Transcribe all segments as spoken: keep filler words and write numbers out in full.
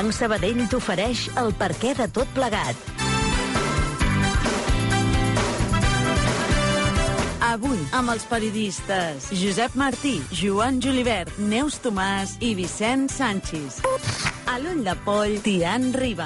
Banc Sabadell t'ofereix el perquè de tot plegat. Avui, amb els periodistes Josep Martí, Joan Julivert, Neus Tomàs i Vicent Sanchis. A l'ull de poll, Tian Riba.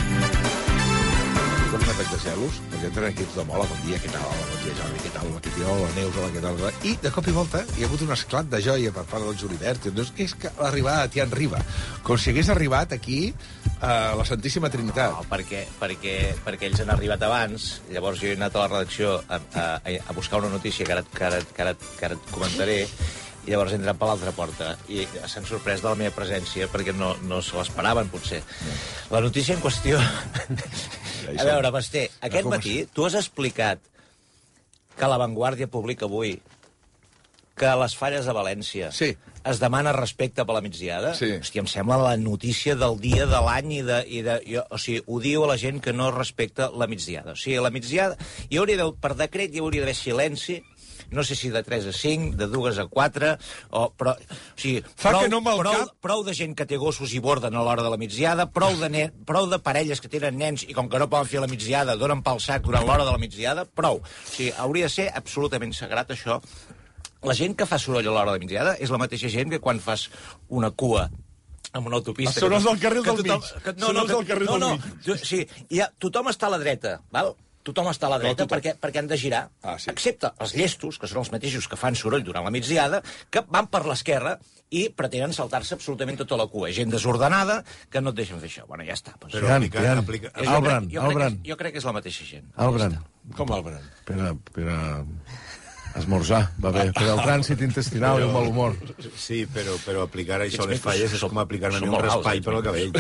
Com un atac de celos, perquè entren aquí tothom, hola, bon dia, què tal, hola, bon dia, Jordi, què tal, hola, què tal, hola, Neus, hola, què tal, i de cop i volta hi ha hagut un esclat de joia per part del Julivert, i doncs és que l'arribada de Tian Riba, com si hagués arribat aquí a la Santíssima Trinitat. No, perquè, perquè, perquè ells han arribat abans, llavors jo he anat a la redacció a, a, a buscar una notícia que ara, que ara, que ara, que ara et comentaré, i llavors entren per l'altra porta i s'han sorprès de la meva presència perquè no, no se l'esperaven, potser. La notícia en qüestió... A veure, Basté, aquest matí tu has explicat que La Vanguardia publica avui que a les falles de València sí. es demana respecte per la migdiada. Sí. Hòstia, em sembla la notícia del dia, de l'any i de... I de jo, o sigui, ho diu a la gent que no respecta la migdiada. O sigui, la migdiada... Hi hauria de, per decret hi hauria d'haver silenci, no sé si de tres a cinc, de dos a quatre, o, però, o sigui, Fa prou, que no prou, cap... prou de gent que té gossos i borden a l'hora de la migdiada, prou de, nen, prou de parelles que tenen nens i com que no poden fer la migdiada, donen pel sac durant l'hora de la migdiada, prou. O sigui, hauria de ser absolutament sagrat, això. La gent que fa soroll a l'hora de la migdiada és la mateixa gent que quan fas una cua amb una autopista... Són els del carril del tothom, mig. Que, no, Són no, els del carril no, no, del mig. tu, sí, ja, tothom està a la dreta, val? Tothom està a la dreta no, perquè, perquè han de girar, ah, sí. excepte els llestos, que són els mateixos que fan soroll durant la migdiada, que van per l'esquerra i pretenen saltar-se absolutament tota la cua. Gent desordenada que no et deixen fer això. Bueno, ja està. Doncs. Però aplica, Tian, aplica... Tian. Albran, jo, crec, jo, crec Albran. que, jo crec que és la mateixa gent. Albran. Ja Com Albran? Per a, per a esmorzar, va bé. Per al trànsit intestinal i un mal humor. Sí, però, però aplicar això a les Ets falles és som- com aplicar-me a mi som un molt raspall alts, per al cabell.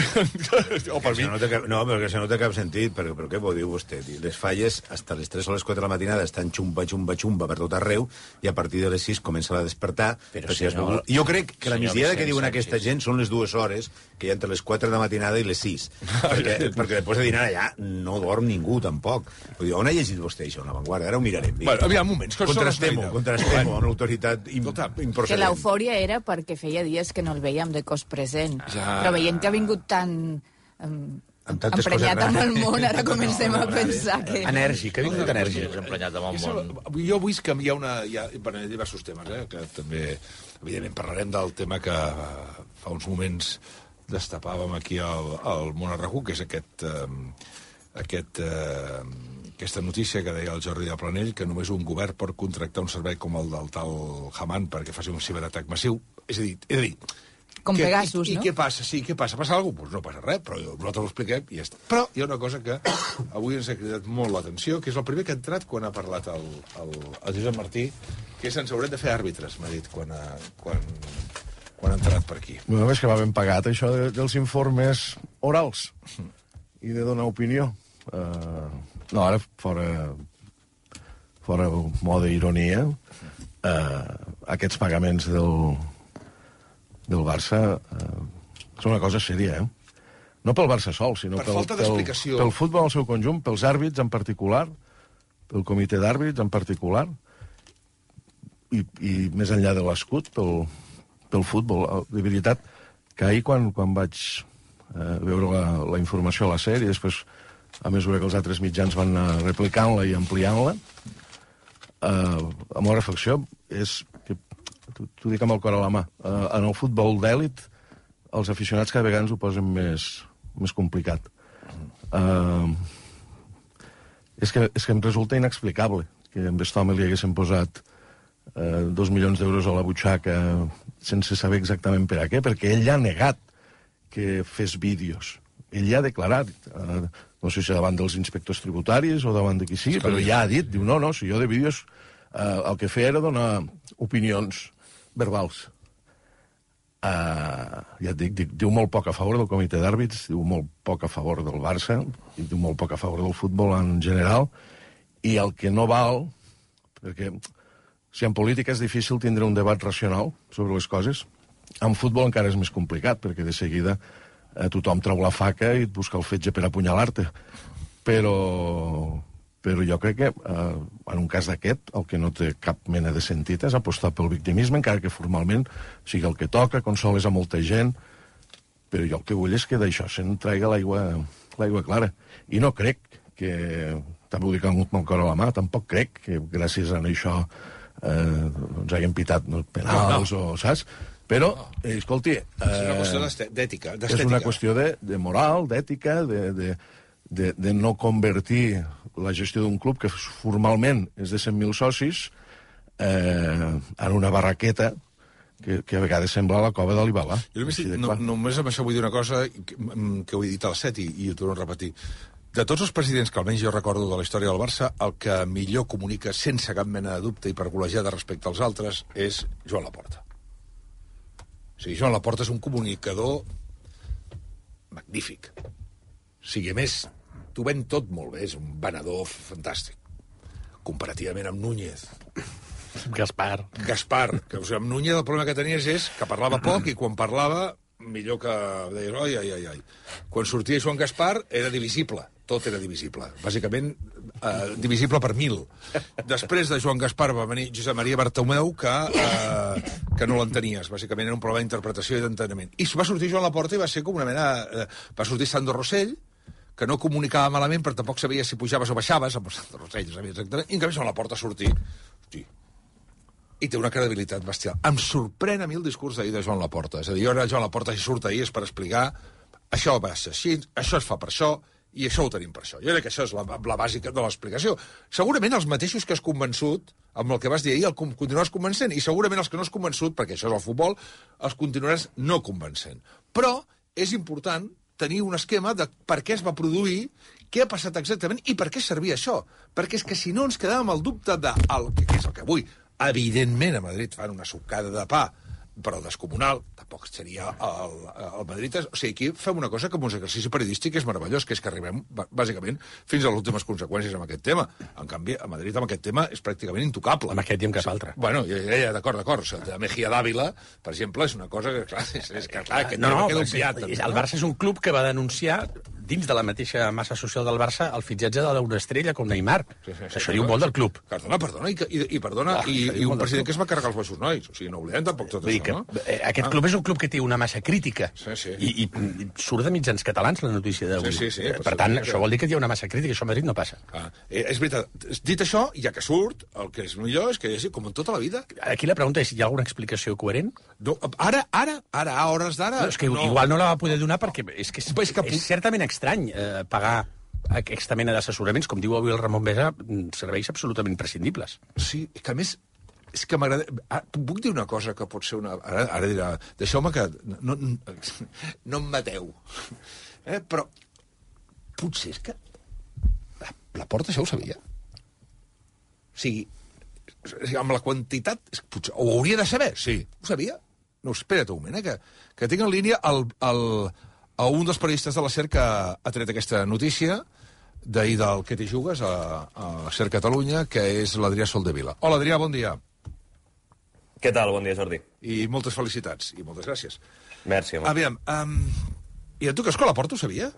o per mi. No, té cap, no, perquè això no té cap sentit. Però, però què ho diu vostè? Les falles, hasta les tres o les quatre de la matinada, estan xumba, xumba, xumba per tot arreu, i a partir de les sis comença a despertar. Però, si senyor, jo crec que la senyor migdiada Vicent que diuen Sánchez. aquesta gent són les dues hores que hi ha entre les quatre de la matinada i les sis. perquè, perquè després de dinar allà no dorm ningú, tampoc. Vull dir, on ha llegit vostè això, a La Vanguardia? Ara ho mirarem. Bueno, aviam, moments. Que Contrastem-ho, contrastem-ho amb l'autoritat im Que improcedent. l'eufòria era perquè feia dies que no el veiem de cos present. Ja. Però veient que ha vingut tan um, Amb tantes emprenyat coses amb el rares. món, ara comencem a pensar que... Enèrgic, ha vingut enèrgic. Ens emprenyat amb el món. Jo vull que hi ha, una, hi ha, bueno, hi ha diversos temes, eh, que també, evidentment, parlarem del tema que eh, fa uns moments destapàvem aquí al, al Món Arracú, que és aquest, eh, aquest, eh, aquesta notícia que deia el Jordi de Planell, que només un govern pot contractar un servei com el del tal Haman perquè faci un ciberatac massiu. És a dir, és a dir Com què, Pegasus, i, no? I què passa? Sí, què passa? Passa alguna cosa? Pues no passa res, però nosaltres ho expliquem i ja està. Però hi ha una cosa que avui ens ha cridat molt l'atenció, que és el primer que ha entrat quan ha parlat el, el, el Josep Martí, que és ens haurem de fer àrbitres, m'ha dit, quan ha, quan, quan ha entrat per aquí. Bueno, és que va ben pagat, això de, dels informes orals i de donar opinió. Uh, no, ara, fora, fora mode ironia, uh, aquests pagaments del, del Barça uh, són una cosa sèria, eh? No pel Barça sol, sinó Per pel, falta pel, d'explicació. pel futbol al seu conjunt, pels àrbits en particular, pel comitè d'àrbits en particular, i, i més enllà de l'escut, pel, pel futbol. De veritat, que ahir quan, quan vaig eh, veure la, la informació a la sèrie, i després, a mesura que els altres mitjans van anar replicant-la i ampliant-la, eh, la meva reflexió és que, t'ho dic amb el cor a la mà, eh, en el futbol d'èlit, els aficionats cada vegada ens ho posen més, més complicat. Eh, és, que, és que em resulta inexplicable que amb aquest home li haguessin posat eh, dos milions d'euros a la butxaca sense saber exactament per a què, perquè ell ja ha negat que fes vídeos. Ell ja ha declarat, eh, no sé si davant dels inspectors tributaris o davant de qui sigui, però ja ha dit, diu, no, no, si jo de vídeos eh, el que feia era donar opinions verbals. Uh, ja et dic, dic, diu molt poc a favor del comitè d'àrbits, diu molt poc a favor del Barça, i diu molt poc a favor del futbol en general, i el que no val, perquè si en política és difícil tindre un debat racional sobre les coses, en futbol encara és més complicat, perquè de seguida eh, tothom treu la faca i et busca el fetge per apunyalar-te. Però, però jo crec que eh, en un cas d'aquest el que no té cap mena de sentit és apostar pel victimisme, encara que formalment sigui el que toca, consoles a molta gent, però jo el que vull és que d'això se'n traiga l'aigua l'aigua clara. I no crec que, també ho dic amb el cor a la mà, tampoc crec que gràcies a això eh, doncs hagin pitat no, penals no, no. o, saps? Però, eh, escolti... Eh, és una qüestió d'ètica, d'estètica. És una qüestió de, de moral, d'ètica, de, de, de, de no convertir la gestió d'un club que formalment és de cent mil socis eh, en una barraqueta que, que a vegades sembla la cova d'Alibaba. Jo només, no, només amb això vull dir una cosa que, que ho he dit al set i, i ho torno a repetir. De tots els presidents que almenys jo recordo de la història del Barça, el que millor comunica sense cap mena de dubte i per col·legiada respecte als altres és Joan Laporta. O sigui, Joan Laporta és un comunicador magnífic. O sigui, a més, t'ho ven tot molt bé, és un venedor fantàstic. Comparativament amb Núñez. Gaspar. Gaspar, que o sigui, amb Núñez el problema que tenies és que parlava poc i quan parlava millor que deies, oi, ai, ai, ai. Quan sortia Joan Gaspar era divisible, tot era divisible. Bàsicament, eh, divisible per mil. Després de Joan Gaspar va venir Josep Maria Bartomeu, que, eh, que no l'entenies. Bàsicament era un problema d'interpretació i d'enteniment. I va sortir Joan Laporta i va ser com una mena... Eh, va sortir Sandro Rossell, que no comunicava malament, però tampoc sabia si pujaves o baixaves, amb Sandro Rossell, sabia exactament, i en canvi Joan Laporta a sortir. Hosti, i té una credibilitat bestial. Em sorprèn a mi el discurs d'ahir de Joan Laporta. És a dir, jo ara Joan Laporta, si surt ahir, és per explicar això va ser així, això es fa per això, i això ho tenim per això. Jo crec que això és la, la bàsica de l'explicació. Segurament els mateixos que has convençut, amb el que vas dir ahir, el continuaràs convencent, i segurament els que no has convençut, perquè això és el futbol, els continuaràs no convencent. Però és important tenir un esquema de per què es va produir, què ha passat exactament i per què servia això. Perquè és que si no ens quedàvem amb el dubte de el, que és el que avui evidentment a Madrid fan una sucada de pa, però descomunal, tampoc seria el, el Madrid. O sigui, aquí fem una cosa com un exercici periodístic que és meravellós, que és que arribem, bàsicament, fins a les últimes conseqüències amb aquest tema. En canvi, a Madrid amb aquest tema és pràcticament intocable. Amb aquest i amb cap altre. Bueno, ja, ja, d'acord, d'acord. O sigui, Mejía d'Àvila, per exemple, és una cosa que, clar, és, és que, clar, aquest no, tema no, queda obviat. El no? Barça és un club que va denunciar dins de la mateixa massa social del Barça el fitxatge d'una estrella com Neymar. Sí, sí, sí, això diu molt del club. Perdona, perdona, i, i, i perdona, oh, i, i un president que es va carregar els baixos nois. O sigui, no oblidem tampoc tot això, no? Aquest ah. club és un club que té una massa crítica. Sí, sí. I, i surt de mitjans catalans la notícia d'avui. Sí, sí, sí, per tant, això vol dir que hi ha una massa crítica. Això a Madrid no passa. Ah, eh, és veritat. Dit això, ja que surt, el que és millor és que hi hagi, com en tota la vida... Aquí la pregunta és, hi ha alguna explicació coherent? No, ara, ara, ara, a hores d'ara... No, és que no. Igual no la va poder donar perquè és que és, és, que... és certament estrany eh, pagar aquesta mena d'assessoraments, com diu avui el Ramon Besa, serveis absolutament prescindibles. Sí, que a més, és que m'agrada... Ah, puc dir una cosa que pot ser una... Ara, ara dirà, deixeu-me que... No, no, no em mateu. Eh? Però potser és que... La, la Porta això ho sabia. O sigui, amb la quantitat... Potser, ho hauria de saber, sí. Ho sabia? No, espera't un moment, eh, que, que tinc en línia el... el a un dels periodistes de la SER que ha tret aquesta notícia d'ahir del Que t'hi jugues a, a SER Catalunya, que és l'Adrià Soldevila. Hola, Adrià, bon dia. Què tal? Bon dia, Jordi. I moltes felicitats, i moltes gràcies. Merci, home. Aviam, um, i en tu que Escola Porta ho sabia?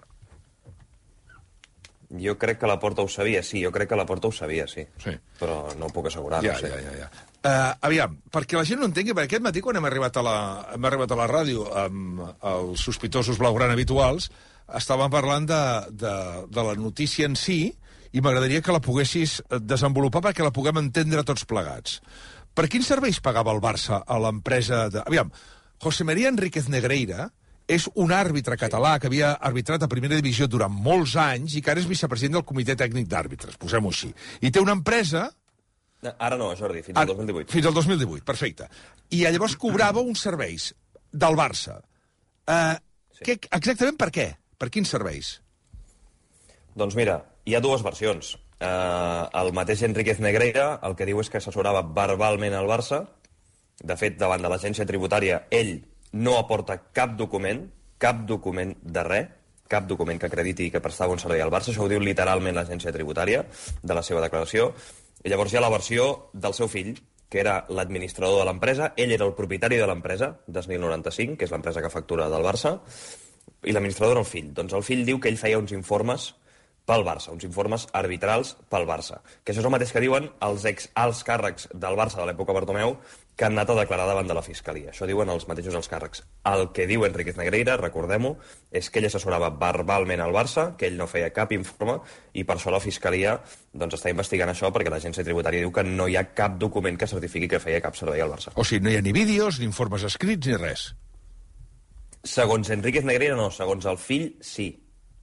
Jo crec que la Porta ho sabia, sí, jo crec que la Porta ho sabia, sí. Sí. Però no ho puc assegurar, ja, no sé. Ja, ja, ja. Uh, aviam, perquè la gent no entengui, perquè aquest matí quan hem arribat a la, hem arribat a la ràdio amb els sospitosos blaugrana habituals, estàvem parlant de, de, de la notícia en si i m'agradaria que la poguessis desenvolupar perquè la puguem entendre tots plegats. Per quins serveis pagava el Barça a l'empresa de... Aviam, José María Enríquez Negreira és un àrbitre català que havia arbitrat a primera divisió durant molts anys i que ara és vicepresident del comitè tècnic d'àrbitres, posem-ho així. I té una empresa... Ara no, Jordi, fins al dos mil divuit. Fins al dos mil divuit, perfecte. I llavors cobrava uns serveis del Barça. Uh, sí. què, exactament per què? Per quins serveis? Doncs mira, hi ha dues versions. Uh, el mateix Enríquez Negreira el que diu és que assessorava verbalment al Barça. De fet, davant de l'agència tributària, ell no aporta cap document, cap document de res, cap document que acrediti que prestava un servei al Barça. Això ho diu literalment l'agència tributària de la seva declaració. I llavors hi ha la versió del seu fill, que era l'administrador de l'empresa. Ell era el propietari de l'empresa, Desnil noranta-cinc, que és l'empresa que factura del Barça, i l'administrador era el fill. Doncs el fill diu que ell feia uns informes pel Barça, uns informes arbitrals pel Barça. Que això és el mateix que diuen els ex-alts càrrecs del Barça de l'època Bartomeu que han anat a declarar davant de la Fiscalia. Això diuen els mateixos alts càrrecs. El que diu Enríquez Negreira, recordem-ho, és que ell assessorava verbalment al Barça, que ell no feia cap informe, i per això la Fiscalia doncs, està investigant això, perquè l'agència tributària diu que no hi ha cap document que certifiqui que feia cap servei al Barça. O sigui, no hi ha ni vídeos, ni informes escrits, ni res. Segons Enríquez Negreira, no. Segons el fill, sí.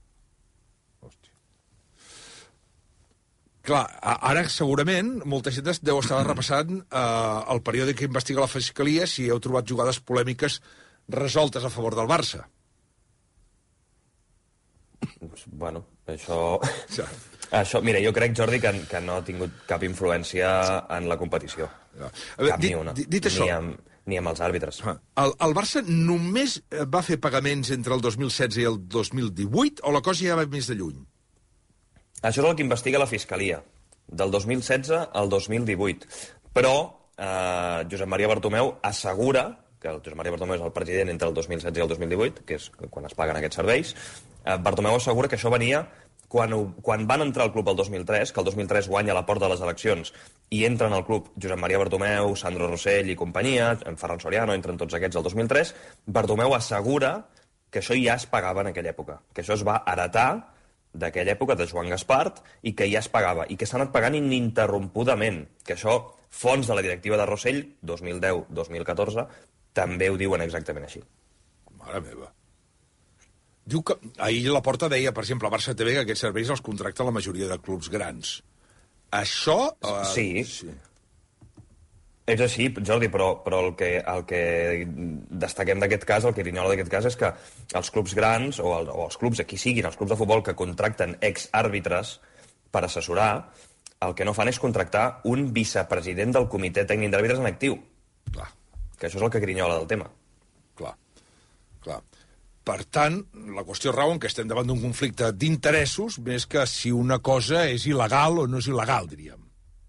Clar, ara segurament molta gent deu estar repassant eh, el període que investiga la Fiscalia si heu trobat jugades polèmiques resoltes a favor del Barça. Bueno, això... això mira, jo crec, Jordi, que, que no ha tingut cap influència en la competició. A veure, cap dit, ni una. Dit això... Ni amb, ni amb els àrbitres. El, el Barça només va fer pagaments entre el dos mil setze i el dos mil divuit o la cosa ja va més de lluny? Això és el que investiga la Fiscalia, del dos mil setze al dos mil divuit. Però eh, Josep Maria Bartomeu assegura, que el Josep Maria Bartomeu és el president entre el dos mil setze i el dos mil divuit, que és quan es paguen aquests serveis, eh, Bartomeu assegura que això venia quan, quan van entrar al club el dos mil tres, que el dos mil tres guanya la porta de les eleccions, i entren al club Josep Maria Bartomeu, Sandro Rosell i companyia, en Ferran Soriano, entren tots aquests el dos mil tres, Bartomeu assegura que això ja es pagava en aquella època, que això es va heretar d'aquella època de Joan Gaspart i que ja es pagava, i que s'ha anat pagant ininterrompudament, que això, fons de la directiva de Rosell, dos mil deu dos mil catorze, també ho diuen exactament així. Mare meva. Diu que ahir la Porta deia, per exemple, a Barça T V, que aquests serveis els contracta la majoria de clubs grans. Això... Eh, sí. sí. És així, Jordi, però, però el, que, el que destaquem d'aquest cas, el que grinyola d'aquest cas, és que els clubs grans, o, el, o els clubs, aquí siguin, els clubs de futbol que contracten ex-àrbitres per assessorar, el que no fan és contractar un vicepresident del comitè tècnic d'àrbitres en actiu. Clar. Que això és el que grinyola del tema. Clar, clar. Per tant, la qüestió rau en que estem davant d'un conflicte d'interessos més que si una cosa és il·legal o no és il·legal, diríem.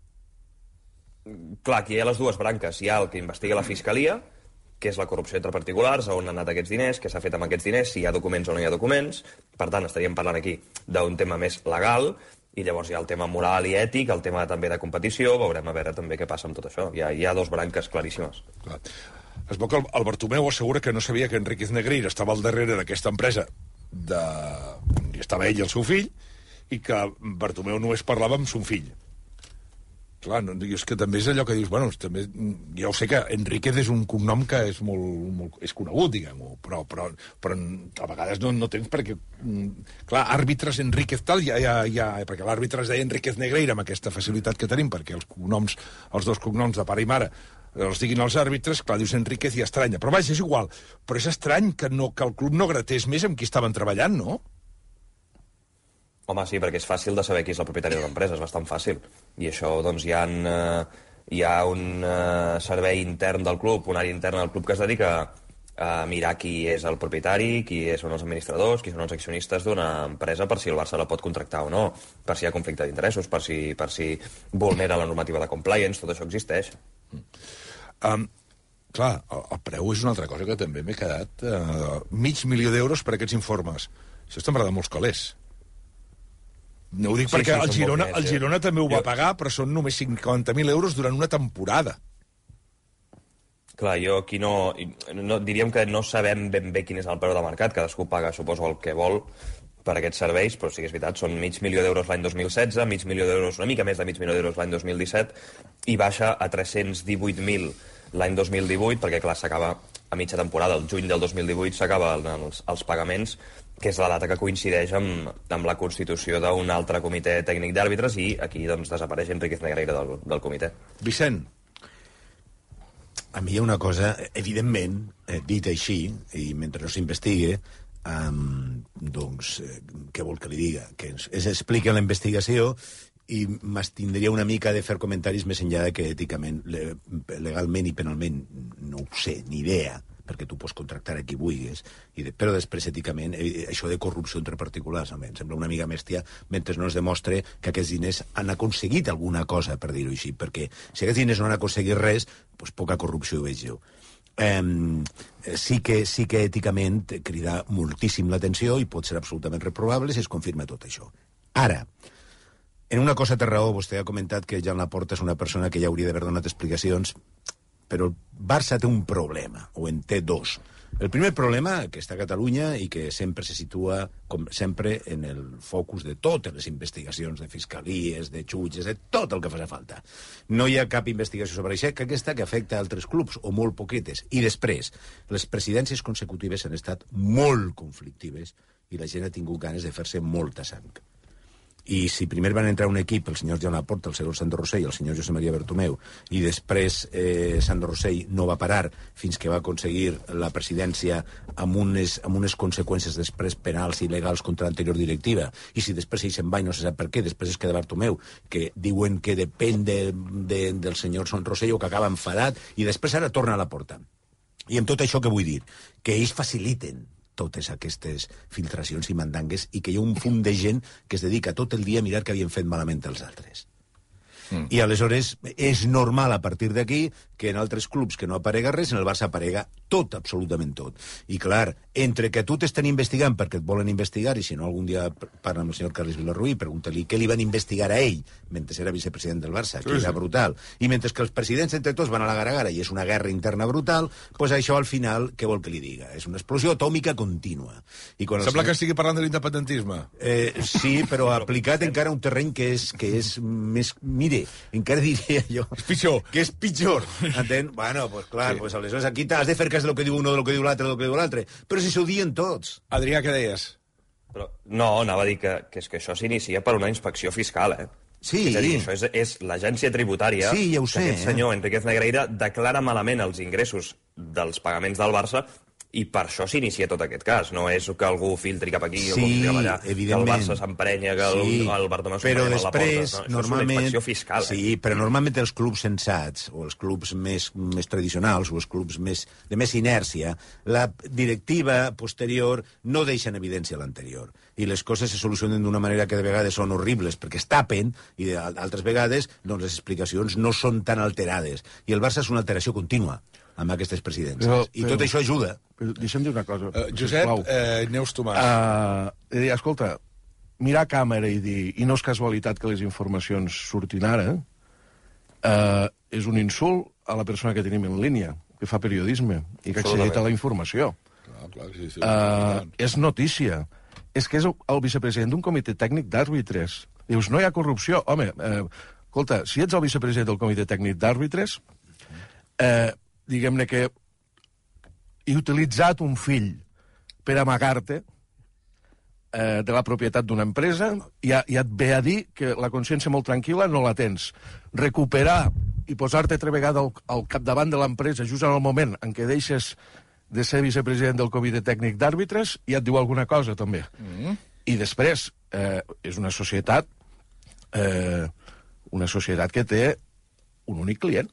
Clar, aquí hi ha les dues branques. Hi ha el que investiga la Fiscalia, que és la corrupció entre particulars, on han anat aquests diners, què s'ha fet amb aquests diners, si hi ha documents o no hi ha documents. Per tant, estaríem parlant aquí d'un tema més legal, i llavors hi ha el tema moral i ètic, el tema també de competició, veurem a veure també què passa amb tot això. Hi ha, hi ha dos branques claríssimes. Clar. Es veu que el Bartomeu assegura que no sabia que Enríquez Negreira estava al darrere d'aquesta empresa, de... i estava ell i el seu fill, i que Bartomeu només parlava amb son fill. Clar, no, és que també és allò que dius, bueno, també, ja ho sé que Enríquez és un cognom que és molt, molt és conegut, diguem-ho, però, però, però a vegades no, no tens perquè... Clar, àrbitres Enríquez tal, ja, ja, ja, perquè l'àrbitre es deia Enríquez Negreira, amb aquesta facilitat que tenim, perquè els cognoms, els dos cognoms de pare i mare els diguin els àrbitres, clar, dius Enríquez i estranya. Però vaja, és igual. Però és estrany que, no, que el club no gratés més amb qui estaven treballant, no? Home, sí, perquè és fàcil de saber qui és el propietari de l'empresa, és bastant fàcil. I això, doncs, hi ha, eh, hi ha un eh, servei intern del club, una àrea interna del club que es dedica a mirar qui és el propietari, qui són els administradors, qui són els accionistes d'una empresa, per si el Barça la pot contractar o no, per si hi ha conflicte d'interessos, per si, per si vulnera la normativa de compliance, tot això existeix. Um, clar, el, el preu és una altra cosa que també m'he quedat. Uh, mig milió d'euros per aquests informes. Això estem parlant de molts calés. No ho dic sí, perquè sí, el, Girona, més, el Girona eh? també ho va jo... pagar, però són només cinquanta mil euros durant una temporada. Clar, jo aquí no, no... Diríem que no sabem ben bé quin és el preu de mercat. Cadascú paga, suposo, el que vol per aquests serveis, però sí que és veritat, són mig milió d'euros l'any dos mil setze, mig milió d'euros, una mica més de mig milió d'euros l'any dos mil disset, i baixa a tres-cents divuit mil l'any dos mil divuit, perquè, clar, s'acaba a mitja temporada, el juny del dos mil divuit s'acaben els, els pagaments, que és la data que coincideix amb, amb la constitució d'un altre comitè tècnic d'àrbitres, i aquí doncs, desapareix Enríquez Negreira del, del comitè. Vicent. A mi hi ha una cosa, evidentment, eh, dit així, i mentre no s'investigue, um, doncs, eh, què vol que li diga? Que es, es explica la investigació i m'estindria una mica de fer comentaris més enllà de que èticament, le, legalment i penalment no ho sé, ni idea, perquè tu pots contractar a qui vulguis, i de, però després èticament eh, això de corrupció entre particulars em sembla una mica bèstia mentre no es demostre que aquests diners han aconseguit alguna cosa, per dir-ho així, perquè si aquests diners no han aconseguit res, doncs poca corrupció veig jo. Um, sí, que, sí que èticament crida moltíssim l'atenció i pot ser absolutament reprovable si es confirma tot això. Ara, en una cosa té raó, vostè ha comentat que Joan Laporta és una persona que ja hauria d'haver donat explicacions, però el Barça té un problema, o en té dos. El primer problema, que està a Catalunya i que sempre se situa, com sempre, en el focus de totes les investigacions de fiscalies, de jutges, de tot el que faci falta. No hi ha cap investigació sobre això, que aquesta que afecta a altres clubs, o molt poquetes. I després, les presidències consecutives han estat molt conflictives i la gent ha tingut ganes de fer-se molta sang. I si primer van entrar un equip, el senyor Joan Laporta, el senyor Sandro Rosell, el senyor José María Bertomeu, i després eh, Sandro Rosell no va parar fins que va aconseguir la presidència amb unes, amb unes conseqüències després penals i legals contra l'anterior directiva, i si després ell se'n va i no se sap per què, després es queda Bertomeu, que diuen que depèn de, de, del senyor Sandro Rosell o que acaba enfadat, i després ara torna a Laporta. I amb tot això què vull dir? Que ells faciliten totes aquestes filtracions i mandangues i que hi ha un fum de gent que es dedica tot el dia a mirar que havien fet malament els altres. Mm. I aleshores és normal a partir d'aquí que en altres clubs que no aparega res, en el Barça aparega tot, absolutament tot. I clar, entre que tu t'estan investigant perquè et volen investigar, i si no algun dia parla amb el senyor Carles Vilarruí, pregunta-li què li van investigar a ell mentre era vicepresident del Barça, que sí, era sí. brutal. I mentre que els presidents entre tots van a la gara-gara i és una guerra interna brutal, pues això al final, què vol que li diga? És una explosió atòmica contínua. I quan Sembla senyor... que estigui parlant de l'independentisme. Eh, sí, però aplicat encara a un terreny que és, que és més... Mire, encara diria jo... És pitjor. Que és pitjor. Entén? Bueno, pues clar, sí. pues aleshores aquí t'has de fer cas de lo que diu uno, de lo que diu l'altre, de lo que diu l'altre. Però si s'ho dien tots. Adrià, què deies? Però, no, anava a dir que, que, és que això s'inicia per una inspecció fiscal, eh? Sí. És a dir, això és, és l'agència tributària sí, ja ho sé, que aquest senyor, eh? Enriquez Negreira, declara malament els ingressos dels pagaments del Barça i per això s'inicia tot aquest cas. No és que algú filtri cap aquí, sí, algú filtri cap allà, que el Barça s'emprenya, que el, sí, el Bartomeu però s'emprenya a la porta. després, No, normalment, és una inspecció fiscal. Eh? Sí, però normalment els clubs sensats, o els clubs més, més tradicionals, o els clubs més, de més inèrcia, la directiva posterior no deixa en evidència l'anterior. I les coses se solucionen d'una manera que de vegades són horribles, perquè es tapen, i d'altres vegades doncs, les explicacions no són tan alterades. I el Barça és una alteració contínua amb aquestes presidències. Però, I tot però, això ajuda. Però deixa'm dir una cosa. Uh, Josep, uh, Neus Tomàs. Uh, dir, escolta, mirar a càmera i dir, i no és casualitat que les informacions surtin ara, uh, és un insult a la persona que tenim en línia, que fa periodisme i que accedeix a la informació. Clar, clar, sí, sí. Uh, és notícia. És que és el vicepresident d'un comitè tècnic d'àrbitres. Dius, no hi ha corrupció. Home, eh, escolta, si ets el vicepresident del comitè tècnic d'àrbitres, eh, diguem-ne que he utilitzat un fill per amagar-te eh, de la propietat d'una empresa i, ja, i et ve a dir que la consciència molt tranquil·la no la tens. Recuperar i posar-te altra vegada al, al capdavant de l'empresa just en el moment en què deixes de ser vicepresident del comitè tècnic d'àrbitres ja et diu alguna cosa, també. Mm. I després, eh, és una societat eh, una societat que té un únic client.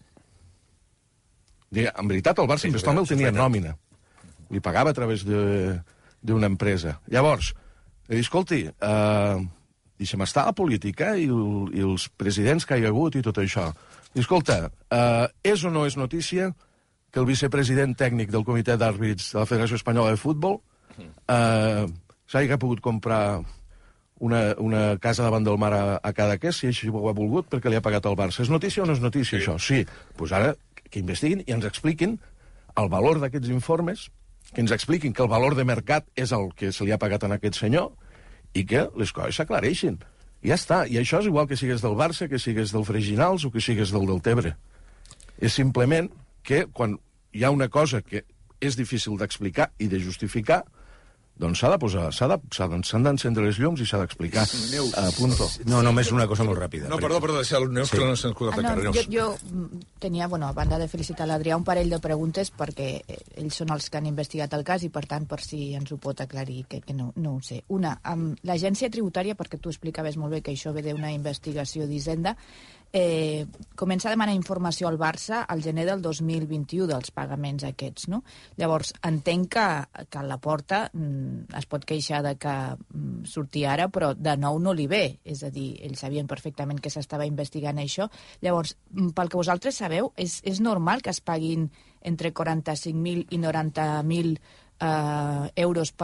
En veritat, el Barça sí, Investome el tenia en nòmina. Li pagava a través d'una empresa. Llavors, li escolti, eh, deixa'm estar a la política i, el, i els presidents que hi ha hagut i tot això. I escolta, eh, és o no és notícia que el vicepresident tècnic del comitè d'àrbits de la Federació Espanyola de Futbol eh, s'hagi pogut comprar una, una casa davant del mar a, a Cadaqués, si així ho ha volgut, perquè li ha pagat el Barça. És notícia o no és notícia, sí. això? Sí. Doncs pues ara que investiguin i ens expliquin el valor d'aquests informes, que ens expliquin que el valor de mercat és el que se li ha pagat a aquest senyor i que les coses s'aclareixin. I ja està. I això és igual que sigues del Barça, que sigues del Freginals o que sigues del Deltebre. És simplement que quan hi ha una cosa que és difícil d'explicar i de justificar, doncs s'ha de posar, s'han d'encendre les llums i s'ha d'explicar. A punto. No, només una cosa molt ràpida. No, perdó, perdó, deixa el Neus, sí. que no s'ha escoltat ah, encara. No, jo, jo tenia, bueno, a banda de felicitar l'Adrià, un parell de preguntes, perquè ells són els que han investigat el cas i, per tant, per si ens ho pot aclarir, que, que no, no ho sé. Una, amb l'agència tributària, perquè tu explicaves molt bé que això ve d'una investigació d'Hisenda, eh, comença a demanar informació al Barça al gener del dos mil vint-i-u dels pagaments aquests, no? Llavors, entenc que, que a la porta mm, es pot queixar de que mm, surti ara, però de nou no li ve. És a dir, ells sabien perfectament que s'estava investigant això. Llavors, pel que vosaltres sabeu, és, és normal que es paguin entre quaranta-cinc mil i noranta mil eh, euros per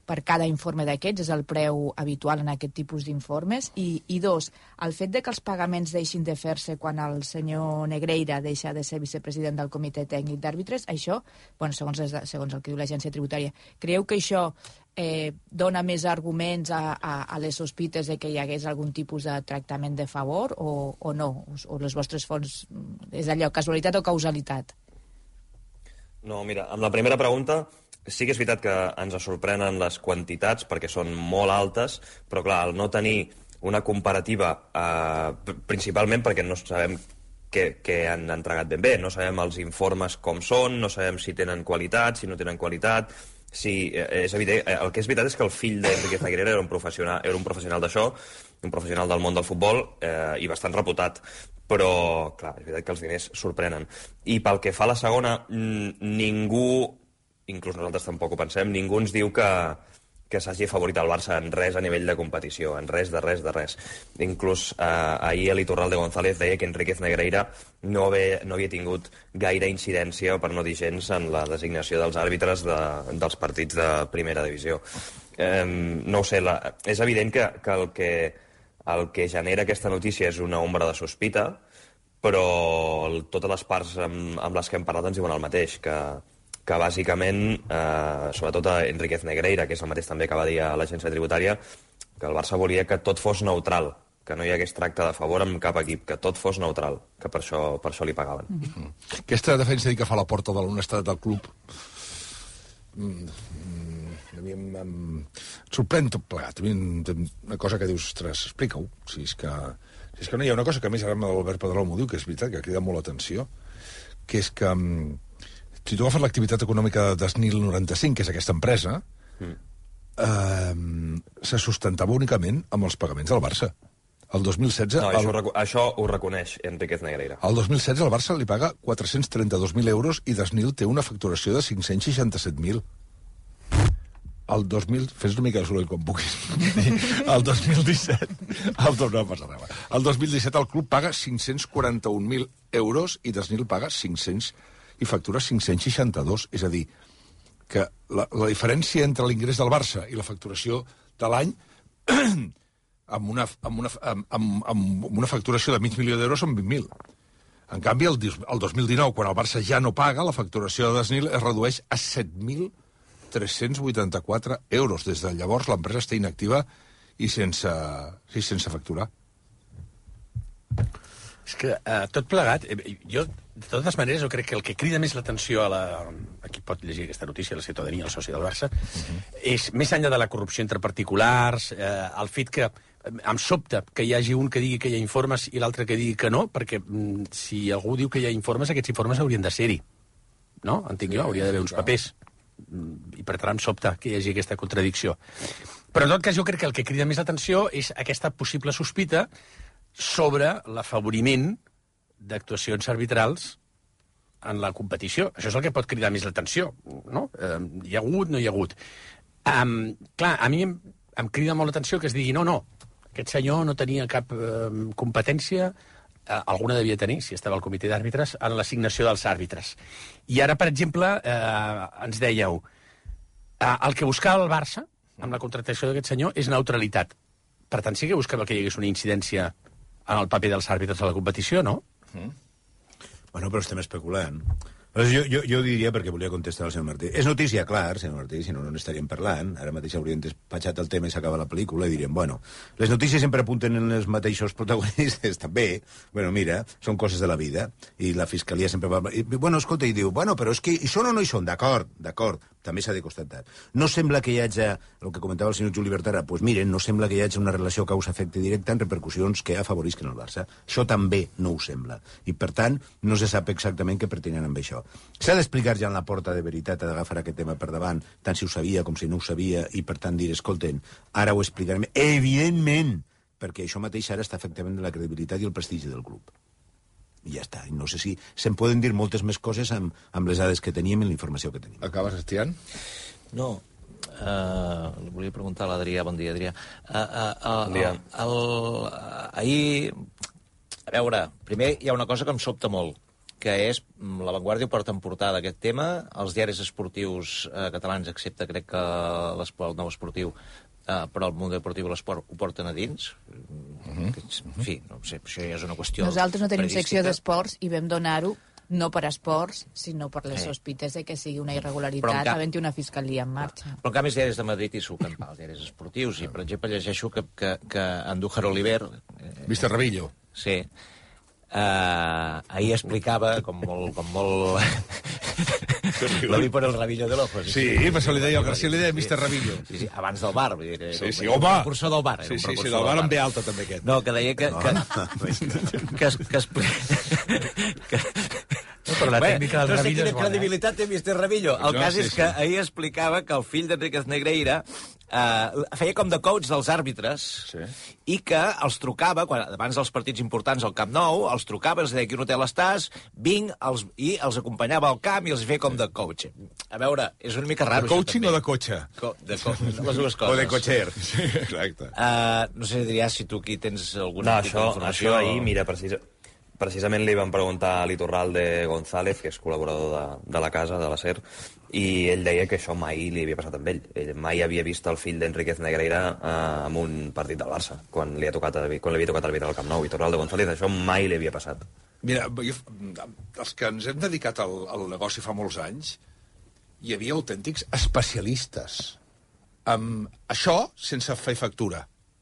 per cada informe d'aquests, és el preu habitual en aquest tipus d'informes, i, i dos, el fet de que els pagaments deixin de fer-se quan el senyor Negreira deixa de ser vicepresident del Comitè Tècnic d'Àrbitres, això, bueno, segons, les, segons el que diu l'agència tributària, creieu que això eh, dona més arguments a, a, a les sospites de que hi hagués algun tipus de tractament de favor o, o no? O, o les vostres fonts, és allò, casualitat o causalitat? No, mira, amb la primera pregunta sí que és veritat que ens sorprenen les quantitats perquè són molt altes, però clar, al no tenir una comparativa, eh, principalment perquè no sabem què, què han entregat ben bé, no sabem els informes com són, no sabem si tenen qualitat, si no tenen qualitat, si, eh, és evident, el que és veritat és que el fill d'Enriquez Negreira era un professional, era un professional d'això, un professional del món del futbol eh, i bastant reputat, però, clar, és veritat que els diners sorprenen. I pel que fa a la segona, ningú, inclús nosaltres tampoc ho pensem, ningú ens diu que, que s'hagi afavorit el Barça en res a nivell de competició, en res, de res, de res. Inclús eh, ahir Eli Iturralde González deia que Enriquez Negreira no, ve, no havia tingut gaire incidència, per no dir gens, en la designació dels àrbitres de, dels partits de primera divisió. Eh, no ho sé, la, és evident que, que el que... El que genera aquesta notícia és una ombra de sospita, però el, totes les parts amb, amb les que hem parlat ens diuen el mateix, que, que bàsicament, eh, sobretot a Enriquez Negreira, que és el mateix també que va dir a l'agència tributària, que el Barça volia que tot fos neutral, que no hi hagués tracte de favor amb cap equip, que tot fos neutral, que per això, per això li pagaven. Mm-hmm. Aquesta defensa que fa la porta de l'honestedat del club mm, a mi em, em sorprèn tot plegat. A mi una cosa que dius, ostres, explica-ho. Si és que, si és que no hi ha una cosa que a més ara l'Albert Pedrol m'ho diu, que és veritat, que crida molt l'atenció, que és que si tu agafes l'activitat econòmica de Desnil noranta-cinc, que és aquesta empresa, mm. eh, se sustentava únicament amb els pagaments del Barça. El dos mil setze... No, això, el... ho, això ho reconeix Enriquez Negreira. El dos mil setze el Barça li paga quatre-cents trenta-dos mil euros i Desnil té una facturació de cinc-cents seixanta-set mil. El dos mil... Fes una mica de soroll quan puguis. El dos mil disset... El, no passa res. El dos mil disset el club paga cinc-cents quaranta-un mil euros i Desnil paga cinc-cents i factura cinc-cents seixanta-dos. És a dir, que la, la diferència entre l'ingrés del Barça i la facturació de l'any amb una, amb, una, amb, amb, amb una facturació de mig milió d'euros són vint mil. En canvi, el, el dos mil dinou, quan el Barça ja no paga, la facturació de Desnil es redueix a set mil tres-cents vuitanta-quatre euros. Des de llavors l'empresa està inactiva i sense, i sense facturar. És que eh, tot plegat, eh, jo, de totes maneres, jo crec que el que crida més l'atenció a la... a qui pot llegir aquesta notícia, a la ciutadania, al soci del Barça, uh-huh. és, més enllà de la corrupció entre particulars, eh, el fet que em sobta que hi hagi un que digui que hi ha informes i l'altre que digui que no, perquè mm, si algú diu que hi ha informes, aquests informes haurien de ser-hi. No? Entenc jo, hauria d'haver uns papers. I per tant em sobta que hi hagi aquesta contradicció. Però en tot cas jo crec que el que crida més l'atenció és aquesta possible sospita sobre l'afavoriment d'actuacions arbitrals en la competició. Això és el que pot cridar més l'atenció, no? Eh, hi ha hagut, no hi ha hagut. Um, clar, a mi em, em crida molt l'atenció que es digui no, no, aquest senyor no tenia cap eh, competència, eh, alguna devia tenir, si estava al comitè d'àrbitres, en l'assignació dels àrbitres. I ara, per exemple, eh, ens dèieu, eh, el que buscava el Barça, amb la contractació d'aquest senyor, és neutralitat. Per tant, sí que buscava que hi hagués una incidència en el paper dels àrbitres a la competició, no? Mm. Bueno, però estem especulant. Jo, jo, jo diria, perquè volia contestar al senyor Martí, és notícia, clar, senyor Martí, si no, no n'estaríem parlant. Ara mateix haurien despatxat el tema i s'acaba la pel·lícula i diríem, bueno, les notícies sempre apunten en els mateixos protagonistes, també. Bueno, mira, són coses de la vida. I la fiscalia sempre va... I, bueno, escolta, i diu, bueno, però és que hi són o no hi són? D'acord, d'acord, també s'ha de constatar. No sembla que hi hagi, el que comentava el senyor Juli Bertara, doncs pues miren, no sembla que hi hagi una relació causa-efecte directa en repercussions que afavorisquen el Barça. Això també no ho sembla. I, per tant, no se sap exactament què pretenen amb això. S'ha d'explicar ja en la porta de veritat, ha d'agafar aquest tema per davant, tant si ho sabia com si no ho sabia, i per tant dir, escolten, ara ho explicarem. Evidentment, perquè això mateix ara està afectant la credibilitat i el prestigi del club. I ja està. I no sé si se'n poden dir moltes més coses amb, amb les dades que teníem i la informació que teníem. Acabes, Estián? No. Uh, volia preguntar a l'Adrià. Bon dia, Adrià. Uh, uh, uh, bon dia. El, el, uh, ahir... A veure, primer hi ha una cosa que em sobta molt. que és... La Vanguardia porta en portada aquest tema, els diaris esportius eh, catalans, excepte crec que l'esport, el Nou Esportiu, eh, però el Mundo Deportiu i l'Esport ho porten a dins. Uh-huh. En fi, no sé, això ja és una qüestió... Nosaltres no tenim secció d'esports i vam donar-ho no per esports, sinó per les sí. sospites de que sigui una irregularitat cap... havent-hi una fiscalia en marxa. Però en canvi els diaris de Madrid hi suquen pals, diaris esportius, i per exemple llegeixo que, que, que Andújar Oliver... Eh, mister Rabillo. Sí. Uh, ahir explicava, com molt... Com molt... Lo vi por el rabillo de l'ojo. Sí, sí, però se li deia, el García li deia mister Rabillo. Sí, sí, abans del bar. Vull dir, sí, sí, home! Un precursor del bar. Sí, sí, sí, del bar en ve alta, també, aquest. No, que deia que... que, que, que, que, que, no, però la tècnica del no sé Rabillo quina és bona, credibilitat té mister Rabillo. El no, cas sí, és sí. que ahir explicava que el fill d'Enriquez Negreira uh, feia com de coach dels àrbitres sí. i que els trucava, quan, abans dels partits importants al Camp Nou, els trucava, els deia a quin hotel estàs, vinc, els, i els acompanyava al camp i els feia com de coach. A veure, és una mica raro. De coaching o de cotxe? Co de co les dues coses. O de cotxer. Sí, exacte. Uh, no sé, Adrià, si tu aquí tens alguna no, això, informació. Això ahir, mira, precisa, precisament li van preguntar a l'Iturralde González, que és col·laborador de, de la casa, de la SER, i ell deia que això mai li havia passat amb ell. Ell mai havia vist el fill d'Enriquez Negreira eh, en un partit del Barça, quan li, ha tocat, quan li havia tocat arbitrar al Camp Nou. Iturralde González, això mai li havia passat. Mira, jo, els que ens hem dedicat al, al negoci fa molts anys, hi havia autèntics especialistes amb això sense fer factura.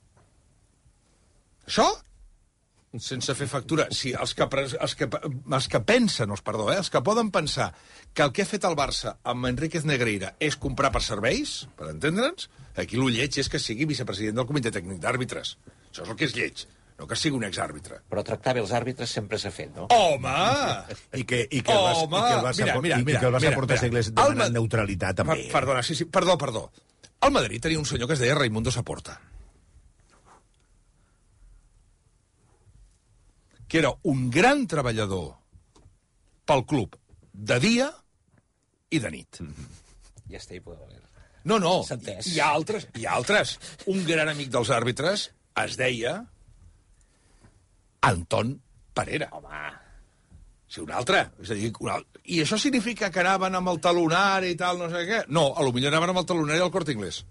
Això sense fer factura. Sí, els que, els que, els que pensen, els, perdó, eh, els que poden pensar que el que ha fet el Barça amb Enríquez Negreira és comprar per serveis, per entendre'ns, aquí el lleig és que sigui vicepresident del Comitè Tècnic d'Àrbitres. Això és el que és lleig, no que sigui un exàrbitre. Però tractar bé els àrbitres sempre s'ha fet, no? Home! I que, i que el Barça, Home! i que el Barça, Mira, mira, i que el Barça mira, porta mira. segles demanant Ma... neutralitat, també. Per, perdona, sí, sí, perdó, perdó. Al Madrid tenia un senyor que es deia Raimundo Saporta, que era un gran treballador pel club de dia i de nit. Ja està, hi podeu veure. No, no, S'entès. hi ha altres, hi ha altres. Un gran amic dels àrbitres es deia Anton Parera. Home... Sí, un altre. És a dir, un altre. I això significa que anaven amb el talonari i tal, no sé què? No, a lo millor anaven amb el talonari del Corte Inglés.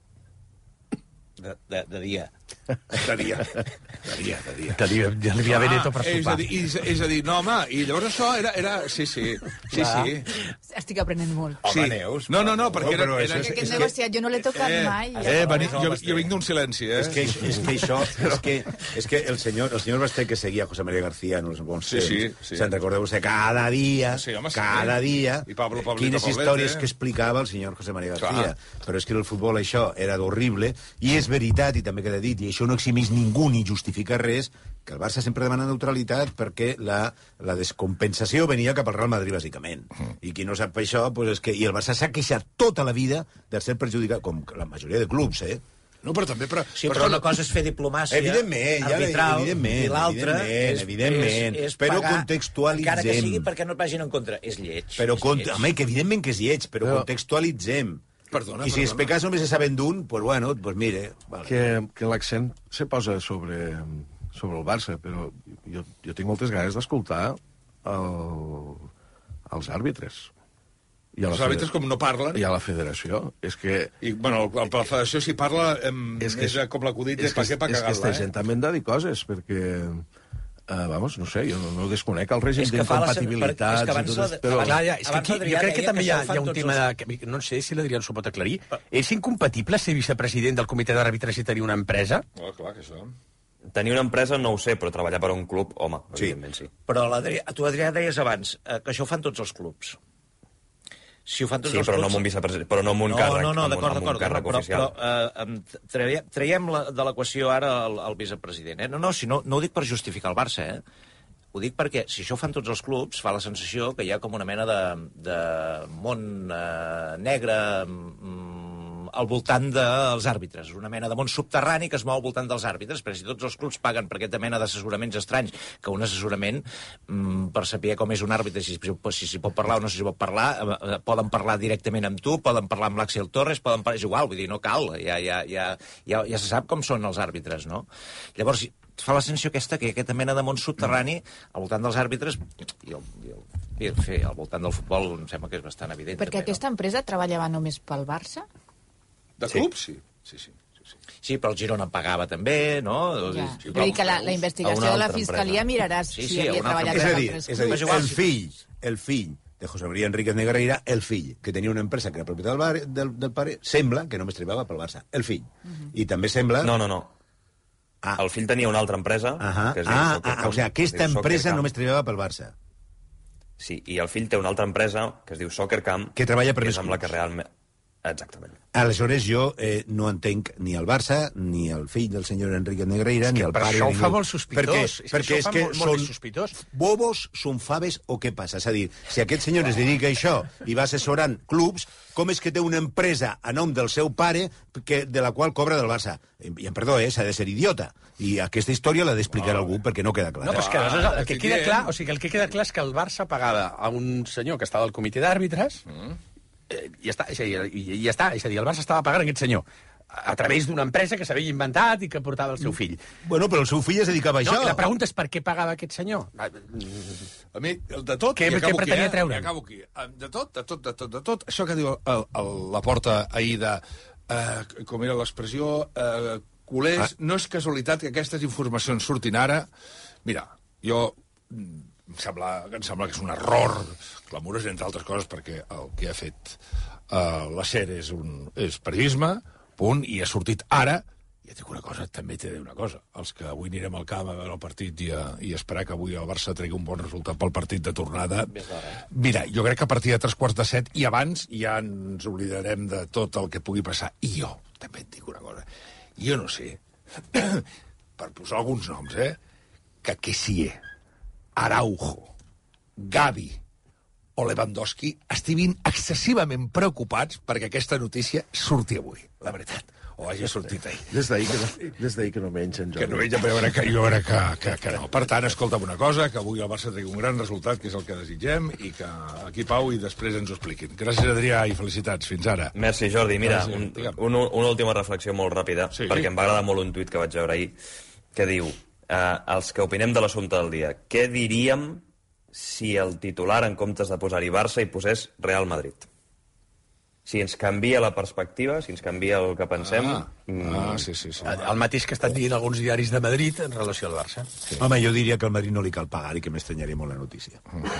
De, de, de dia. De dia. De dia, de dia. De dia, ja li havia Benito per és sopar. a dir, és, és a dir, no, home, i llavors això era... era sí, sí, sí, sí. Estic aprenent molt. Sí. Home, Neus. No, no, no, perquè No, era... però era això és- Aquest és negociat jo no l'he tocat eh, mai. Eh, veni, jo, jo vinc d'un silenci, eh? És que, és que això, és que, és que el senyor, el senyor Basté que seguia José María García en els bons Sí, temps, sí, sí. se'n recordeu vostè, cada dia, Sí, home, sí. cada dia, I Pablo Pablito quines Poblete. històries que explicava el senyor José María García. Clar. Però és que el futbol això era d'horrible, i és veritat, i també queda dit, i això no eximeix ningú ni justifica res, que el Barça sempre demana neutralitat perquè la, la descompensació venia cap al Real Madrid, bàsicament. Mm. I qui no sap això, pues és que... I el Barça s'ha queixat tota la vida de ser perjudicat, com la majoria de clubs, eh? No, però també... Però, Sí, però una cosa és fer diplomàcia Evidentment, ja, arbitral, evidentment, i l'altra evidentment, és, evidentment, és, és però pagar, contextualitzem. encara que sigui perquè no et vagin en contra. És lleig. Però, és cont... lleig. home, que evidentment que és lleig, però, Però- contextualitzem. Perdona, I si perdona. els pecats només se saben d'un, pues bueno, pues mire... Vale. que, que l'accent se posa sobre, sobre el Barça, però jo, jo tinc moltes ganes d'escoltar el, els àrbitres. I a la els àrbitres, com no parlen... I a la federació. És que... I, bueno, el, la federació, si parla, em, és, És que- és com l'acudit de és que, pa què pa és que cagar-la, aquesta eh? gent també hem de dir coses, perquè... Uh, vamos, no sé, jo no, no desconec el règim És que fa la sen- d'incompatibilitats... és que abans i tot la- això, però... abans- Clar, ja, és que Abans aquí, l'Adrià jo crec que deia també que hi ha, això ho hi ha un fan tema tots de... Que, no sé si l'Adrià s'ho pot aclarir. És incompatible ser vicepresident del comitè d'àrbitres i tenir una empresa? Oh, clar, que això... Tenir una empresa no ho sé, però treballar per a un club, home, Sí. evidentment sí. Però l'Adrià, tu, Adrià, deies abans eh, que això ho fan tots els clubs. Si ho fan tots Sí, els però clubs... no amb un vicepresident, però no amb un no, càrrec, No, no, amb un- d'acord, amb un d'acord. càrrec Però, oficial. però eh, em traiem, traiem la, de l'equació ara el, el vicepresident. Eh? No, no, si no, no ho dic per justificar el Barça, eh? Ho dic perquè, si això ho fan tots els clubs, fa la sensació que hi ha com una mena de, de món eh, negre, mm, al voltant dels àrbitres. Una mena de món subterrani que es mou al voltant dels àrbitres, perquè si tots els clubs paguen per aquesta mena d'assessoraments estranys, que un assessorament, mm, per saber com és un àrbitre, si s'hi si, si pot parlar o no si pot parlar, eh, poden parlar directament amb tu, poden parlar amb l'Axel Torres, poden parlar... És igual, vull dir, no cal, ja, ja, ja, ja, ja se sap com són els àrbitres, no? Llavors, fa la sensació aquesta que aquesta mena de món subterrani al voltant dels àrbitres i el, i el, i el, fer, al voltant del futbol em sembla que és bastant evident. Perquè també, aquesta no? empresa treballava només pel Barça? De club, sí. Sí, sí. Sí, però el Girona pagava també, no? Ja. Sí, Vull dir que la, la investigació de la Fiscalia empresa. mirarà Sí, si sí, havia una altra treballat És per a dir, altres és a dir, Però el fill, el fill de José María Enríquez Negreira, el fill, que tenia una empresa que era propietat del, bar, del, del pare, sembla que només treballava pel Barça. El fill. Uh -huh. I també sembla... No, no, no. Ah. El fill tenia una altra empresa... Ah, que es diu ah, Soccer ah, Camp, o sigui, aquesta que es diu empresa Soccer Camp. només treballava pel Barça. Sí, i el fill té una altra empresa que es diu Soccer Camp, Que treballa per que més és amb la que clubs. realment... Exactament. Aleshores, jo eh, no entenc ni el Barça, ni el fill del senyor Enrique Negreira, ni el per pare... això ho ningú. fa molt sospitós. Perquè, És que perquè això és fa que molt- molt són més sospitós. bobos, són faves o què passa? És a dir, si aquest senyor es dedica a això i va assessorant clubs, com és que té una empresa a nom del seu pare que, de la qual cobra del Barça? I em perdó, eh, s'ha de ser idiota. I aquesta història l'ha d'explicar algú perquè no queda clar. No, però és que aleshores el que estic queda dient. clar, o sigui, el que queda clar és que el Barça pagava a un senyor que estava al comitè d'àrbitres, eh, i, està, és a dir, i, i ja està, és a dir, el Barça estava pagant a aquest senyor a, a través d'una empresa que s'havia inventat i que portava el seu fill. Bueno, però el seu fill es dedicava a No, això. i la pregunta és per què pagava aquest senyor? A mi, el de tot... Què- i acabo què aquí, pretenia eh? treure'n? I acabo aquí. De tot, de tot, de tot, de tot. Això que diu el, el, la porta ahir de... Eh, com era l'expressió... Eh, culers, ah. no és casualitat que aquestes informacions surtin ara. Mira, jo... Em sembla, em sembla que és un error clamorós, entre altres coses, perquè el que ha fet uh, la SER és, un, és periodisme, punt, i ha sortit ara. I et dic una cosa, també t'he de dir una cosa. Els que avui anirem al camp a veure el partit i, a, i esperar que avui el Barça tregui un bon resultat pel partit de tornada. Mira, jo crec que a partir de tres quarts de set i abans ja ens oblidarem de tot el que pugui passar. I jo també et dic una cosa. Jo no sé, per posar alguns noms, eh, que Kessié, Araujo, Gavi o Lewandowski estiguin excessivament preocupats perquè aquesta notícia surti avui, la veritat. O hagi sortit ahir. Des d'ahir que, no, des d'ahir que no mengen, Jordi. Que no menja, però jo crec que, jo crec que, que, que no. Per tant, escolta'm una cosa, que avui el Barça tregui un gran resultat, que és el que desitgem, i que aquí Pau i després ens ho expliquin. Gràcies, Adrià, i felicitats. Fins ara. Merci, Jordi. Mira, Gràcies, un, digue'm. un, una última reflexió molt ràpida, Sí. perquè em va agradar molt un tuit que vaig veure ahir, que diu, eh, els que opinem de l'assumpte del dia, què diríem si el titular, en comptes de posar-hi Barça, hi posés Real Madrid? Si ens canvia la perspectiva, si ens canvia el que pensem... Ah, ah sí, sí, sí. El mateix que estan dient alguns diaris de Madrid en relació al Barça. Sí. Home, jo diria que al Madrid no li cal pagar i que m'estranyaria molt la notícia.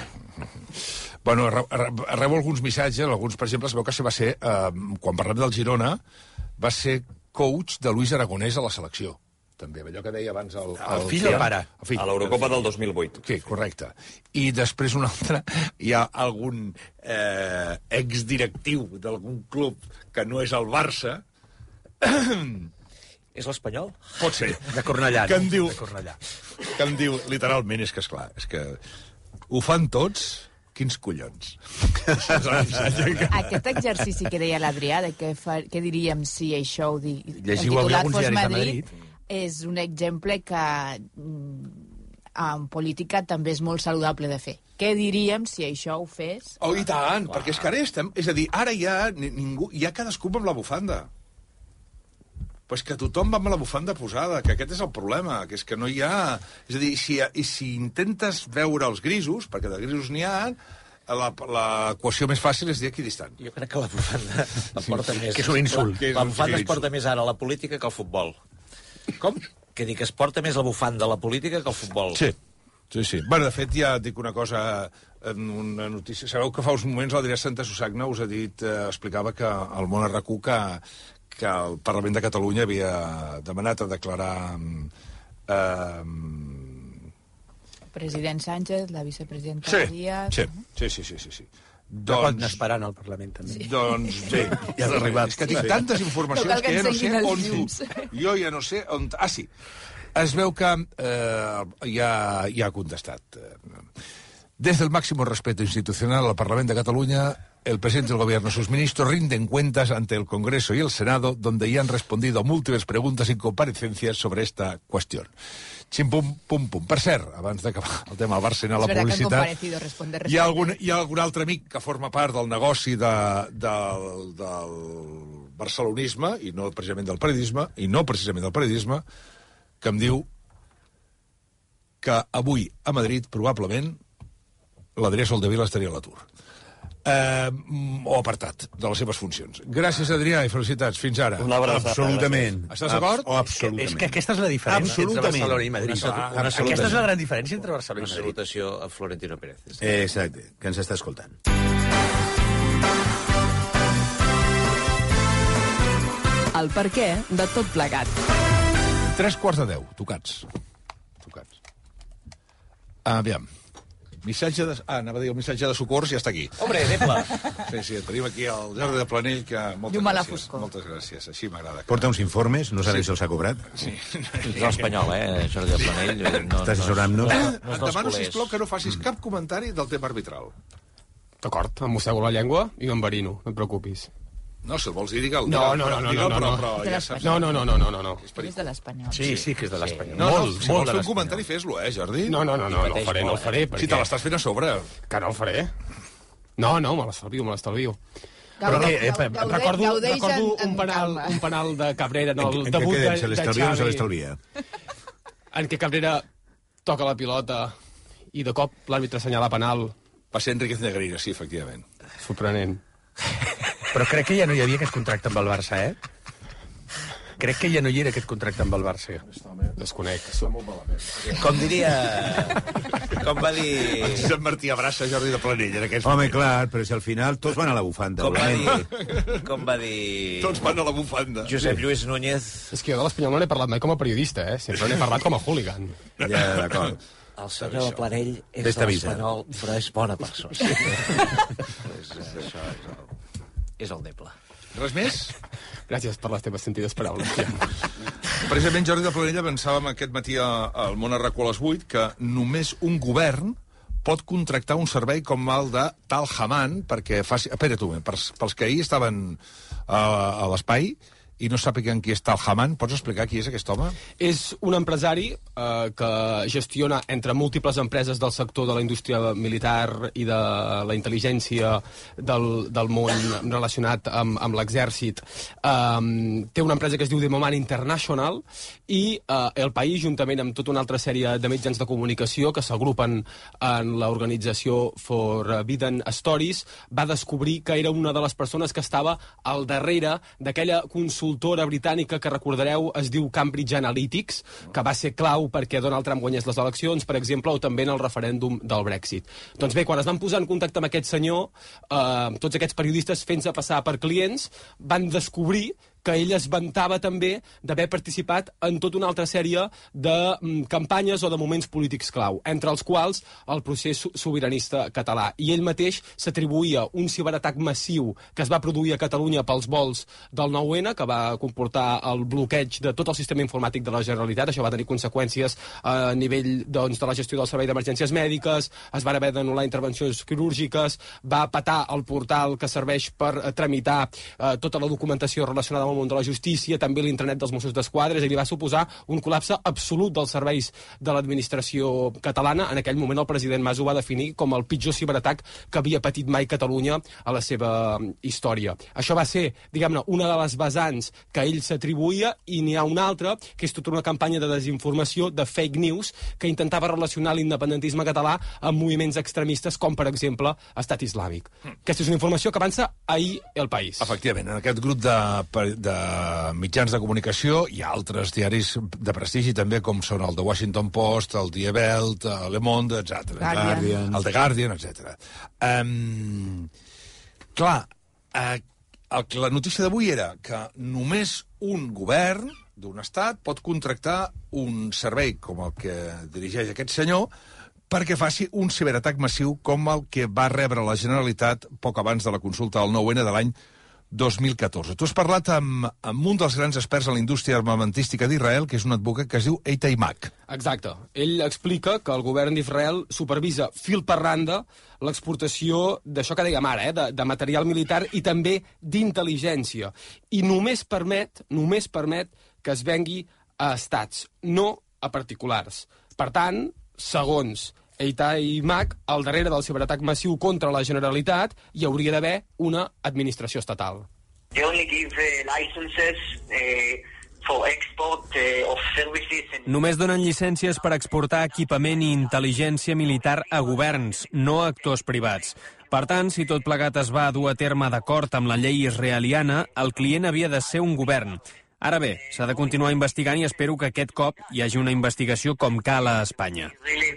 Bueno, re, re, rebo alguns missatges, alguns, per exemple, es veu que se va ser, eh, quan parlem del Girona, va ser coach de Luis Aragonès a la selecció. També, allò que deia abans el... El fill o el pare? El fill. A l'Eurocopa del dos mil vuit. Sí, correcte. I després un altre, hi ha algun eh, exdirectiu d'algun club que no és el Barça, És l'Espanyol? pot ser, De Cornellà. que em diu, De Cornellà. que em diu literalment, és que esclar, és que ho fan tots, quins collons. Aquest exercici que deia l'Adrià, de què, fa, què diríem si això ho di... Llegiu avui alguns diaris de Madrid. És un exemple que mm, en política també és molt saludable de fer. Què diríem si això ho fes? Oh, i tant, perquè és que ara estem... És a dir, ara ja ni- ningú... Ja cadascú va amb la bufanda. Pues que tothom va amb la bufanda posada, que aquest és el problema, que és que no hi ha... És a dir, si, i si intentes veure els grisos, perquè de grisos n'hi ha, l'equació més fàcil és dir equidistant. Jo crec que la bufanda la porta més... Que és un insult. La, la bufanda es porta més ara a la política que al futbol. Com? Que dic, es porta més la bufanda a la política que al futbol. Sí, sí, sí. Bueno, de fet, ja et dic una cosa, en una notícia... Sabeu que fa uns moments l'Adrià Santa Susagna us ha dit, eh, explicava que al món R Q que, que el Parlament de Catalunya havia demanat a declarar... Eh, President Sánchez, la vicepresidenta sí, Díaz... sí, sí, sí, sí, sí, sí. Ja pot anar esperant al Parlament, també. Sí. Doncs bé, ja has arribat. És que tinc tantes informacions No cal que que ja no sé ensenyin els on... llums. Jo ja no sé on... Ah, sí. Es veu que eh, ja, ja ha contestat. Desde el máximo respeto institucional al Parlamento de Cataluña, el presidente del Gobierno y sus ministros rinden cuentas ante el Congreso y el Senado, donde ya han respondido a múltiples preguntas y comparecencias sobre esta cuestión. Xim, pum, pum, pum. Per cert, abans d'acabar el tema del Barça i anar a la publicitat, responder, hi ha, algun, hi ha algun altre amic que forma part del negoci de, del, del barcelonisme, i no precisament del periodisme, i no precisament del periodisme, que em diu que avui a Madrid, probablement, l'Adrià Soldevila estaria a l'atur. Eh, o apartat de les seves funcions. Gràcies, Adrià, i felicitats. Fins ara. Una abraçada. Absolutament. Estàs d'acord? O absolutament. És que aquesta és la diferència entre Barcelona i Madrid. Una, una Aquesta és la gran diferència entre Barcelona i Una Madrid. salutació a Florentino Pérez. Exacte, que ens està escoltant. El perquè de tot plegat. Tres quarts de deu, tocats. Tocats. Aviam. Missatge de... Ah, anava a dir el missatge de socors ja està aquí. Hombre, Depla! Sí, sí, tenim aquí el Jordi de Planell, que... Moltes Llum a la gràcies, foscor. moltes gràcies, així m'agrada. Porta uns informes, no sabem Sí. si els ha cobrat. Sí. És l'espanyol, eh, Jordi de Planell. No, Està assessorant-nos. no, no, Et és dels demano, culers. sisplau, que no facis cap comentari del tema arbitral. D'acord, em mossego la llengua i m'enverino, no et preocupis. No, si el vols dir, digue'l. No, digue'l, no, però- no, no, digue'l, no, però, no. però De ja l'Espanyol. saps. No, no, no, no, no, no, no. És És perill. de l'Espanyol. Sí, sí que és de l'Espanyol. No, Molt, no, si molt vols de fer un l'Espanyol. comentari, fes-lo, eh, Jordi? No, no, no, no, no el faré, no el faré, Si te perquè... l'estàs fent a sobre. Que no el faré. No, no, me l'estalvio, me l'estalvio. Però Gaudeix- que, eh, gaudeix- recordo, gaudeix recordo en- un en penal, calma. un penal de Cabrera en En, el en què debut de, quedem? Se de l'estalvia o no se Xavi, l'estalvia? En què Cabrera toca la pilota i de cop l'àrbitre assenyala penal. Va ser Enriquez Negreira, sí, efectivament. Sorprenent. Però crec que ja no hi havia aquest contracte amb el Barça, eh? Crec que ja no hi era aquest contracte amb el Barça. Desconec. Com diria... Com va dir... Josep Martí abraça Jordi de Planell en aquests Home, moments. clar, però si al final tots van a la bufanda. Com va lamento. dir... Com va dir... Tots van a la bufanda. Josep Lluís Núñez... És que jo de l'Espanyol no n'he parlat mai com a periodista, eh? Sempre n'he parlat com a hooligan. Ja, d'acord. El senyor Planell és Ves-te de avisar. l'Espanyol, però és bona persona. és, això és el, és el Depla. Res més? Gràcies per les teves sentides paraules. Ja. Precisament Jordi de Planell avançàvem aquest matí a- al Món Arracó a les vuit que només un govern pot contractar un servei com el de Tal Haman perquè faci... Espera tu, eh, pels, pels que ahir estaven a, a l'espai i no sàpiguen qui és Tal Haman, pots explicar qui és aquest home? És un empresari eh, que gestiona entre múltiples empreses del sector de la indústria militar i de la intel·ligència del, del món relacionat amb, amb l'exèrcit. Um, té una empresa que es diu Demoman International i uh, El País, juntament amb tota una altra sèrie de mitjans de comunicació que s'agrupen en l'organització Forbidden Stories, va descobrir que era una de les persones que estava al darrere d'aquella consultora britànica que recordareu es diu Cambridge Analytics, que va ser clau perquè Donald Trump guanyés les eleccions, per exemple, o també en el referèndum del Brexit. Doncs bé, quan es van posar en contacte amb aquest senyor, eh, tots aquests periodistes fent-se passar per clients, van descobrir que ell es vantava també d'haver participat en tota una altra sèrie de mm, campanyes o de moments polítics clau, entre els quals el procés sobiranista català. I ell mateix s'atribuïa un ciberatac massiu que es va produir a Catalunya pels vols del nou ene, que va comportar el bloqueig de tot el sistema informàtic de la Generalitat. Això va tenir conseqüències a nivell doncs, de la gestió del servei d'emergències mèdiques, es van haver d'anul·lar intervencions quirúrgiques, va patar el portal que serveix per eh, tramitar eh, tota la documentació relacionada amb el món de la justícia, també l'intranet dels Mossos d'Esquadra, i li va suposar un col·lapse absolut dels serveis de l'administració catalana. En aquell moment el president Mas ho va definir com el pitjor ciberatac que havia patit mai Catalunya a la seva història. Això va ser, diguem-ne, una de les vessants que ell s'atribuïa, i n'hi ha una altra, que és tota una campanya de desinformació, de fake news, que intentava relacionar l'independentisme català amb moviments extremistes com, per exemple, Estat Islàmic. Aquesta és una informació que avança ahir El País. Efectivament, en aquest grup de, de mitjans de comunicació hi ha altres diaris de prestigi també, com són el The Washington Post, el The Welt, el Le Monde, etcètera. Guardian. El The Guardian, etcètera. Um, clar, uh, el, la notícia d'avui era que només un govern d'un estat pot contractar un servei com el que dirigeix aquest senyor perquè faci un ciberatac massiu com el que va rebre la Generalitat poc abans de la consulta del nou ene de l'any dos mil catorze. Tu has parlat amb, amb un dels grans experts en la indústria armamentística d'Israel, que és un advocat que es diu Eitai Mack. Exacte. Ell explica que el govern d'Israel supervisa fil per randa l'exportació d'això que dèiem ara, eh, de, de material militar i també d'intel·ligència. I només permet, només permet que es vengui a estats, no a particulars. Per tant, segons Eitai Mack, al darrere del ciberatac massiu contra la Generalitat hi hauria d'haver una administració estatal. They only give uh, licenses uh, for export uh, of services. And... Només donen llicències per exportar equipament i intel·ligència militar a governs, no a actors privats. Per tant, si tot plegat es va dur a terme d'acord amb la llei israeliana, el client havia de ser un govern. Ara bé, s'ha de continuar investigant i espero que aquest cop hi hagi una investigació com cal a Espanya.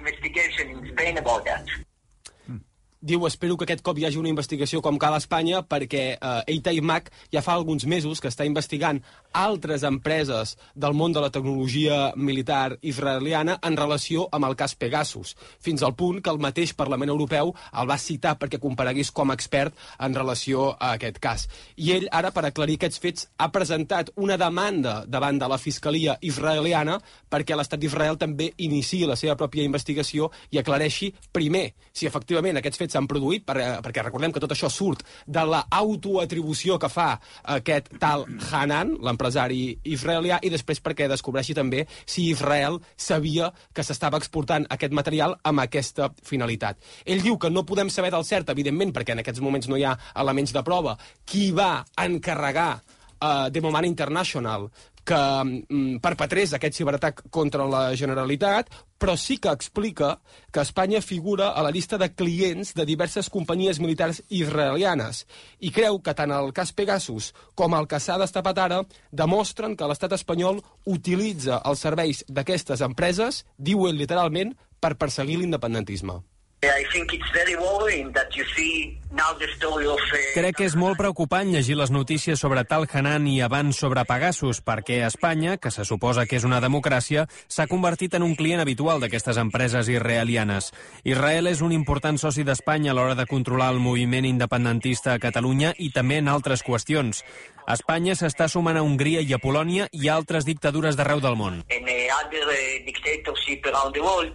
Diu, espero que aquest cop hi hagi una investigació com cal a Espanya perquè eh, Eitai Mack ja fa alguns mesos que està investigant altres empreses del món de la tecnologia militar israeliana en relació amb el cas Pegasus, fins al punt que el mateix Parlament Europeu el va citar perquè comparegués com a expert en relació a aquest cas. I ell, ara, per aclarir aquests fets, ha presentat una demanda davant de la Fiscalia israeliana perquè l'estat d'Israel també iniciï la seva pròpia investigació i aclareixi, primer, si efectivament aquests fets s'han produït, per, perquè recordem que tot això surt de l'autoatribució que fa aquest tal Hanan, l'empresari israelià, i després perquè descobreixi també si Israel sabia que s'estava exportant aquest material amb aquesta finalitat. Ell diu que no podem saber del cert, evidentment, perquè en aquests moments no hi ha elements de prova, qui va encarregar uh, de Moment International que mm, perpetrés aquest ciberatac contra la Generalitat, però sí que explica que Espanya figura a la llista de clients de diverses companyies militars israelianes i creu que tant el cas Pegasus com el que s'ha destapat ara demostren que l'estat espanyol utilitza els serveis d'aquestes empreses, diu ell literalment, per perseguir l'independentisme. I think it's very worrying that you see now the story of... Uh... Crec que és molt preocupant llegir les notícies sobre Tal Hanan i abans sobre Pegasus, perquè Espanya, que se suposa que és una democràcia, s'ha convertit en un client habitual d'aquestes empreses israelianes. Israel és un important soci d'Espanya a l'hora de controlar el moviment independentista a Catalunya i també en altres qüestions. Espanya s'està sumant a Hongria i a Polònia i a altres dictadures d'arreu del món. And uh, other uh, dictatorship around the world.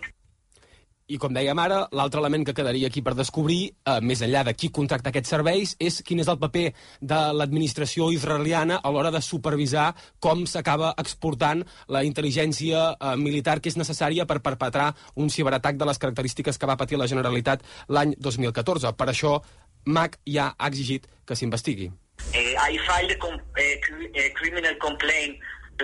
I com dèiem ara, l'altre element que quedaria aquí per descobrir, eh, més enllà de qui contracta aquests serveis, és quin és el paper de l'administració israeliana a l'hora de supervisar com s'acaba exportant la intel·ligència eh, militar que és necessària per perpetrar un ciberatac de les característiques que va patir la Generalitat l'any dos mil catorze. Per això, Mack ja ha exigit que s'investigui. Uh, I filed a, com a, a criminal complaint.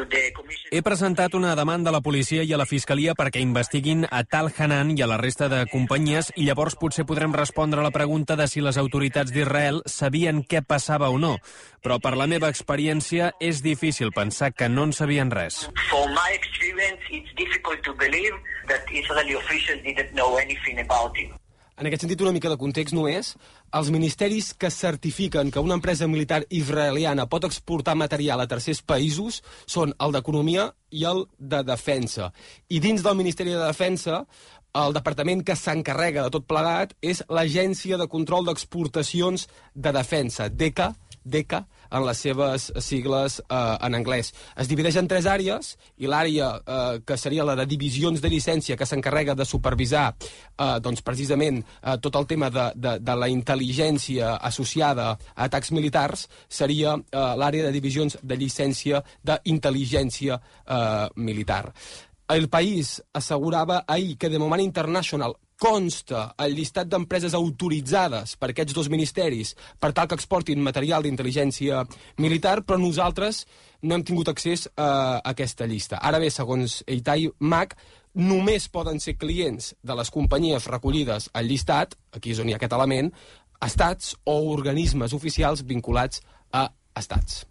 He presentat una demanda a la policia i a la fiscalia perquè investiguin a Tal Hanan i a la resta de companyies i llavors potser podrem respondre a la pregunta de si les autoritats d'Israel sabien què passava o no. Però per la meva experiència és difícil pensar que no en sabien res. For my experience, it's difficult to believe that Israeli officials didn't know anything about it. En aquest sentit, una mica de context només, els ministeris que certifiquen que una empresa militar israeliana pot exportar material a tercers països són el d'Economia i el de Defensa. I dins del Ministeri de Defensa, el departament que s'encarrega de tot plegat és l'Agència de Control d'Exportacions de Defensa, D E C A, D E C A, en les seves sigles eh, en anglès. Es divideix en tres àrees i l'àrea eh, que seria la de divisions de llicència que s'encarrega de supervisar eh, doncs precisament eh, tot el tema de, de, de la intel·ligència associada a atacs militars seria eh, l'àrea de divisions de llicència d'intel·ligència eh, militar. El País assegurava ahir que de Moment International consta el llistat d'empreses autoritzades per aquests dos ministeris per tal que exportin material d'intel·ligència militar, però nosaltres no hem tingut accés a aquesta llista. Ara bé, segons Eitai Mack, només poden ser clients de les companyies recollides al llistat, aquí és on hi ha aquest element, estats o organismes oficials vinculats a estats.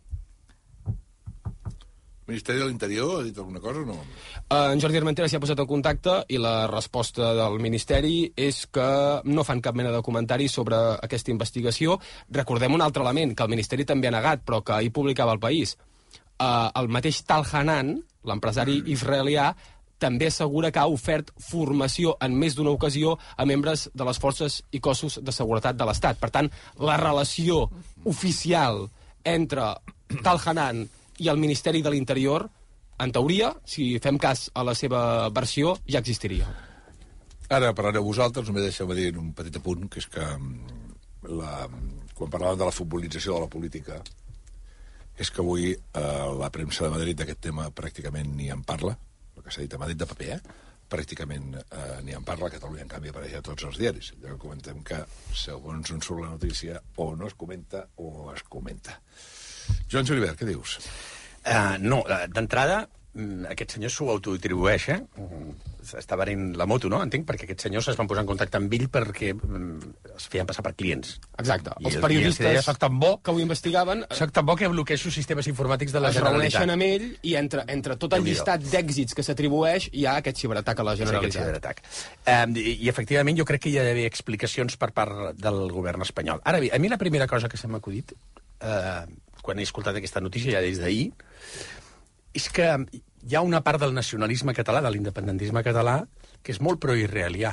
El Ministeri de l'Interior ha dit alguna cosa o no? En Jordi Armentera s'hi ha posat en contacte i la resposta del Ministeri és que no fan cap mena de comentari sobre aquesta investigació. Recordem un altre element que el Ministeri també ha negat, però que ahir publicava El País. Uh, el mateix Tal Hanan, l'empresari mm. israelià, també assegura que ha ofert formació en més d'una ocasió a membres de les forces i cossos de seguretat de l'Estat. Per tant, la relació oficial entre Tal Hanan i el Ministeri de l'Interior, en teoria, si fem cas a la seva versió, ja existiria. Ara parlareu vosaltres, només deixeu-me dir un petit apunt, que és que la, quan parlàvem de la futbolització de la política, és que avui eh, la premsa de Madrid d'aquest tema pràcticament ni en parla, el que s'ha dit a Madrid de paper, eh? pràcticament eh, ni en parla. A Catalunya, en canvi, apareix a tots els diaris. Ja comentem que, segons on surt la notícia, o no es comenta o es comenta. Joan Julivert, què dius? Uh, no, d'entrada, aquest senyor s'ho autoatribueix, eh? Està venint la moto, no? Entenc, perquè aquests senyors es van posar en contacte amb ell perquè es feien passar per clients. Exacte. I els el, periodistes deia, soc tan bo, que ho investigaven... Soc tan bo que bloqueixo sistemes informàtics de la es Generalitat. Es reuneixen amb ell i entre, entre tot el llistat d'èxits que s'atribueix hi ha aquest ciberatac a la Generalitat. Ciberatac. Um, i, I, efectivament, jo crec que hi ha d'haver explicacions per part del govern espanyol. Ara bé, a mi la primera cosa que se m'ha acudit, uh, quan he escoltat aquesta notícia ja des d'ahir, és que hi ha una part del nacionalisme català, de l'independentisme català, que és molt pro-israelià.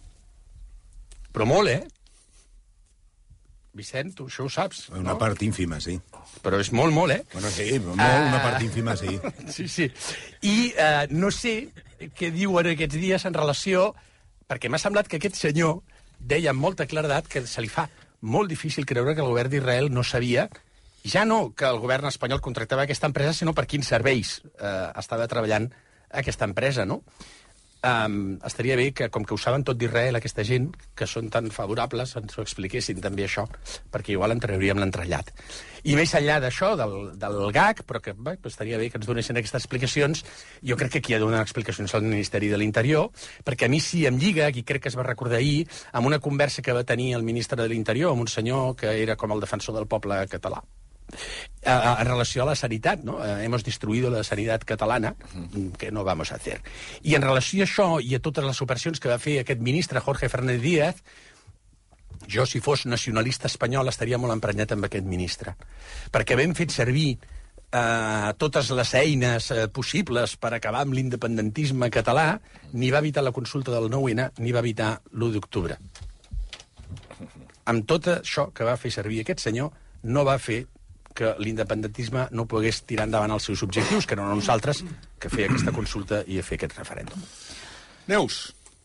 Però molt, eh? Vicent, tu això ho saps, Una no? part ínfima, sí. Però és molt, molt, eh? Bueno, sí, molt, una part ínfima, sí. Sí, sí. I uh, no sé què diuen aquests dies en relació... Perquè m'ha semblat que aquest senyor deia amb molta claredat que se li fa molt difícil creure que el govern d'Israel no sabia, ja no que el govern espanyol contractava aquesta empresa, sinó per quins serveis eh, estava treballant aquesta empresa, no? Um, estaria bé que, com que ho saben tot d'Israel, aquesta gent, que són tan favorables, ens ho expliquessin també això, perquè igual en trauríem l'entrellat. I més enllà d'això, del, del G A C, però que bé, estaria bé que ens donessin aquestes explicacions, jo crec que aquí ha de donar explicacions al Ministeri de l'Interior, perquè a mi sí em lliga, i crec que es va recordar ahir, amb una conversa que va tenir el ministre de l'Interior amb un senyor que era com el defensor del poble català. En relació a la sanitat, ¿no? Hemos destruido la sanitat catalana, que no vamos a hacer. I en relació a això i a totes les operacions que va fer aquest ministre, Jorge Fernández Díaz, jo, si fos nacionalista espanyol, estaria molt emprenyat amb aquest ministre. Perquè vam fet servir eh, totes les eines eh, possibles per acabar amb l'independentisme català, ni va evitar la consulta del nou ene, ni va evitar l'u d'octubre. Amb tot això que va fer servir aquest senyor, no va fer que l'independentisme no pogués tirar endavant els seus objectius, que eren uns altres, que fer aquesta consulta i fer aquest referèndum. Neus.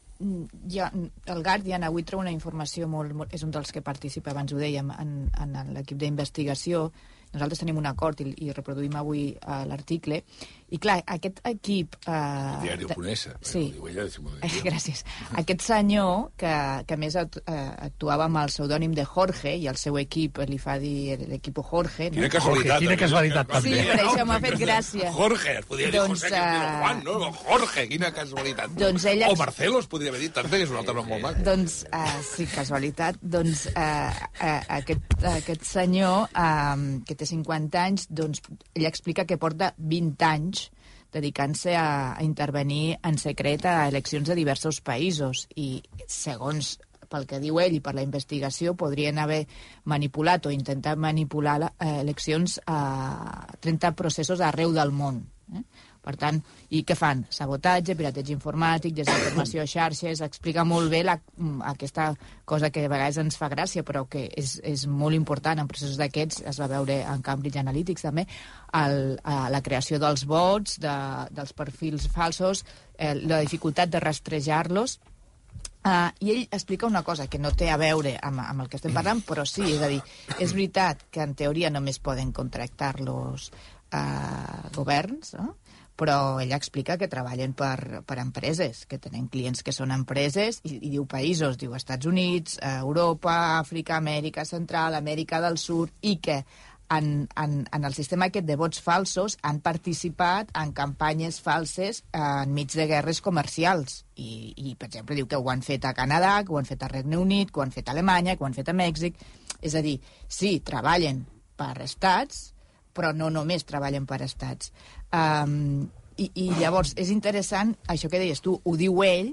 Ja, el Guardian avui treu una informació molt, molt... És un dels que participa, abans ho dèiem, en, en l'equip d'investigació. Nosaltres tenim un acord i, i reproduïm avui uh, l'article. I clar, aquest equip... Uh, Diari ho coneix, sí. Ho diu ella, eh, gràcies. Aquest senyor, que, que més act, uh, actuava amb el pseudònim de Jorge, i el seu equip li fa dir l'equip Jorge... Quina no? casualitat. Jorge, quina casualitat. Sí, per això m'ha fet gràcia. Jorge, es podria dir doncs, José, uh... Juan, no? Jorge, quina casualitat. Doncs ella... O Marcelo es podria haver dit també, que és un altre nom molt maco. Doncs, uh, sí, casualitat. Doncs uh, uh, aquest, uh, aquest senyor, uh, que té cinquanta anys, doncs ell explica que porta vint anys dedicant-se a, a intervenir en secret a eleccions de diversos països i, segons pel que diu ell i per la investigació, podrien haver manipulat o intentat manipular eh, eleccions a trenta processos arreu del món. Eh? Per tant, i què fan? Sabotatge, pirateig informàtic, desinformació a xarxes... Explica molt bé la, aquesta cosa que a vegades ens fa gràcia, però que és, és molt important en processos d'aquests, es va veure en Cambridge Analytics també, el, la creació dels bots, de, dels perfils falsos, eh, la dificultat de rastrejar-los. Uh, I ell explica una cosa que no té a veure amb, amb el que estem parlant, però sí, és a dir, és veritat que en teoria només poden contractar-los uh, governs, no? Però ella explica que treballen per, per empreses, que tenen clients que són empreses, i, i diu països, diu Estats Units, Europa, Àfrica, Amèrica Central, Amèrica del Sud, i que en, en, en el sistema aquest de vots falsos han participat en campanyes falses enmig de guerres comercials. I, i, per exemple, diu que ho han fet a Canadà, que ho han fet a Regne Unit, que ho han fet a Alemanya, que ho han fet a Mèxic. És a dir, sí, treballen per estats, però no només treballen per estats. Um, i, I llavors és interessant, això que deies tu, ho diu ell,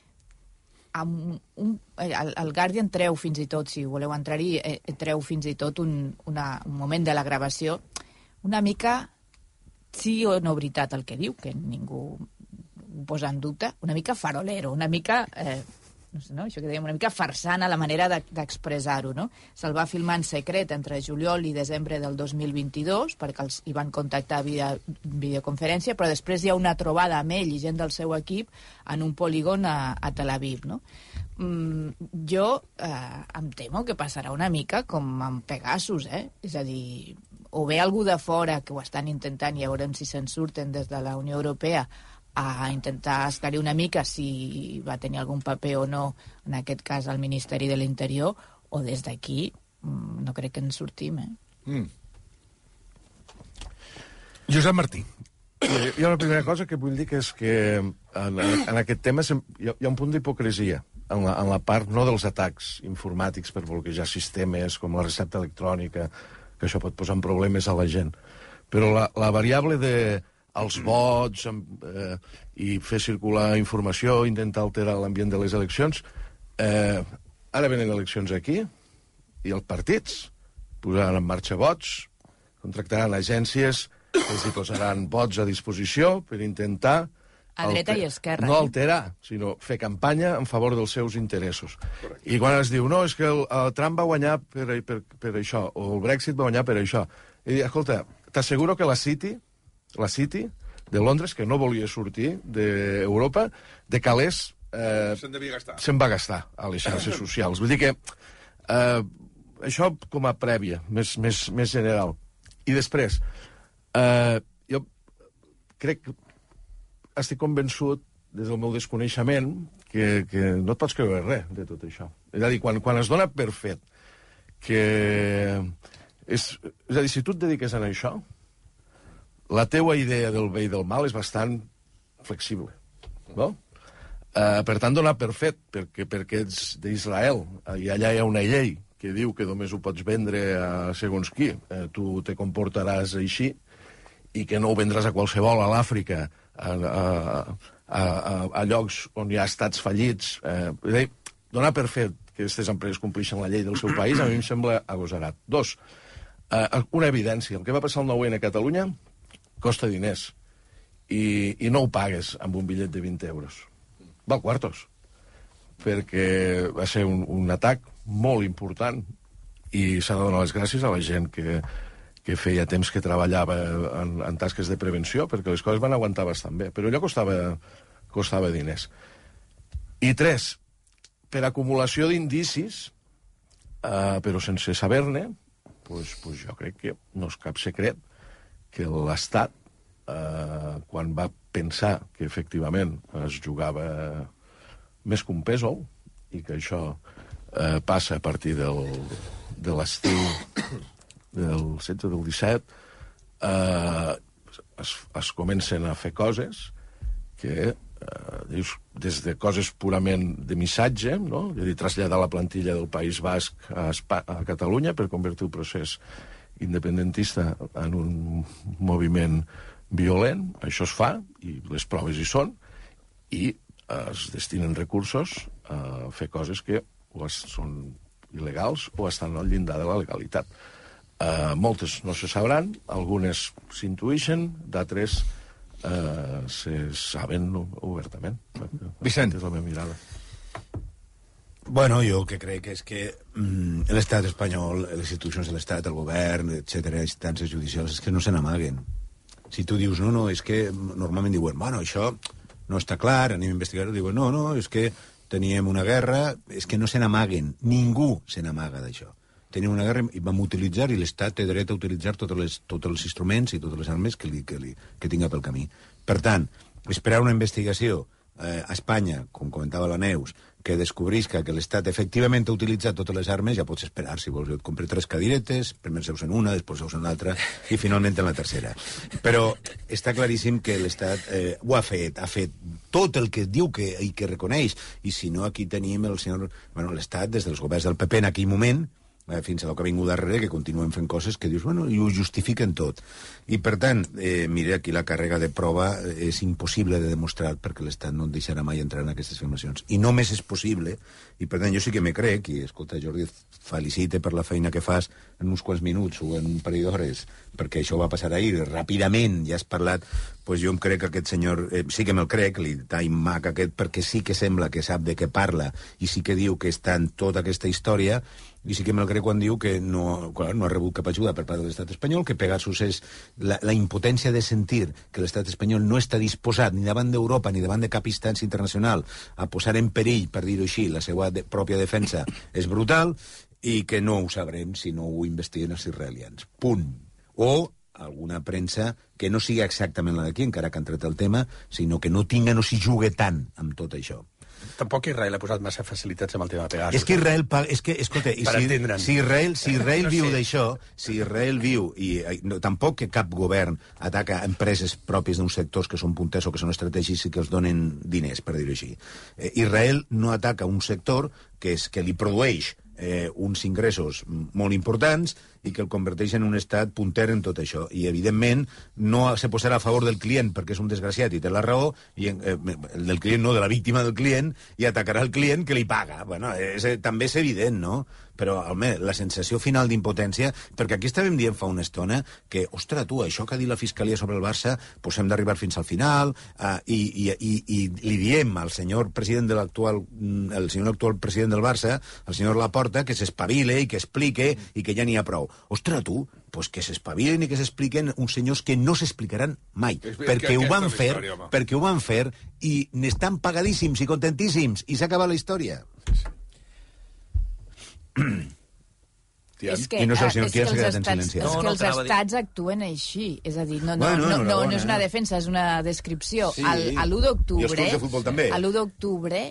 amb un, el, el Guardian treu fins i tot, si voleu entrar-hi, eh, treu fins i tot un, una, un moment de la gravació, una mica, sí o no veritat el que diu, que ningú ho posa en dubte, una mica farolero, una mica... Eh, no sé, no? Això que dèiem, una mica farsana la manera d'expressar-ho, no? Se'l va filmar en secret entre juliol i desembre del dos mil vint-i-dos, perquè els hi van contactar via videoconferència, però després hi ha una trobada amb ell i gent del seu equip en un polígon a, a Tel Aviv, no? Mm, jo eh, em temo que passarà una mica com amb Pegasus, eh? És a dir, o bé algú de fora que ho estan intentant i ja veurem si se'n surten des de la Unió Europea a intentar esclarir una mica si va tenir algun paper o no, en aquest cas al Ministeri de l'Interior, o des d'aquí no crec que ens sortim, eh? Mm. Josep Martí. Hi ha una primera cosa que vull dir, que és que en, en aquest tema hi ha, hi ha un punt d'hipocresia en la, en la part no dels atacs informàtics per bloquejar sistemes com la recepta electrònica, que això pot posar en problemes a la gent, però la, la variable de els vots eh, i fer circular informació, intentar alterar l'ambient de les eleccions. Eh, ara venen eleccions aquí i els partits posaran en marxa vots, contractaran agències que els hi posaran vots a disposició per intentar a dreta i esquerra. No alterar, sinó fer campanya en favor dels seus interessos. Correcte. I quan es diu, no, és que el, el Trump va guanyar per, per, per això, o el Brexit va guanyar per això. I dic, escolta, t'asseguro que la City la City de Londres, que no volia sortir d'Europa, de calés eh, se'n devia gastar. Se'n va gastar a les xarxes socials. Vull dir que eh, això com a prèvia, més, més, més general. I després, eh, jo crec que estic convençut, des del meu desconeixement, que, que no et pots creure res de tot això. És a dir, quan, quan es dona per fet que... És, és a dir, si tu et dediques a això, la teua idea del bé i del mal és bastant flexible, no? Uh, per tant, donar per fet, perquè, perquè ets d'Israel, i allà hi ha una llei que diu que només ho pots vendre a segons qui, uh, tu te comportaràs així, i que no ho vendràs a qualsevol, a l'Àfrica, a, a, a, a, a llocs on hi ha estats fallits. Uh, dir, donar per fet que aquestes empreses compleixen la llei del seu país, a mi em sembla agosarat. Dos, uh, una evidència. El que va passar el nou N a Catalunya costa diners, i, i no ho pagues amb un bitllet de vint euros. Val quartos, perquè va ser un, un atac molt important, i s'ha de donar les gràcies a la gent que, que feia temps que treballava en, en tasques de prevenció, perquè les coses van aguantar bastant bé, però allò costava, costava diners. I tres, per acumulació d'indicis, eh, però sense saber-ne, pues, pues jo crec que no és cap secret que l'Estat, eh, quan va pensar que efectivament es jugava més que un pèsol, i que això eh, passa a partir del, de l'estiu del setze, del disset, eh, es, es comencen a fer coses que, eh, dius, des de coses purament de missatge, no? És a dir, traslladar la plantilla del País Basc a, Espa a Catalunya per convertir el procés independentista en un moviment violent, això es fa, i les proves hi són, i es destinen recursos a fer coses que o són il·legals o estan al llindar de la legalitat. Uh, moltes no se sabran, algunes s'intuïxen, d'altres uh, se saben obertament. Vicent. És la meva mirada. Bueno, jo el que crec és que mm, l'estat espanyol, les institucions de l'estat, el govern, etcètera, les instàncies judicials, és que no se n'amaguen. Si tu dius, no, no, és que normalment diuen, bueno, això no està clar, anem a investigar-ho, diuen, no, no, és que teníem una guerra, és que no se n'amaguen, ningú se n'amaga d'això. Teníem una guerra i vam utilitzar, i l'Estat té dret a utilitzar tots les, tots els instruments i totes les armes que, li, que, li, que tinga pel camí. Per tant, esperar una investigació eh, a Espanya, com comentava la Neus, que descobrisca que l'Estat efectivament ha utilitzat totes les armes, ja pots esperar, si vols. Jo et compre tres cadiretes, primer seus en una, després seus en l'altra, i finalment en la tercera. Però està claríssim que l'Estat eh, ho ha fet, ha fet tot el que diu que, i que reconeix. I si no, aquí tenim el senyor... Bueno, l'Estat, des dels governs del P P en aquell moment, eh, fins a lo que ha vingut darrere, que continuen fent coses que dius, bueno, i ho justifiquen tot. I, per tant, eh, mira, aquí la càrrega de prova és impossible de demostrar perquè l'Estat no et deixarà mai entrar en aquestes afirmacions. I només és possible, i per tant jo sí que me crec, i escolta, Jordi, felicite per la feina que fas en uns quants minuts o en un parell d'hores, perquè això va passar ahir, ràpidament, ja has parlat, doncs jo em crec que aquest senyor, eh, sí que me'l crec, li time mac aquest, perquè sí que sembla que sap de què parla, i sí que diu que està en tota aquesta història, i sí que me'l crec quan diu que no, clar, no ha rebut cap ajuda per part de l'estat espanyol, que Pegasus és la, la impotència de sentir que l'estat espanyol no està disposat ni davant d'Europa ni davant de cap instància internacional a posar en perill, per dir-ho així, la seva de, pròpia defensa és brutal, i que no ho sabrem si no ho investiguen els israelians. Punt. O alguna premsa que no sigui exactament la d'aquí, encara que han tret el tema, sinó que no tinga, no s'hi jugui tant amb tot això. Tampoc Israel ha posat massa facilitats amb el tema de Pegasus. És que Israel... És que, escolta, i si, si Israel, si Israel no viu sé. d'això, si Israel viu, i no, tampoc que cap govern ataca empreses pròpies d'uns sectors que són punters o que són estratègics i que els donen diners, per dir-ho així. Eh, Israel no ataca un sector que, és, que li produeix eh, uns ingressos molt importants i que el converteix en un estat punter en tot això. I, evidentment, no se posarà a favor del client perquè és un desgraciat i té la raó, i eh, el del client no, de la víctima del client, i atacarà el client que li paga. Bueno, és, també és evident, no? Però, almenys, la sensació final d'impotència, perquè aquí estàvem dient fa una estona que, ostres, tu, això que ha dit la Fiscalia sobre el Barça, doncs hem d'arribar fins al final, eh, i, i, i, i li diem al senyor president de l'actual, el senyor actual president del Barça, el senyor Laporta, que s'espavile i que explique i que ja n'hi ha prou. Ostres, tu, pues que s'espavilen i que s'expliquen uns senyors que no s'explicaran mai, és, perquè ho van fer, història, perquè ho van fer i n'estan pagadíssims i contentíssims i s'ha acabat la història. És que, I no sé, el senyor és que els, estats, és que els estats actuen així. És a dir, no, no, bueno, no, no, no, no és una defensa, és una descripció. Sí. Al, a l'u d'octubre... I els clubs de futbol també. A l'u d'octubre...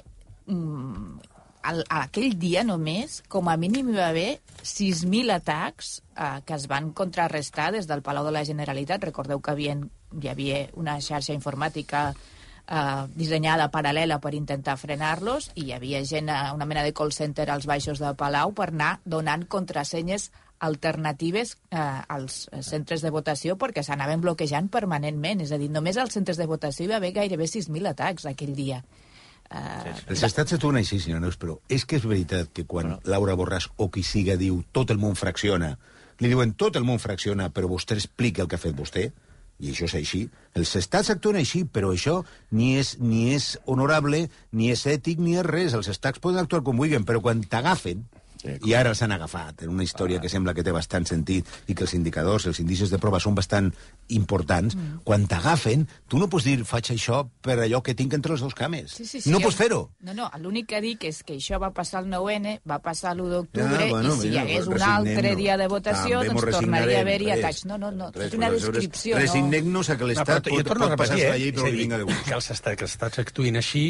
Mm, Al, aquell dia només, com a mínim hi va haver sis mil atacs eh, que es van contrarrestar des del Palau de la Generalitat. Recordeu que havien, hi havia una xarxa informàtica eh, dissenyada paral·lela per intentar frenar-los i hi havia gent, eh, una mena de call center als baixos de Palau per anar donant contrasenyes alternatives eh, als centres de votació perquè s'anaven bloquejant permanentment. És a dir, només als centres de votació hi va haver gairebé sis mil atacs aquell dia. Uh, Els estats actuen així, senyor Neus, però és que és veritat que quan bueno. Laura Borràs o qui siga diu tot el món fracciona, li diuen tot el món fracciona, però vostè explica el que ha fet vostè, i això és així. Els estats actuen així, però això ni és, ni és honorable, ni és ètic, ni és res. Els estats poden actuar com vulguin, però quan t'agafen, i ara els han agafat en una història que sembla que té bastant sentit i que els indicadors, els indicis de prova són bastant importants, mm. quan t'agafen, tu no pots dir, faig això per allò que tinc entre les dos cames. Sí, sí, sí, no jo... pots fer-ho. No, no, l'únic que dic és que això va passar el nou ene, va passar l'u d'octubre, ja, bueno, i si hi hagués un altre dia de votació, doncs tornaria a haver-hi atacs. No, no, no, és una descripció. Resignem-nos a que l'Estat pot, pot passar la llei per la vinga de gust. Que els estats, que els estats actuïn així,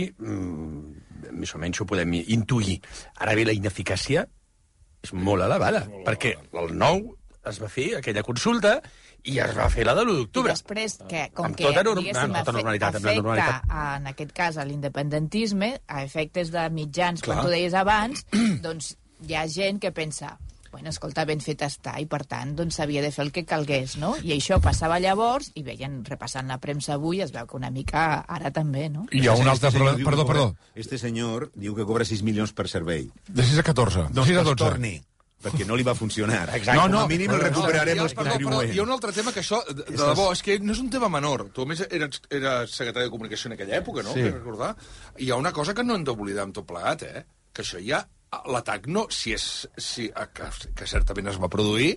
mmm, més o menys ho podem intuir. Ara bé, la ineficàcia és molt elevada, molt perquè el nou es va fer aquella consulta i es va fer la de l'u d'octubre. I després, que, com amb que, tota, norm... diguéssim, tota normalitat, afecta, normalitat. en aquest cas, a l'independentisme, a efectes de mitjans, Clar. com tu deies abans, doncs hi ha gent que pensa, bueno, escolta, ben fet està, i per tant, doncs s'havia de fer el que calgués, no? I això passava llavors, i veien, repassant la premsa avui, es veu que una mica ara també, no? I hi ha un altre problema... Perdó, perdó. Este senyor diu que cobra sis milions per servei. De sis a catorze. Doncs sis a dotze. Torni, perquè no li va funcionar. Exacte. No, no, com a mínim el recuperarem els contribuents. Hi ha un altre tema que això, de, de debò, és que no és un tema menor. Tu, a més, eres, eres secretari de Comunicació en aquella època, no? Sí. Recordar. Hi ha una cosa que no hem d'oblidar amb tot plegat, eh? Que això ja... L'atac no, si és... Si, que, que certament es va produir,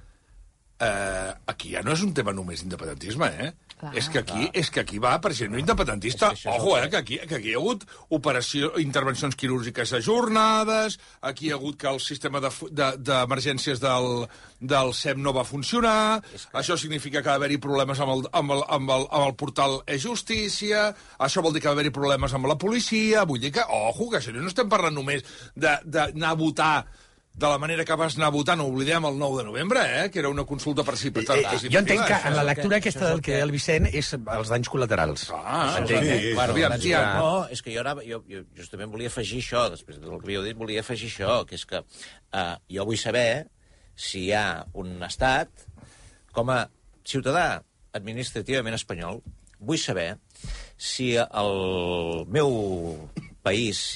eh, aquí ja no és un tema només d'independentisme, eh? Clar, és, que aquí, és que aquí va per gent no independentista. És que Ojo, eh, que aquí, que aquí hi ha hagut operació, intervencions quirúrgiques ajornades, aquí hi ha hagut que el sistema d'emergències de, de, del, del S E M no va funcionar, que... això significa que va haver-hi problemes amb el, amb, el, amb, el, amb el portal e-justícia, això vol dir que va haver-hi problemes amb la policia, vull dir que, ojo, que això no estem parlant només d'anar a votar de la manera que vas anar votant, oblidem el nou de novembre, eh? Que era una consulta participativa. Jo entenc que en la lectura aquesta del que el Vicent és els danys col·laterals. Ah, Entenc, sí. eh? Bueno, Aviam, ja, ja. no, és que jo, ara, jo, jo justament volia afegir això, després del que havíeu dit, volia afegir això, que és que uh, jo vull saber si hi ha un estat, com a ciutadà administrativament espanyol, vull saber si el meu país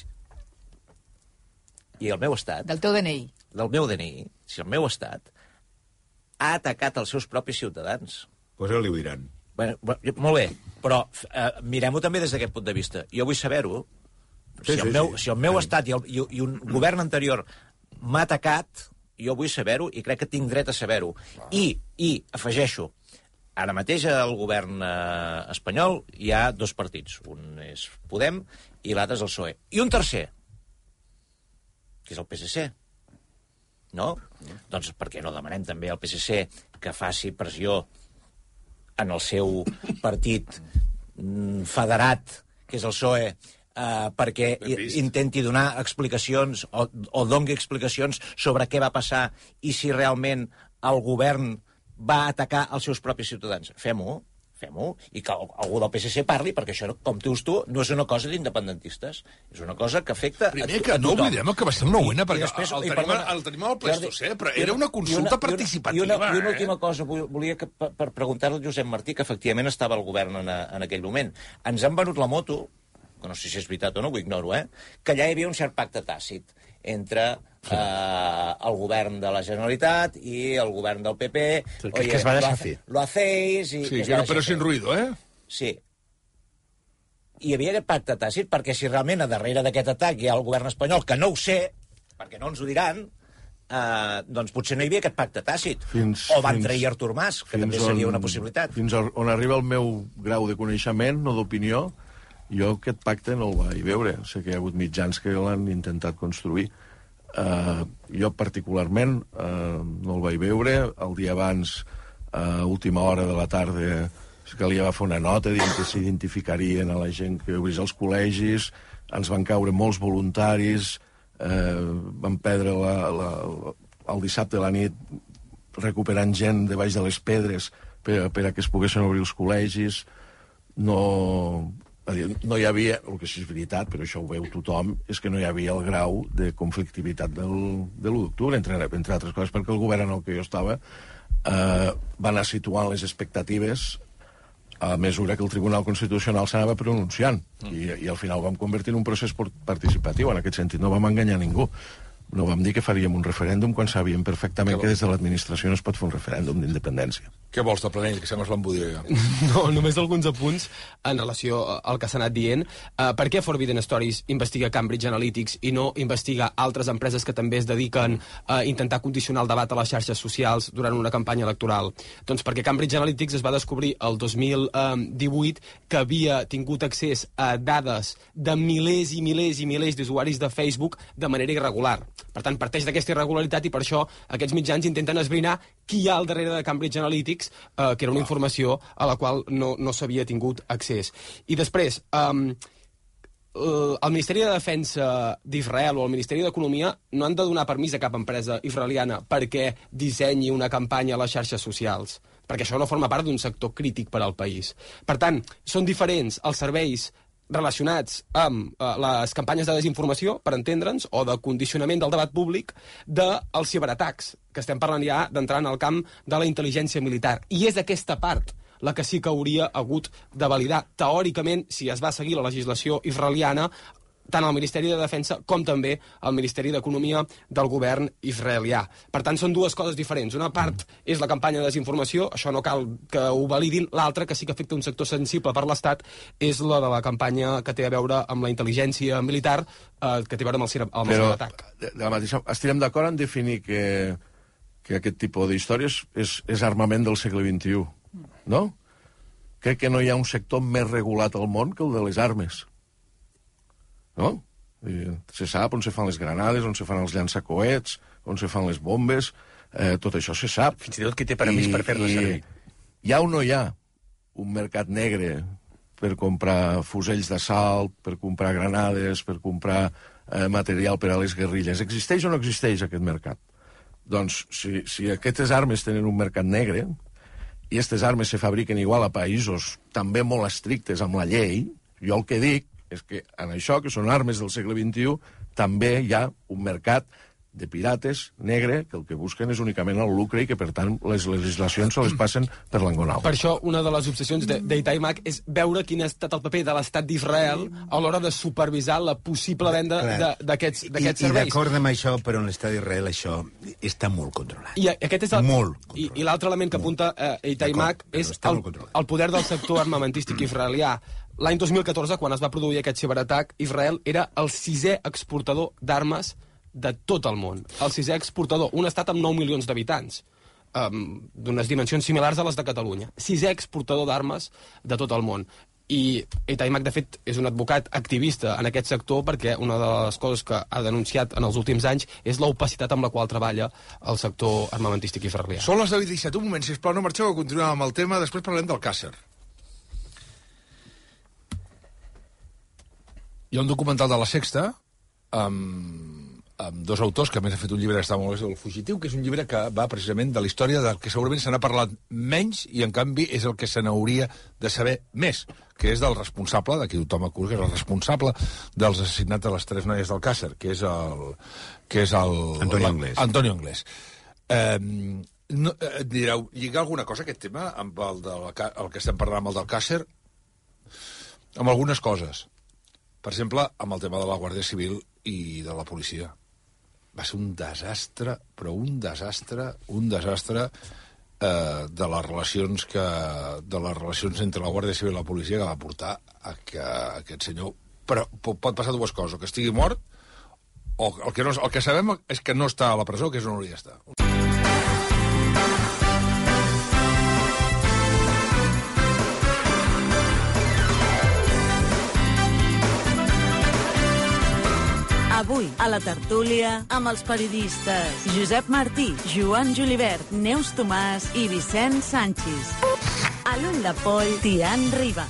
i el meu estat... Del teu D N I. Del meu D N I, si el meu estat ha atacat els seus propis ciutadans. Pues ja li ho diran. Bueno, molt bé, però eh, mirem-ho també des d'aquest punt de vista. Jo vull saber-ho. Sí, si, el sí, meu, sí. si el meu estat i, el, i, i un govern anterior m'ha atacat, jo vull saber-ho i crec que tinc dret a saber-ho. I, I, afegeixo, ara mateix al govern eh, espanyol hi ha dos partits. Un és Podem i l'altre és el P S O E. I un tercer, que és el P S C. No? Mm. Doncs per què no demanem també al P S C que faci pressió en el seu partit mm, federat, que és el P S O E, eh, perquè intenti donar explicacions o, o doni explicacions sobre què va passar i si realment el govern va atacar els seus propis ciutadans. Fem-ho. Fem-ho, i que algú del P S C parli, perquè això, com dius tu, no és una cosa d'independentistes. És una cosa que afecta Primer a, que a no tothom. oblidem que va ser el nou N, perquè després, el, i tenim, perdona, el tenim al Pleistocè, però i era una consulta i una, participativa. I una, i una eh? última cosa, volia que, per, per preguntar-li al Josep Martí, que efectivament estava al govern en, a, en aquell moment. Ens han venut la moto, que no sé si és veritat o no, ho ignoro, eh? Que allà hi havia un cert pacte tàcit entre eh, el govern de la Generalitat i el govern del P P. Sí, que, que es va deixar lo, fer. Lo hacéis... I, Sí, i que era però sin ruido, eh? Sí. Hi havia aquest pacte tàcit, perquè si realment a darrere d'aquest atac hi ha el govern espanyol, que no ho sé, perquè no ens ho diran, eh, doncs potser no hi havia aquest pacte tàcit. Fins, o van fins, trair Artur Mas, que també seria una possibilitat. Fins on arriba el meu grau de coneixement, no d'opinió, jo aquest pacte no el vaig veure. Sé que hi ha hagut mitjans que l'han intentat construir. Uh, jo particularment uh, no el vaig veure. El dia abans, a uh, última hora de la tarda, Calia va fer una nota dient que s'identificarien a la gent que obrís els col·legis, ens van caure molts voluntaris, eh, van perdre la, la, el dissabte a la nit recuperant gent de baix de les pedres per, per a que es poguessin obrir els col·legis. No, no hi havia, el que sí és veritat, però això ho veu tothom, és que no hi havia el grau de conflictivitat del, de l'u d'octubre, entre, entre altres coses, perquè el govern en el que jo estava eh, va anar situant les expectatives a mesura que el Tribunal Constitucional s'anava pronunciant. Mm. I, I al final ho vam convertir en un procés participatiu. En aquest sentit, no vam enganyar ningú. No vam dir que faríem un referèndum quan sabíem perfectament que, que des de l'administració no es pot fer un referèndum d'independència. Què vols de Planell, que sembles l'embudia? No, només alguns apunts en relació al que s'ha anat dient. Uh, per què Forbidden Stories investiga Cambridge Analytics i no investiga altres empreses que també es dediquen a intentar condicionar el debat a les xarxes socials durant una campanya electoral? Doncs perquè Cambridge Analytics es va descobrir el dos mil divuit que havia tingut accés a dades de milers i milers i milers d'usuaris de Facebook de manera irregular. Per tant, parteix d'aquesta irregularitat i per això aquests mitjans intenten esbrinar qui hi ha al darrere de Cambridge Analytics, eh, que era una informació a la qual no, no s'havia tingut accés. I després, um, el Ministeri de Defensa d'Israel o el Ministeri d'Economia no han de donar permís a cap empresa israeliana perquè dissenyi una campanya a les xarxes socials, perquè això no forma part d'un sector crític per al país. Per tant, són diferents els serveis relacionats amb eh, les campanyes de desinformació, per entendre'ns, o de condicionament del debat públic, dels ciberatacs, que estem parlant ja d'entrar en el camp de la intel·ligència militar. I és aquesta part la que sí que hauria hagut de validar. Teòricament, si es va seguir la legislació israeliana, tant al Ministeri de Defensa com també al Ministeri d'Economia del govern israelià. Per tant, són dues coses diferents. Una part és la campanya de desinformació, això no cal que ho validin. L'altra, que sí que afecta un sector sensible per l'Estat, és la de la campanya que té a veure amb la intel·ligència militar, eh, que té a veure amb el, amb el ciberatac. De, de la mateixa, estirem d'acord en definir que, que aquest tipus d'històries és, és armament del segle vint-i-u, no? Crec que no hi ha un sector més regulat al món que el de les armes. No? I se sap on se fan les granades, on se fan els llançacoets, on se fan les bombes, eh, tot això se sap. Fins i tot qui té permís I, per fer-les servir. Hi ha o no hi ha un mercat negre per comprar fusells d'assalt, per comprar granades, per comprar eh, material per a les guerrilles. Existeix o no existeix aquest mercat? Doncs, si, si aquestes armes tenen un mercat negre i aquestes armes se fabriquen igual a països també molt estrictes amb la llei, jo el que dic és que en això, que són armes del segle vint-i-u, també hi ha un mercat de pirates negre que el que busquen és únicament el lucre i que, per tant, les legislacions se les passen per l'engonal. Per això, una de les obsessions d'Itaimak és veure quin ha estat el paper de l'Estat d'Israel a l'hora de supervisar la possible venda d'aquests serveis. I d'acord amb això, però en l'Estat d'Israel això està molt controlat. I aquest és el... Molt controlat. I, i l'altre element que apunta eh, Itaimak és el, el poder del sector armamentístic israelià. L'any dos mil catorze, quan es va produir aquest ciberatac, Israel era el sisè exportador d'armes de tot el món. El sisè exportador, un estat amb nou milions d'habitants, um, d'unes dimensions similars a les de Catalunya. Sisè exportador d'armes de tot el món. I Itaimak, de fet, és un advocat activista en aquest sector perquè una de les coses que ha denunciat en els últims anys és l'opacitat amb la qual treballa el sector armamentístic israelià. Són les deu i disset. Un moment, sisplau, no marxeu, que continuem amb el tema. Després parlem del Càcer. Hi ha un documental de La Sexta amb... amb dos autors, que a més ha fet un llibre que està molt bé, El fugitiu, que és un llibre que va precisament de la història del que segurament se n'ha parlat menys i, en canvi, és el que se n'hauria de saber més, que és del responsable, d'aquí tothom acus, que és el responsable dels assassinats de les tres noies del Càcer, que és el... que és el Antonio Anglès. Antonio Anglès. Eh, no, eh, direu, lligar alguna cosa aquest tema amb el, de la, el que estem parlant amb el del Càcer? Amb algunes coses. Per exemple, amb el tema de la Guàrdia Civil i de la policia. Va ser un desastre, però un desastre, un desastre eh, de les relacions que de les relacions entre la Guàrdia Civil i la policia que va portar a que aquest senyor... Però pot passar dues coses, o que estigui mort, o el que, no, el que sabem és que no està a la presó, que és on hauria d'estar. Avui, a la tertúlia, amb els periodistes Josep Martí, Joan Julivert, Neus Tomàs i Vicent Sanchis. A l'ull de poll, Tian Riba.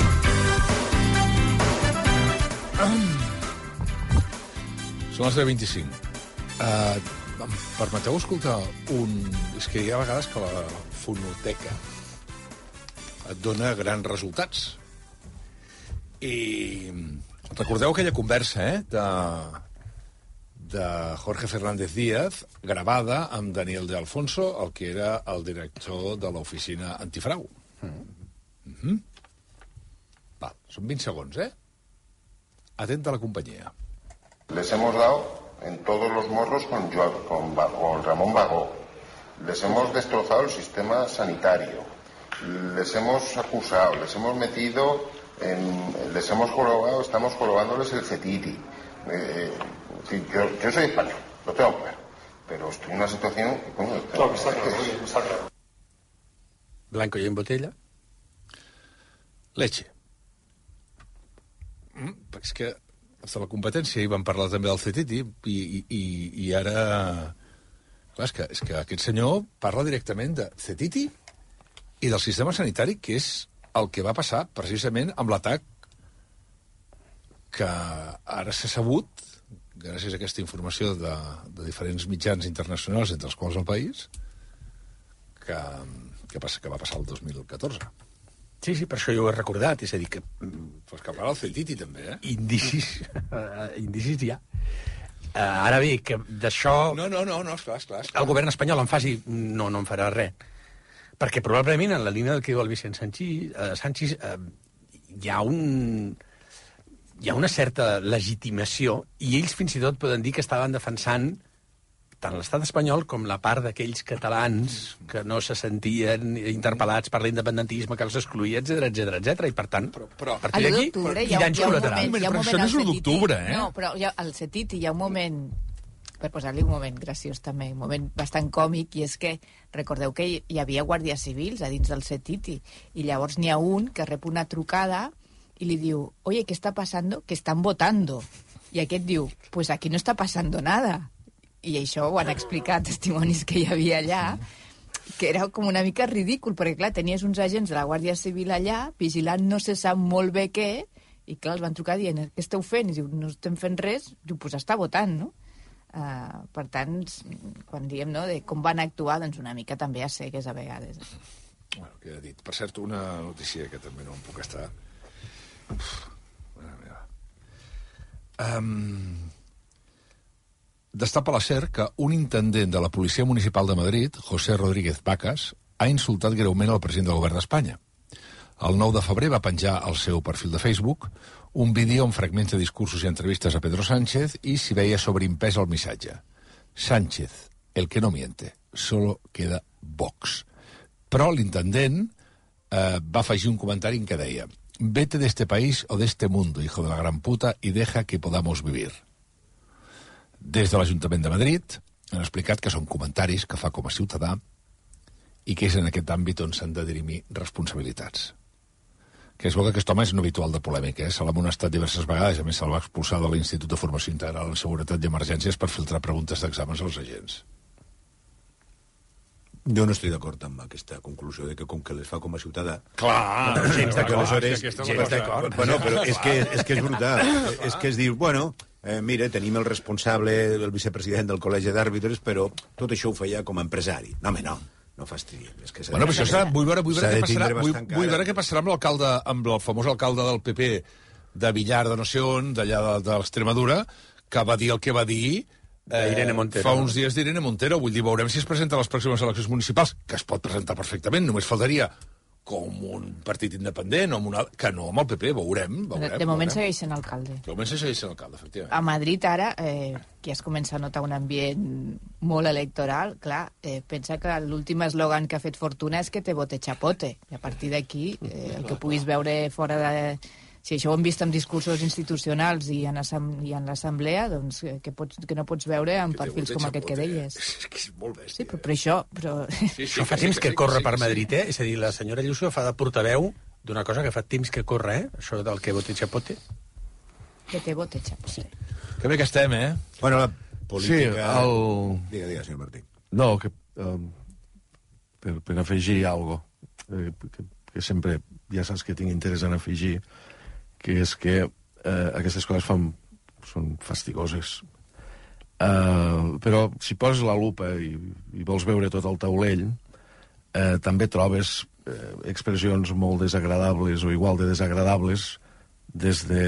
Són les deu vint-i-cinc. Uh, em permeteu escoltar un... És que hi ha vegades que la fonoteca et dona grans resultats. I... Recordeu aquella conversa, eh?, de, de Jorge Fernández Díaz, gravada amb Daniel de Alfonso, el que era el director de l'oficina antifrau. Mm. Mm-hmm. Val, són vint segons, eh? Atenta a la companyia. Les hemos dado en todos los morros con, con, con Ramón Bagó. Les hemos destrozado el sistema sanitario. Les hemos acusado, les hemos metido... En, les hemos jorobado, estamos jorobándoles el cetiti. Eh, sí, yo, yo soy español, lo tengo claro, pero estoy en una situación que, coño, no, está claro, está claro. Blanco y en botella. Leche. Mm, és que hasta la competència hi van parlar també del cetiti i, i, i, i ara... Clar, és que, és que aquest senyor parla directament de cetiti i del sistema sanitari, que és el que va passar precisament amb l'atac que ara s'ha sabut, gràcies a aquesta informació de, de diferents mitjans internacionals, entre els quals el País, que, que, passa, que va passar el dos mil catorze. Sí, sí, per això jo ho he recordat, és a dir que... Pues que parla el Cetiti, també, eh? Indicis, uh, indicis ja. Uh, ara bé, que d'això... No, no, no, no, esclar, esclar, esclar. El govern espanyol en faci... No, no en farà res. Perquè probablement en la línia del que diu el Vicent Sanchis, eh, Sanchis eh, hi ha un... hi ha una certa legitimació i ells fins i tot poden dir que estaven defensant tant l'estat espanyol com la part d'aquells catalans que no se sentien interpel·lats per l'independentisme, que els excluïa, etcètera, etcètera, etcètera. I, per tant, però, però, a partir d'aquí, hi ha un moment, hi ha un moment al Cetiti. Eh? No, però hi ha, al Cetiti hi ha un moment, per posar-li un moment graciós també, un moment bastant còmic, i és que recordeu que hi havia guàrdies civils a dins del Cetiti, i llavors n'hi ha un que rep una trucada i li diu, oye, ¿qué está pasando? Que están votando. I aquest diu, pues aquí no está pasando nada. I això ho han explicat testimonis que hi havia allà. que era com una mica ridícul, perquè, clar, tenies uns agents de la Guàrdia Civil allà, vigilant no se sap molt bé què, i, clar, els van trucar dient, què esteu fent? I diu, no estem fent res, diu, pues està votant, no? Uh, per tant, quan diem, no?, de com van actuar, doncs una mica també a cegues a vegades. Bueno, queda dit. Per cert, una notícia que també no em puc estar... Uf, mare meva. Um, destapa la SER que un intendent de la Policia Municipal de Madrid, José Rodríguez Vacas, ha insultat greument el president del govern d'Espanya. El nou de febrer va penjar al seu perfil de Facebook un vídeo amb fragments de discursos i entrevistes a Pedro Sánchez i s'hi veia sobreimpès el missatge. Sánchez, el que no miente, solo queda Vox. Però l'intendent eh, va afegir un comentari en què deia: vete de este país o de este mundo, hijo de la gran puta, y deja que podamos vivir. Des de l'Ajuntament de Madrid han explicat que són comentaris que fa com a ciutadà i que és en aquest àmbit on s'han de dirimir responsabilitats. Que es veu que aquest home és un habitual de polèmica, eh? Se l'ha amonestat diverses vegades, a més se'l va expulsar de l'Institut de Formació Integral en Seguretat i Emergències per filtrar preguntes d'exàmens als agents. Jo no estic d'acord amb aquesta conclusió de que com que les fa com a ciutadà... Clar! No, gens d'acord. Aleshores, És que gens d'acord. Bueno, però és que, és que és brutal. És que es diu, bueno, eh, mira, tenim el responsable, el vicepresident del Col·legi d'Àrbitres, però tot això ho feia com a empresari. No, home, no. No fastidiem. És que bueno, però això serà... Vull veure, vull veure, què passarà, vull, vull veure què passarà amb l'alcalde, amb el famós alcalde del P P de Villar de no sé on, d'allà de, de l'Extremadura, que va dir el que va dir... Eh, Irene Montero. Fa uns dies d'Irene Montero. Vull dir, veurem si es presenta a les pròximes eleccions municipals, que es pot presentar perfectament, només faltaria com un partit independent, o amb una... que no amb el P P, veurem. veurem de, de moment veurem. segueix sent alcalde. De moment segueix sent alcalde, efectivament. A Madrid ara, eh, que es comença a notar un ambient molt electoral, clar, eh, pensa que l'últim eslògan que ha fet Fortuna és que te vote chapote, i a partir d'aquí eh, el que puguis veure fora de... Si això ho hem vist en discursos institucionals i en, i en l'assemblea, doncs que, pots, que no pots veure en que perfils com aquest que deies. És que és molt bèstia. Sí, però, però això... Però... Sí, sí, això fa sí, temps que, que, que corre sí, per Madrid, eh? És a dir, la senyora Ayuso fa de portaveu d'una cosa que fa temps que corre, eh? Això del que vote chapote. Que te vote chapote. Sí. Que bé que estem, eh? Bueno, la política... Sí, el... Diga, diga, senyor Martí. No, que, um, per, per afegir alguna cosa, eh, que, que sempre ja saps que tinc interès en afegir, que és que eh, aquestes coses fan, són fastigoses. Uh, però si poses la lupa i, i vols veure tot el taulell, eh, també trobes eh, expressions molt desagradables o igual de desagradables des de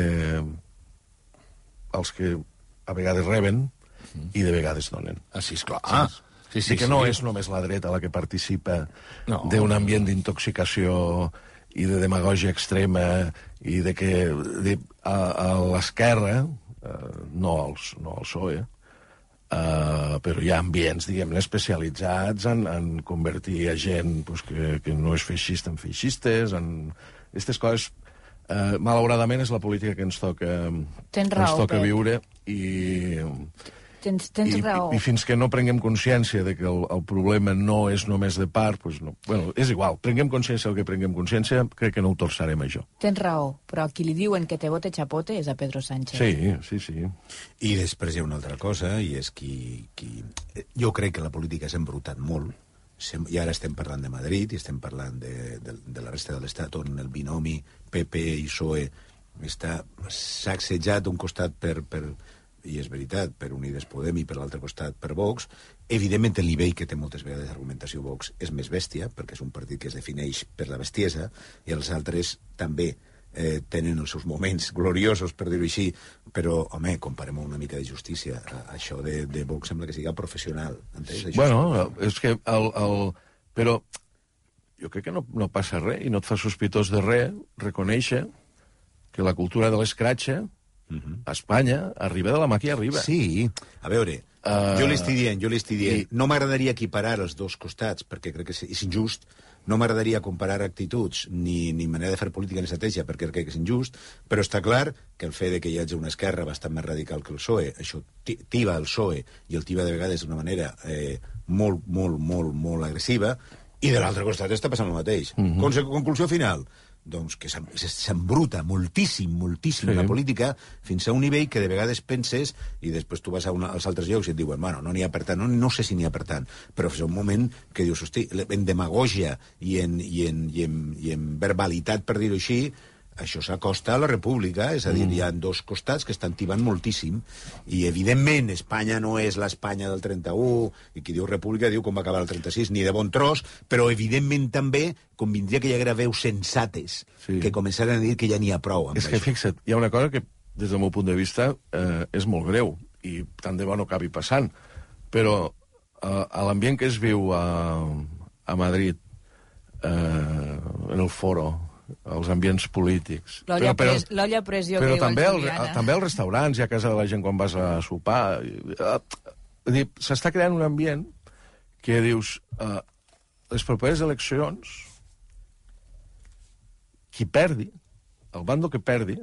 els que a vegades reben i de vegades donen. Ah, sí, esclar. Ah, sí, sí, que no sí. És només la dreta la que participa no. d'un ambient d'intoxicació i de demagògia extrema i de que de, a, a l'esquerra, eh, no, als, no al P S O E, eh, però hi ha ambients, diguem-ne, especialitzats en, en convertir a gent pues, que, que no és feixista en feixistes, en aquestes coses. Eh, malauradament és la política que ens toca, Tens que raó, ens toca Pep. viure i... Tens, tens I, raó. I, I fins que no prenguem consciència de que el, el problema no és només de part, pues no, bueno, és igual, prenguem consciència del que prenguem consciència, crec que no ho torçarem, això. Tens raó, però a qui li diuen que te vote chapote és a Pedro Sánchez. Sí, sí, sí. I després hi ha una altra cosa, i és qui... qui... Jo crec que la política s'ha embrutat molt, i ara estem parlant de Madrid, i estem parlant de, de, de la resta de l'Estat, on el binomi P P i P S O E està sacsejat d'un costat per... per i és veritat, per Unides Podem i per l'altre costat per Vox. Evidentment el nivell que té moltes vegades d'argumentació Vox és més bèstia, perquè és un partit que es defineix per la bestiesa, i els altres també eh, tenen els seus moments gloriosos, per dir-ho així, però, home, comparem una mica de justícia. Això de, de Vox sembla que siga professional, entens? Això bueno, és... és que el... el... Però jo crec que no, no passa res, i no et fa sospitós de res reconèixer que la cultura de l'escratxa a Espanya arriba de la mà que arriba. Sí, a veure, uh, jo li estic dient, jo li estic dient, i... no m'agradaria equiparar els dos costats, perquè crec que és injust, no m'agradaria comparar actituds ni, ni manera de fer política ni estratègia, perquè crec que és injust, però està clar que el fet de que hi hagi una esquerra bastant més radical que el P S O E, això tiba el P S O E, i el tiba de vegades d'una manera eh, molt, molt, molt, molt agressiva, i de l'altre costat està passant el mateix. Uh-huh. Conclusió final, doncs, que s'embruta moltíssim, moltíssim Sí. la política, fins a un nivell que de vegades penses, i després tu vas a una, als altres llocs i et diuen, bueno, no n'hi ha per tant, no, no sé si n'hi ha per tant, però és un moment que dius, hosti, en demagògia i en, i en, i en, i en verbalitat, per dir-ho així, això s'acosta a la república, és a dir, mm. hi ha dos costats que estan tibant moltíssim, i evidentment Espanya no és l'Espanya del trenta-u, i qui diu república diu com va acabar el trenta-sis, ni de bon tros, però evidentment també convindria que hi haguera veus sensates sí. que començaran a dir que ja n'hi ha prou. És que, això. Fixa't, hi ha una cosa que, des del meu punt de vista, eh, és molt greu, i tant de bo no acabi passant, però eh, a l'ambient que es viu a, a Madrid, eh, en el foro, els ambients polítics. L'olla pres, pressió però que diu també el el, Juliana. també als restaurants i a casa de la gent quan vas a sopar. S'està creant un ambient que dius, eh, les properes eleccions, qui perdi, el bando que perdi,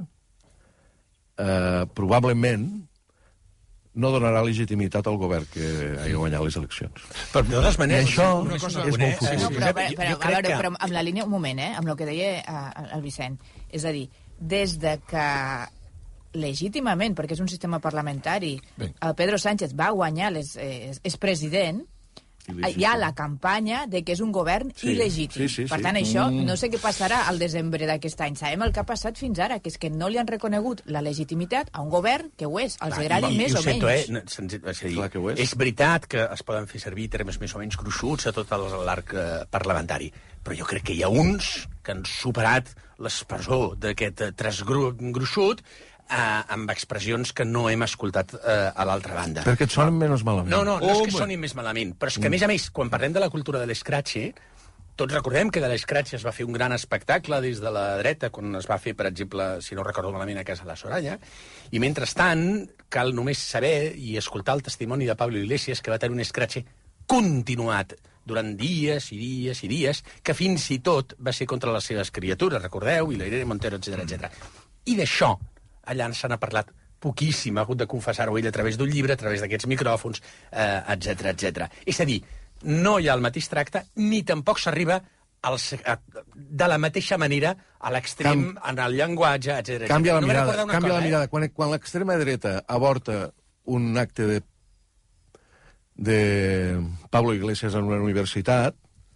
eh, probablement no donarà legitimitat al govern que hagi guanyat les eleccions. Però de totes maneres, I això una cosa és molt fútil. No, però, però, però, a veure, però amb la línia, un moment, eh, amb el que deia eh, el Vicent, és a dir, des de que legítimament, perquè és un sistema parlamentari, ben. el Pedro Sánchez va guanyar, les, eh, és president, il·legítim. Hi ha la campanya de que és un govern sí, il·legítim. Sí, sí, sí. Per tant, això mm. no sé què passarà al desembre d'aquest any. Sabem el que ha passat fins ara, que és que no li han reconegut la legitimitat a un govern que ho és, els agradi més o menys. Eh? No, senzill, és, dir, Clar que ho és. És veritat que es poden fer servir termes més o menys gruixuts a tot l'arc eh, parlamentari, però jo crec que hi ha uns que han superat l'espessor d'aquest eh, trasgruixut Uh, amb expressions que no hem escoltat uh, a l'altra banda. Perquè et sonen menys malament. No, no, no oh, és que sonin més malament, però és que, a més a més, quan parlem de la cultura de l'escratxe, tots recordem que de l'escratxe es va fer un gran espectacle des de la dreta, quan es va fer, per exemple, si no recordo malament, a casa de la Soraya, i mentrestant cal només saber i escoltar el testimoni de Pablo Iglesias, que va tenir un escratxe continuat durant dies i dies i dies, que fins i tot va ser contra les seves criatures, recordeu, i la Irene Montero, etcètera, etcètera. I d'això allà se n'ha parlat poquíssim, ha hagut de confessar-ho ell a través d'un llibre, a través d'aquests micròfons, eh, etcètera, etcètera. És a dir, no hi ha el mateix tracte, ni tampoc s'arriba als, a, de la mateixa manera a l'extrem, Cam... en el llenguatge, etcètera. Canvia la no mirada, canvia cosa, la mirada. Eh? Quan, quan l'extrema dreta aborta un acte de, de Pablo Iglesias en una universitat,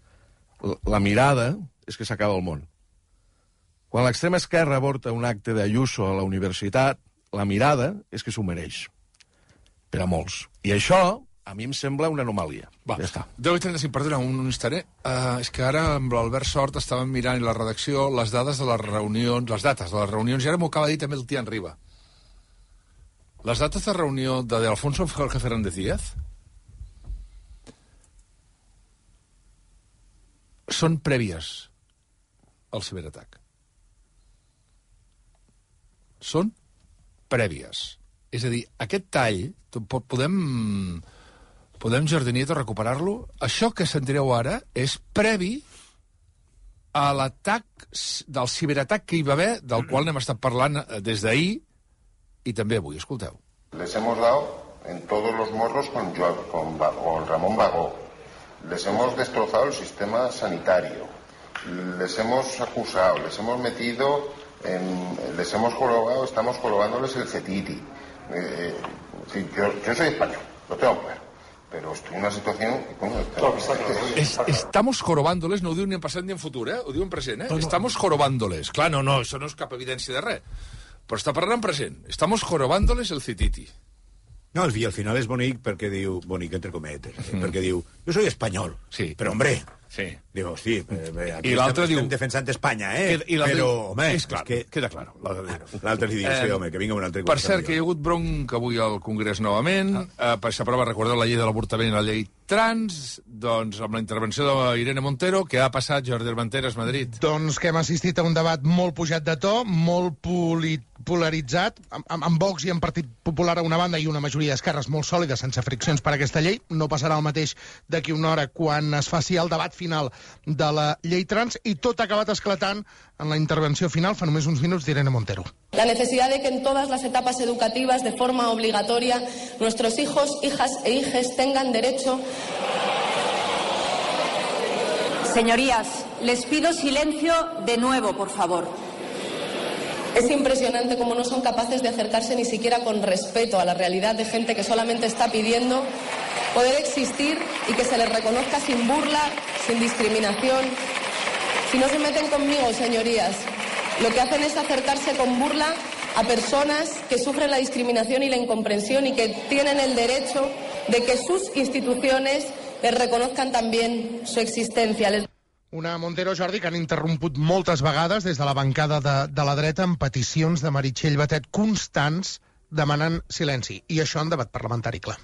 la mirada és que s'acaba el món. Quan l'extrema esquerra aborta un acte d'Ayuso a la universitat, la mirada és que s'ho mereix. Per a molts. I això, a mi em sembla una anomalia. Va, ja està. deu i trenta-cinc, perdona, un, un instant, eh? Uh, és que ara amb l'Albert Sort estàvem mirant la redacció les dades de les reunions, les dates de les reunions, i ara m'ho acaba de dir també el Tian Riba. Les dates de reunió de, de Alfonso Jorge Fernández Díaz són prèvies al ciberatac. Són prèvies. És a dir, aquest tall, podem, podem Jardinito recuperar-lo? Això que sentireu ara és previ a l'atac, del ciberatac que hi va haver, del qual n'hem estat parlant des d'ahir i també avui. Escolteu. Les hemos dado en todos los morros con, con, con Ramón Bagó. Les hemos destrozado el sistema sanitario. Les hemos acusado, les hemos metido... En, les hemos jorobado, estamos jorobándoles el cetiti. Eh, sí, yo, yo soy español, lo tengo claro, pero estoy en una situación... Bueno, claro, es, estamos jorobándoles, no ho diu ni en passat ni en futur, eh? Ho diu en present, eh? No, no. Estamos jorobándoles. Clar, no, no, això no és cap evidència de res. Però està parlant en present. Estamos jorobándoles el cetiti. No, al final és bonic perquè diu... Bonic, entre cometes. Eh? Mm. Perquè diu, jo soy espanyol, sí. però, hombre... Sí. Diu, sí, eh, aquí I l'altre estem, diu... estem defensant Espanya, eh? I però, home... És clar, és que... queda clar. L'altre li diu, sí, home, que vinga un altre... Per cert, que hi ha hagut bronca avui al Congrés novament, ah. eh, s'aprova, recordeu, la llei de l'avortament i la llei trans, doncs amb la intervenció d'Irene Montero, que ha passat Jordi Armenteres, Madrid. Doncs que hem assistit a un debat molt pujat de to, molt polit, polaritzat, amb, amb Vox i amb Partit Popular a una banda i una majoria d'esquerres molt sòlida, sense friccions per aquesta llei. No passarà el mateix d'aquí una hora quan es faci el debat final de la llei trans, i tot ha acabat esclatant en la intervenció final fa només uns minuts d'Irene Montero. La necesidad de que en todas las etapas educativas, de forma obligatoria, nuestros hijos, hijas e hijes tengan derecho... Señorías, les pido silencio de nuevo, por favor. Es impresionante cómo no son capaces de acercarse ni siquiera con respeto a la realidad de gente que solamente está pidiendo poder existir y que se les reconozca sin burla, sin discriminación. Si no se meten conmigo, señorías, lo que hacen es acercarse con burla a personas que sufren la discriminación y la incomprensión y que tienen el derecho de que sus instituciones les reconozcan también su existencia. Les... Una Montero, Jordi, que han interromput moltes vegades des de la bancada de, de la dreta amb peticions de Meritxell Batet constants demanant silenci. I això en debat parlamentari, clar.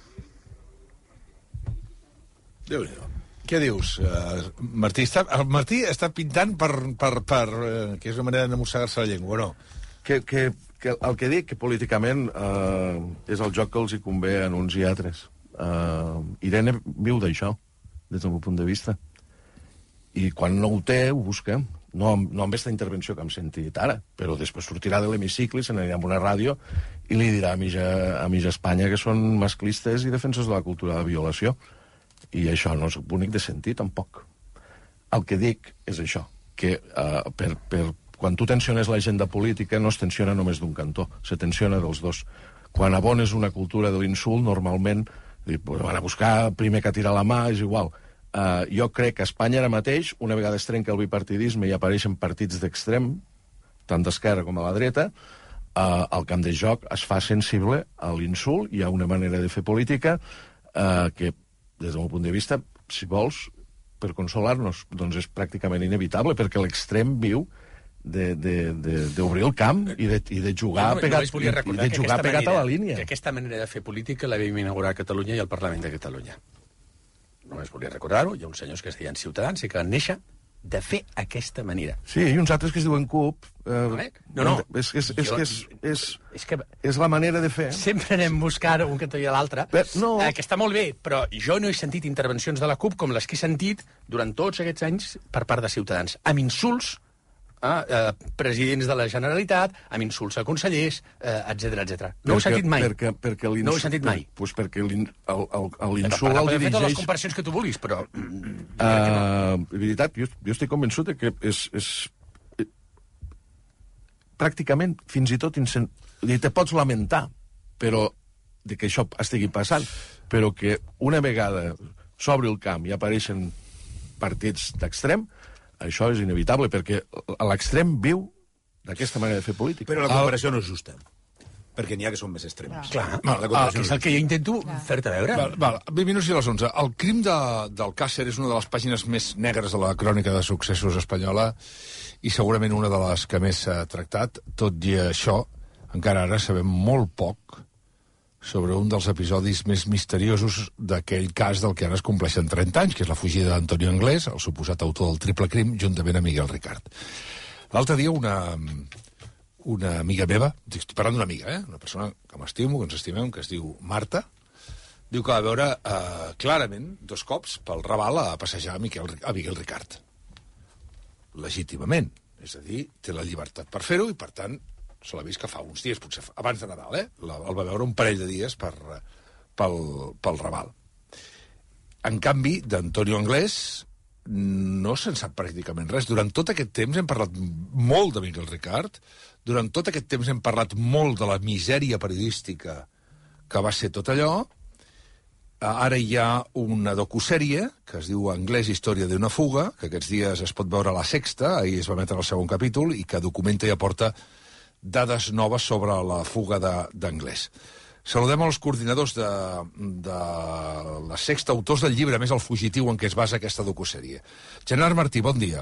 Déu-n'hi-do. Què dius, uh, Martí? Està, el Martí està pintant per, per, per uh, que és una manera de mossegar-se la llengua, no? Que, que, que el que dic, que políticament uh, és el joc que els hi convé a uns i altres. Uh, Irene viu d'això, des del meu punt de vista. I quan no ho té, ho busca. No, no amb aquesta intervenció que hem sentit ara, però després sortirà de l'hemicicle, se n'anirà a una ràdio i li dirà a mitja, a mitja Espanya que són masclistes i defensors de la cultura de la violació. I això no és bonic de sentir, tampoc. El que dic és això, que uh, per, per, quan tu tensiones l'agenda política no es tensiona només d'un cantó, se tensiona dels dos. Quan abones una cultura de l'insult, normalment van a buscar primer que tirar la mà, és igual. Uh, jo crec que a Espanya ara mateix, una vegada es trenca el bipartidisme i apareixen partits d'extrem, tant d'esquerra com a la dreta, uh, el camp de joc es fa sensible a l'insult. Hi ha una manera de fer política uh, que, des del meu punt de vista, si vols, per consolar-nos, doncs és pràcticament inevitable, perquè l'extrem viu d'obrir el camp i de, i de jugar, no, pegat, i, i de jugar pegat manera, a la línia. Que aquesta manera de fer política la vam inaugurar a Catalunya i al Parlament de Catalunya. Només volia recordar-ho, hi ha uns senyors que es deien Ciutadans i que van néixer de fer aquesta manera. Sí, i uns altres que es diuen C U P. Eh, no, no. És, és, és, jo, és, és, és, que és la manera de fer. Sempre anem buscant un cantó i l'altre, no. eh, que està molt bé, però jo no he sentit intervencions de la C U P com les que he sentit durant tots aquests anys per part de Ciutadans, amb insults a eh, presidents de la Generalitat, amb insults a consellers, eh, etcètera, etcètera. No perquè, ho he sentit mai. Perquè, perquè no ho he sentit mai. Pues perquè l'insult el el dirigeix... fer totes les comparacions que tu vulguis, però... Uh, en veritat, jo, jo estic convençut que és, és pràcticament, fins i tot, incen... te pots lamentar, però de que això estigui passant, però que una vegada s'obre el camp i apareixen partits d'extrem, això és inevitable, perquè l'extrem viu d'aquesta manera de fer política. Però la comparació no és justa, perquè n'hi ha que són més extrems. Clar, val, ah, és el que jo intento fer-te veure. Val, val, vint minuts i les onze. El crim de, del Càcer és una de les pàgines més negres de la crònica de successos espanyola i segurament una de les que més s'ha tractat. Tot i això, encara ara sabem molt poc sobre un dels episodis més misteriosos d'aquell cas del que ara es compleixen trenta anys, que és la fugida d'Antonio Anglès, el suposat autor del triple crim, juntament amb Miguel Ricard. L'altre dia una, una amiga meva, estic parlant d'una amiga, eh? Una persona que m'estimo, que ens estimem, que es diu Marta, diu que va veure eh, clarament dos cops pel Raval a passejar a Miguel, a Miguel Ricard. Legítimament. És a dir, té la llibertat per fer-ho i, per tant, se l'ha vist que fa uns dies, potser abans de Nadal, eh? El va veure un parell de dies per, pel, pel Raval. En canvi, d'Antonio Anglès no se'n sap pràcticament res. Durant tot aquest temps hem parlat molt de Miguel Ricard, durant tot aquest temps hem parlat molt de la misèria periodística que va ser tot allò. Ara hi ha una docusèrie que es diu Anglès, història d'una fuga, que aquests dies es pot veure a La Sexta, ahir es va emetre el segon capítol, i que documenta i aporta dades noves sobre la fuga d'Anglès. Saludem els coordinadors de, de La Sexta, autors del llibre, més el fugitiu en què es basa aquesta docusèrie. Gerard Martí, bon dia.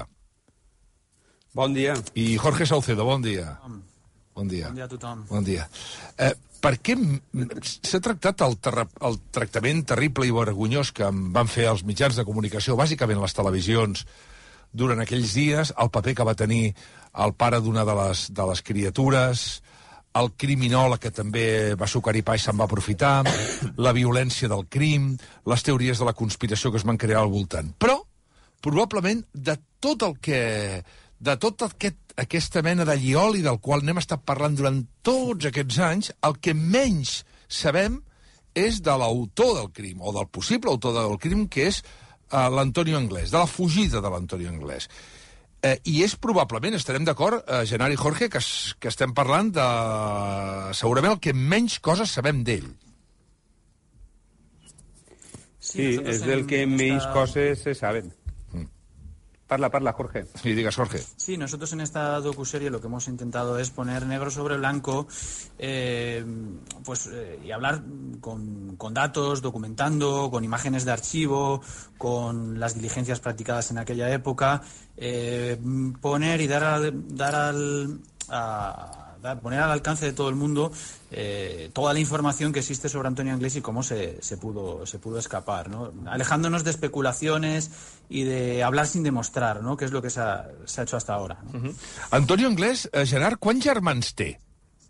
Bon dia. I Jorge Saucedo, bon dia. Bon dia. Bon dia a tothom. Bon dia. Eh, per què s'ha tractat el, el tractament terrible i vergonyós que van fer els mitjans de comunicació, bàsicament les televisions, durant aquells dies, el paper que va tenir el pare d'una de, les, de les criatures, el criminòleg que també va sucar-hi pa i se'n va aprofitar, la violència del crim, les teories de la conspiració que es van crear al voltant. Però, probablement, de tot el que... de tot aquest, aquesta mena de llioli del qual n'hem estat parlant durant tots aquests anys, el que menys sabem és de l'autor del crim, o del possible autor del crim, que és uh, l'Antonio Anglès, de la fugida de l'Antonio Anglès. Eh, I és probablement, estarem d'acord, eh, Genaro i Jorge, que, es, que estem parlant de segurament el que menys coses sabem d'ell. Sí, es del que menos esta... cosas se saben. Mm. Parla, parla, Jorge. Sí, digas, Jorge. Sí, nosotros en esta docuserie lo que hemos intentado es poner negro sobre blanco eh, pues, eh, y hablar con, con datos, documentando, con imágenes de archivo, con las diligencias practicadas en aquella época, eh, poner y dar al... Dar al a, poner al alcance de todo el mundo eh, toda la información que existe sobre Antonio Anglés y cómo se, se, pudo, se pudo escapar, ¿no? Alejándonos de especulaciones y de hablar sin demostrar, ¿no? Que es lo que se ha, se ha hecho hasta ahora, ¿no? Uh-huh. Antonio Anglés, eh, Gerard, quants germans té?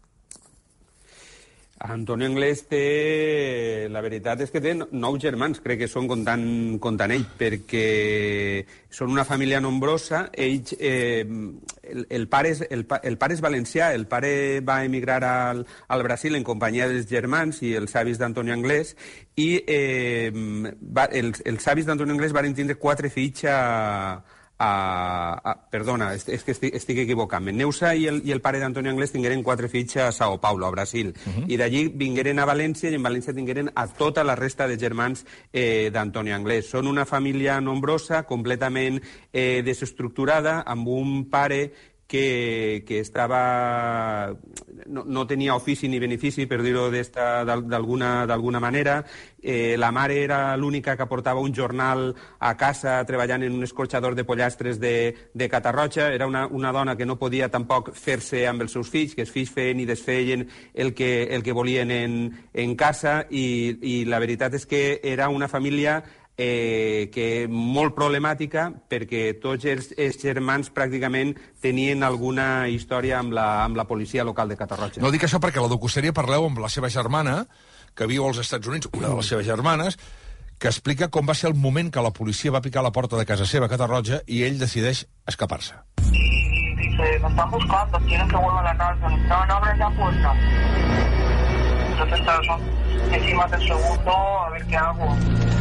Antonio Anglés té... La veritat és que té nou germans, crec que són comptant, comptant ell, perquè són una família nombrosa. Ells, eh, el, el, pare és, el, el pare és valencià, el pare va emigrar al, al Brasil en companyia dels germans i els avis d'Antonio Anglés, i eh, va, els, els avis d'Antonio Anglés van tindre quatre fills a... A, a, perdona, és, és que estic, estic equivocant-me. Neusa i el, i el pare d'Antonio Anglés tingueren quatre fills a Sao Paulo, a Brasil, uh-huh. i d'allí vingueren a València, i en València tingueren a tota la resta de germans eh, d'Antonio Anglés. Són una família nombrosa, completament eh, desestructurada, amb un pare que, que estava... No, no tenia ofici ni benefici, per dir-ho d'alguna d'alguna manera. Eh, la mare era l'única que portava un jornal a casa treballant en un escorxador de pollastres de, de Catarroja. Era una, una dona que no podia tampoc fer-se amb els seus fills, que els fills feien i desfeien el que, el que volien en, en casa, i, i la veritat és que era una família Eh, que molt problemàtica, perquè tots els, els germans pràcticament tenien alguna història amb la, amb la policia local de Catarroja. No dic això perquè a la docusèrie parleu amb la seva germana, que viu als Estats Units, una de les seves germanes, que explica com va ser el moment que la policia va picar a la porta de casa seva a Catarroja i ell decideix escapar-se. Y dice, me están buscando, quieren que vuelva a la casa. No, no abres la puerta. Entonces, claro, son encima del segundo, a ver qué hago.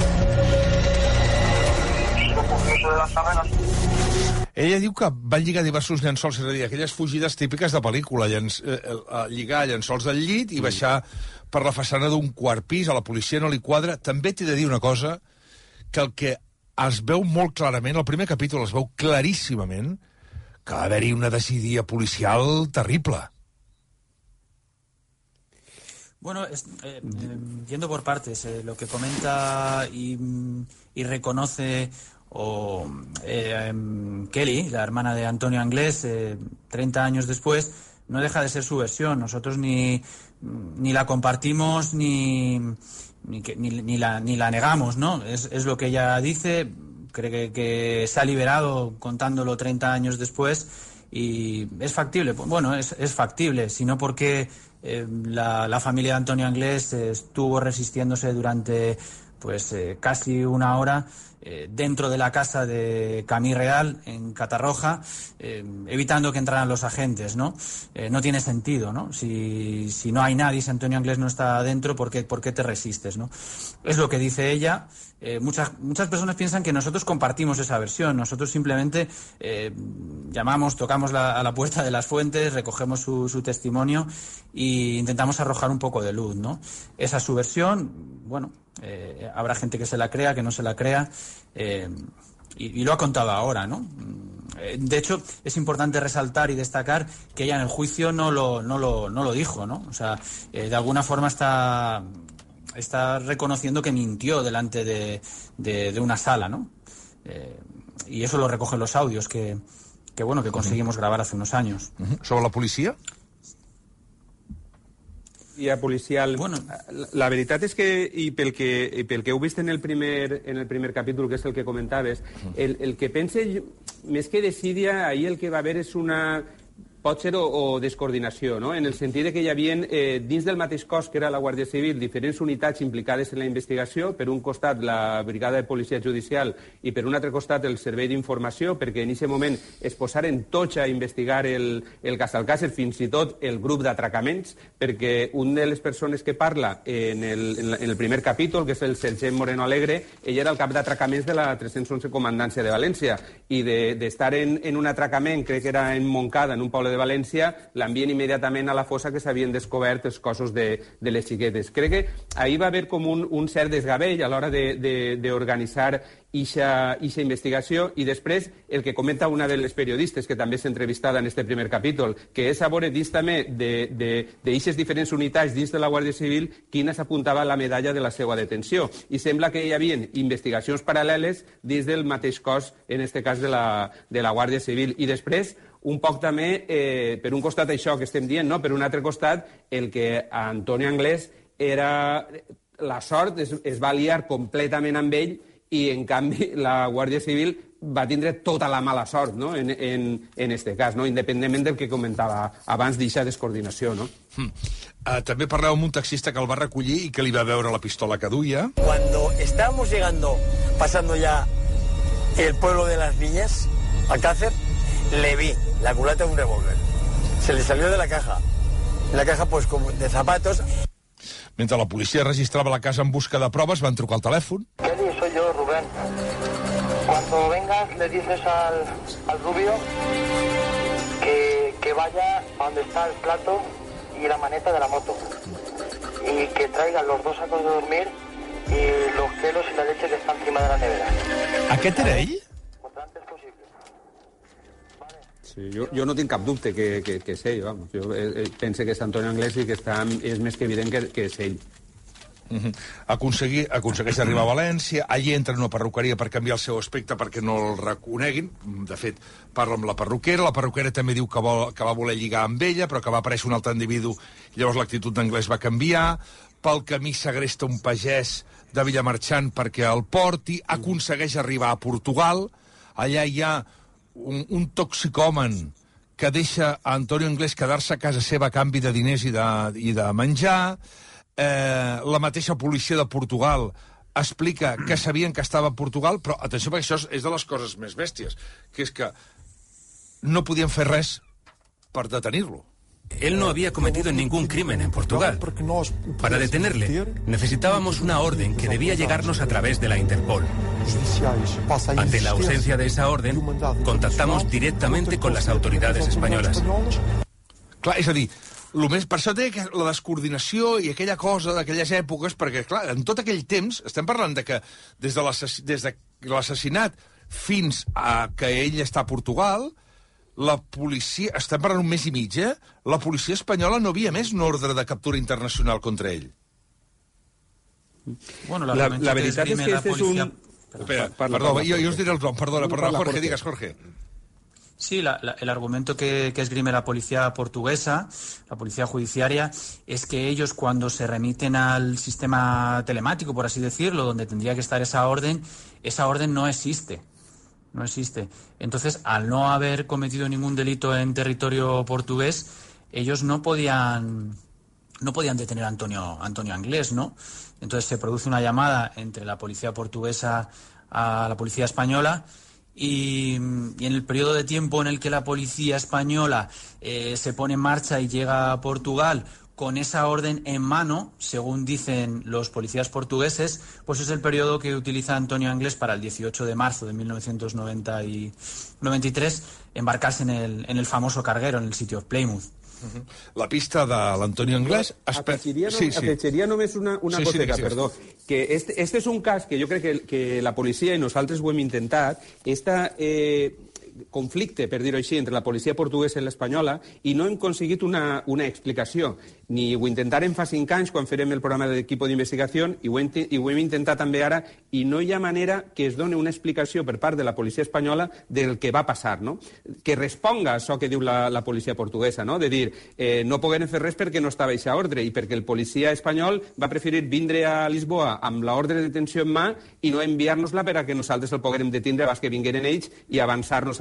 Ella diu que van lligar diversos llençols, és a dir, aquelles fugides típiques de pel·lícula, llenç, eh, eh, lligar llençols del llit i baixar per la façana d'un quart pis, a la policia no li quadra. També t'he de dir una cosa, que el que es veu molt clarament, el primer capítol es veu claríssimament, que va haver-hi una desidia policial terrible. Bueno, es, eh, eh, yendo por partes, eh, lo que comenta y, y reconoce o, eh, eh, Kelly, la hermana de Antonio Anglés, eh, treinta años después, no deja de ser su versión. Nosotros ni, ni la compartimos ni, ni, que, ni, ni, la, ni la negamos, ¿no? Es, es lo que ella dice, cree que, que se ha liberado contándolo treinta años después y es factible. Bueno, es, es factible, sino porque... Eh, la, la familia de Antonio Anglés eh, estuvo resistiéndose durante pues eh, casi una hora eh, dentro de la casa de Camí Real, en Catarroja, eh, evitando que entraran los agentes, ¿no? Eh, no tiene sentido, ¿no? Si, si no hay nadie, si Antonio Anglés no está dentro, ¿por qué, por qué te resistes, ¿no? Es lo que dice ella. Eh, muchas, muchas personas piensan que nosotros compartimos esa versión. Nosotros simplemente eh, llamamos, tocamos la, a la puerta de las fuentes, recogemos su, su testimonio e intentamos arrojar un poco de luz, ¿no? Esa es su versión. Bueno, eh, habrá gente que se la crea, que no se la crea, eh, y, y lo ha contado ahora, ¿no? De hecho, es importante resaltar y destacar que ella en el juicio no lo, no lo, no lo dijo, ¿no? O sea, eh, de alguna forma está... está reconociendo que mintió delante de, de, de una sala, ¿no? Eh, y eso lo recogen los audios que, que, bueno, que conseguimos uh-huh. grabar hace unos años. Uh-huh. ¿Sobre la policía? I a policial... Bueno, la, la veritat és que, i pel que, i pel que heu vist en el primer, en el primer capítol, que és el que comentaves, uh-huh. el, el que pense, més que desídia, ahir el que va haver és una... pot ser o, o descoordinació, no? En el sentit que hi havia, eh, dins del mateix cos que era la Guàrdia Civil, diferents unitats implicades en la investigació, per un costat la Brigada de Policia Judicial i per un altre costat el Servei d'Informació, perquè en aquest moment es posaren tots a investigar el, el cas Alcácer, fins i tot el grup d'atracaments, perquè un de les persones que parla en el, en, la, en el primer capítol, que és el sergent Moreno Alegre, ell era el cap d'atracaments de la tres-cents onze Comandància de València, i d'estar de, en, en un atracament, crec que era en Montcada, en un poble de València, l'envien immediatament a la fossa que s'havien descobert els cossos de, de les xiquetes. Crec que ahir va haver com un, un cert desgavell a l'hora d'organitzar ixa, ixa investigació, i després el que comenta una de les periodistes que també s'ha entrevistada en este primer capítol, que és a veure dins també d'eixes diferents unitats dins de la Guàrdia Civil quina s'apuntava la medalla de la seva detenció. I sembla que hi havia investigacions paral·leles dins del mateix cos, en este cas de la, de la Guàrdia Civil. I després un poc també, eh, per un costat això que estem dient, no? Per un altre costat, el que a Antonio Anglès era... La sort es, es va liar completament amb ell i, en canvi, la Guàrdia Civil va tindre tota la mala sort, no? en, en, en este cas, no? Independentment del que comentava abans d'eixa descoordinació. No? Mm. Uh, també parleu amb un taxista que el va recollir i que li va veure la pistola que duia. Cuando estábamos llegando, pasando ya el pueblo de las niñas, Alcácer, le vi la culata de un revólver. Se le salió de la caja. La caja, pues, como de zapatos. Mentre la policia registrava la casa en busca de proves, van trucar al telèfon. Kelly, soy yo, Rubén. Cuando vengas, le dices al, al rubio que, que vaya a donde está el plato y la maneta de la moto. Y que traiga los dos sacos de dormir y los pelos y la leche que está encima de la nevera. Aquest era ell? Sí, jo, jo no tinc cap dubte que, que, que és ell, vamos. Jo eh, penso que és Antonio Anglès i que està, és més que evident que, que és ell. Uh -huh. Aconseguir, aconsegueix arribar a València, allí entra en una perruqueria per canviar el seu aspecte perquè no el reconeguin. De fet, parla amb la perruquera, la perruquera també diu que, vol, que va voler lligar amb ella, però que va aparèixer un altre individu i llavors l'actitud d'Anglès va canviar. Pel camí segresta un pagès de Villamarxant perquè el porti, aconsegueix arribar a Portugal, allà hi ha un, un toxicòman que deixa a Antonio Anglès quedar-se a casa seva a canvi de diners i de, i de menjar. Eh, la mateixa policia de Portugal explica que sabien que estava a Portugal, però atenció, perquè això és de les coses més bèsties, que és que no podien fer res per detenir-lo. Él no había cometido ningún crimen en Portugal. Para detenerle, necesitábamos una orden que debía llegarnos a través de la Interpol. Ante la ausencia de esa orden, contactamos directamente con las autoridades españolas. Clar, és a dir, més, per això té la descoordinació i aquella cosa d'aquelles èpoques, perquè, clar, en tot aquell temps, estem parlant de que des de l'assassinat fins a que ell està a Portugal, la policia, estem parlant un mes i mig, eh? La policia espanyola no havia més un ordre de captura internacional contra ell. Bueno, la, la veritat és que este és un... Espera, perdó, jo, jo us diré el nom, perdona, perdona, Jorge, digues, Jorge. Sí, la, la, el argumento que, que esgrime la policía portuguesa, la policía judiciaria, es que ellos cuando se remiten al sistema telemático, por así decirlo, donde tendría que estar esa orden, esa orden no existe. No existe. Entonces, al no haber cometido ningún delito en territorio portugués, ellos no podían no podían detener a Antonio, Antonio Anglès, ¿no? Entonces se produce una llamada entre la policía portuguesa a la policía española y, y en el periodo de tiempo en el que la policía española eh, se pone en marcha y llega a Portugal con esa orden en mano, según dicen los policías portugueses, pues es el periodo que utiliza Antonio Anglès para el dieciocho de marzo de mil novecientos noventa y tres embarcarse en el, en el famoso carguero, en el City of Plymouth. Uh-huh. La pista de l'Antonio Anglès... Afegiria, no, sí, sí. afegiria només una, una sí, coseta, sí, perdó. Que este, este és un cas que jo crec que, que la policia i nosaltres ho hem intentat, esta... Eh, conflicte, per dir-ho així, entre la policia portuguesa i l'espanyola, i no hem aconseguit una, una explicació. Ni ho intentarem fa cinc anys, quan farem el programa de l'equip d'investigació, i, ho hem, i ho hem intentat també ara, i no hi ha manera que es doni una explicació per part de la policia espanyola del que va passar, no? Que responga a això que diu la, la policia portuguesa, no? De dir, eh, no poguem fer res perquè no estava aquesta ordre, i perquè el policia espanyol va preferir vindre a Lisboa amb l'ordre de detenció en mà i no enviar-nos-la per a que nosaltres el poguérem detindre abans que vingueren ells i avançar-nos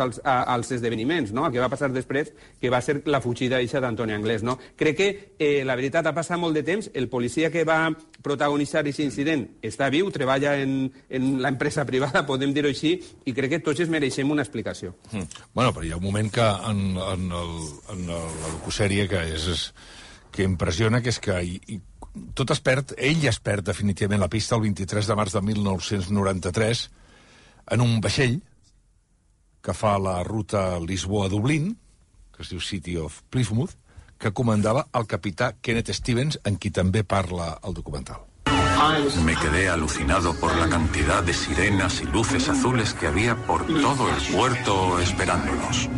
als, a, als esdeveniments, no? El que va passar després, que va ser la fugida eixa d'Antoni Anglès, no? Crec que, eh, la veritat, ha passat molt de temps, el policia que va protagonitzar aquest incident està viu, treballa en, en l'empresa privada, podem dir-ho així, i crec que tots es mereixem una explicació. Mm. Bueno, però hi ha un moment que en, en, el, en el, la docusèrie que és, és que impressiona, que és que i, i, tot es perd, ell es perd definitivament la pista el vint-i-tres de març de mil nou-cents noranta-tres en un vaixell que fa la ruta Lisboa-Dublín, que es diu City of Plymouth, que comandava el capità Kenneth Stevens, en qui també parla el documental. Me quedé alucinado por la cantidad de sirenas y luces azules que había por todo el puerto esperándonos.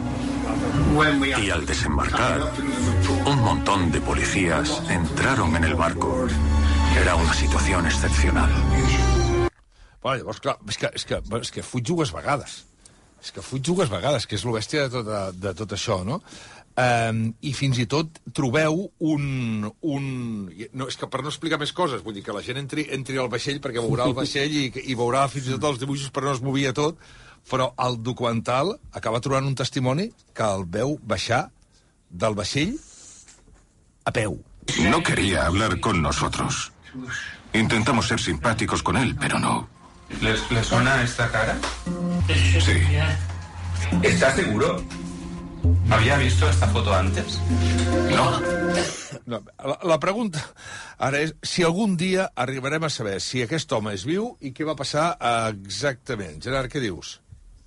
Y al desembarcar, un montón de policías entraron en el barco. Era una situación excepcional. Bueno, llavors, clar, és que, és que, és que fuig dues vegades. És que fuig dues vegades, que és lo bèstia de tot, de tot això, no? Um, I fins i tot trobeu un... un... No, és que per no explicar més coses, vull dir que la gent entri, entri al vaixell perquè veurà el vaixell i, i veurà fins i tot els dibuixos per no es movia tot, però el documental acaba trobant un testimoni que el veu baixar del vaixell a peu. No quería hablar con nosotros. Intentamos ser simpáticos con él, pero no. ¿Les, ¿les suena esta cara? Sí. ¿Estás seguro? ¿Había visto esta foto antes? No. no la, la pregunta ara és si algun dia arribarem a saber si aquest home és viu i què va passar exactament. Gerard, què dius?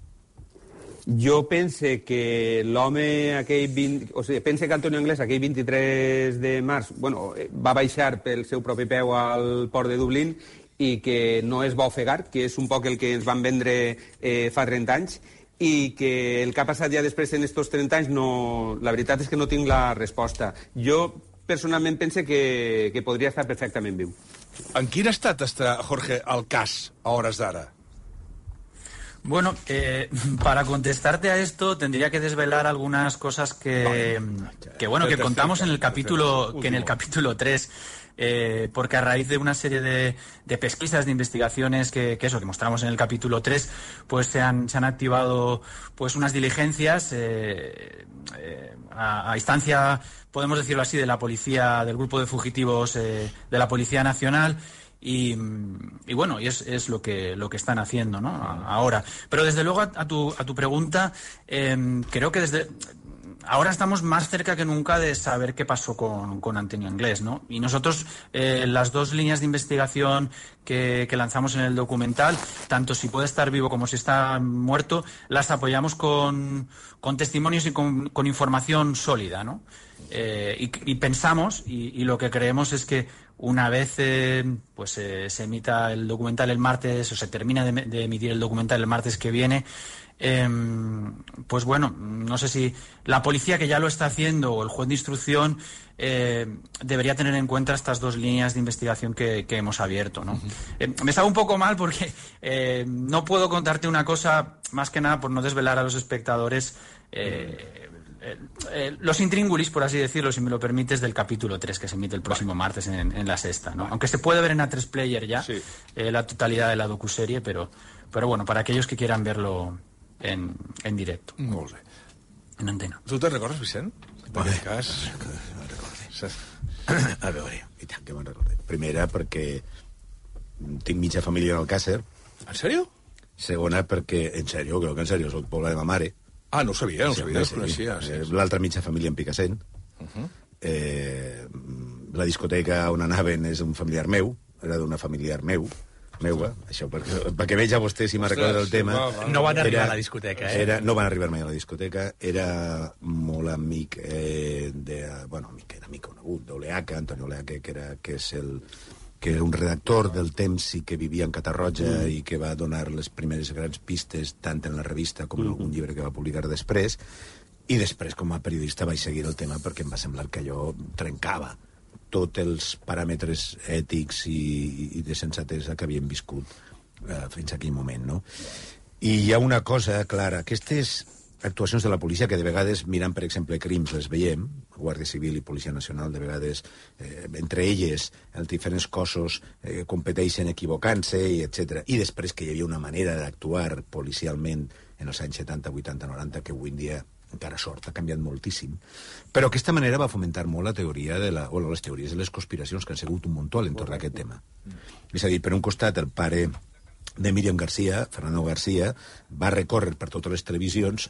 Jo pense que l'home aquell... vint... O sigui, pense que Antoni Anglès aquell vint-i-tres de març bueno, va baixar pel seu propi peu al port de Dublín i que no es va ofegar, que és un poc el que ens van vendre eh, fa trenta anys, i que el que ha passat ja després en estos trenta anys, no, la veritat és que no tinc la resposta. Jo, personalment, pense que, que podria estar perfectament viu. En quin estat està, Jorge, el cas a hores d'ara? Bueno, eh, para contestarte a esto tendría que desvelar algunas cosas que, que bueno, que contamos en el capítulo, que en el capítulo tres. Eh, porque a raíz de una serie de, de pesquisas, de investigaciones que, que eso que mostramos en el capítulo tres, pues se han, se han activado pues unas diligencias eh, eh, a, a instancia, podemos decirlo así, de la policía, del grupo de fugitivos eh, de la Policía Nacional. Y, y bueno, y es, es lo que lo que están haciendo, ¿no? Ahora. Pero desde luego a, a tu a tu pregunta, eh, creo que desde ahora estamos más cerca que nunca de saber qué pasó con, con Antoni Anglès, ¿no? Y nosotros, eh, las dos líneas de investigación que, que lanzamos en el documental, tanto si puede estar vivo como si está muerto, las apoyamos con, con testimonios y con, con información sólida, ¿no? Eh, y, y pensamos, y, y lo que creemos es que una vez eh, pues eh, se emita el documental el martes, o se termina de, de emitir el documental el martes que viene, Eh, pues bueno, no sé si la policía que ya lo está haciendo o el juez de instrucción eh, debería tener en cuenta estas dos líneas de investigación que, que hemos abierto, ¿no? Uh-huh. eh, me sabe un poco mal porque eh, no puedo contarte una cosa, más que nada por no desvelar a los espectadores eh, eh, eh, los intríngulis, por así decirlo, si me lo permites, del capítulo tres que se emite el próximo martes en, en La Sexta, ¿no? Aunque se puede ver en A tres Player ya, sí. eh, la totalidad de la docuserie, pero, pero bueno, para aquellos que quieran verlo En, en directe. Molt bé. En antena. Tu te'n recordes, Vicent? En aquest cas... No recordo. A veure, i tant que me'n recordo. Primera, perquè tinc mitja família en Alcàsser. En sèrio? Segona, perquè, en sèrio, crec que en sèrio, soc poble de ma mare. Ah, no ho sabia, no ho sabia, no ho coneixia. Sí, sí. L'altra mitja família en Picassent. Uh-huh. eh, la discoteca on anaven és un familiar meu, era d'una familiar meu, meua, això, perquè, perquè veig a vostè si me'n recorda del tema. No van arribar era, a la discoteca, eh? Era, no van arribar mai a la discoteca. Era molt amic eh, de... Bueno, amic, era amic conegut, d'Oleaca, Antoni Oleaca, que, era, que és el que era un redactor del Temps i que vivia en Catarroja mm. i que va donar les primeres grans pistes tant en la revista com en mm. algun llibre que va publicar després. I després, com a periodista, vaig seguir el tema perquè em va semblar que allò trencava tots els paràmetres ètics i, i de sensatesa que havíem viscut eh, fins a aquell moment, no? I hi ha una cosa clara, aquestes actuacions de la policia que de vegades, mirant, per exemple, crims, les veiem, Guàrdia Civil i Policia Nacional, de vegades, eh, entre elles, els diferents cossos eh, competeixen equivocant-se, i etcètera. I després que hi havia una manera d'actuar policialment en els anys setanta, vuitanta, noranta, que avui en dia encara sort, ha canviat moltíssim. Però aquesta manera va fomentar molt la teoria de la, o les teories de les conspiracions, que han sigut un muntó a l'entorn d'aquest tema. És a dir, per un costat, el pare de Míriam García, Fernando García, va recórrer per totes les televisions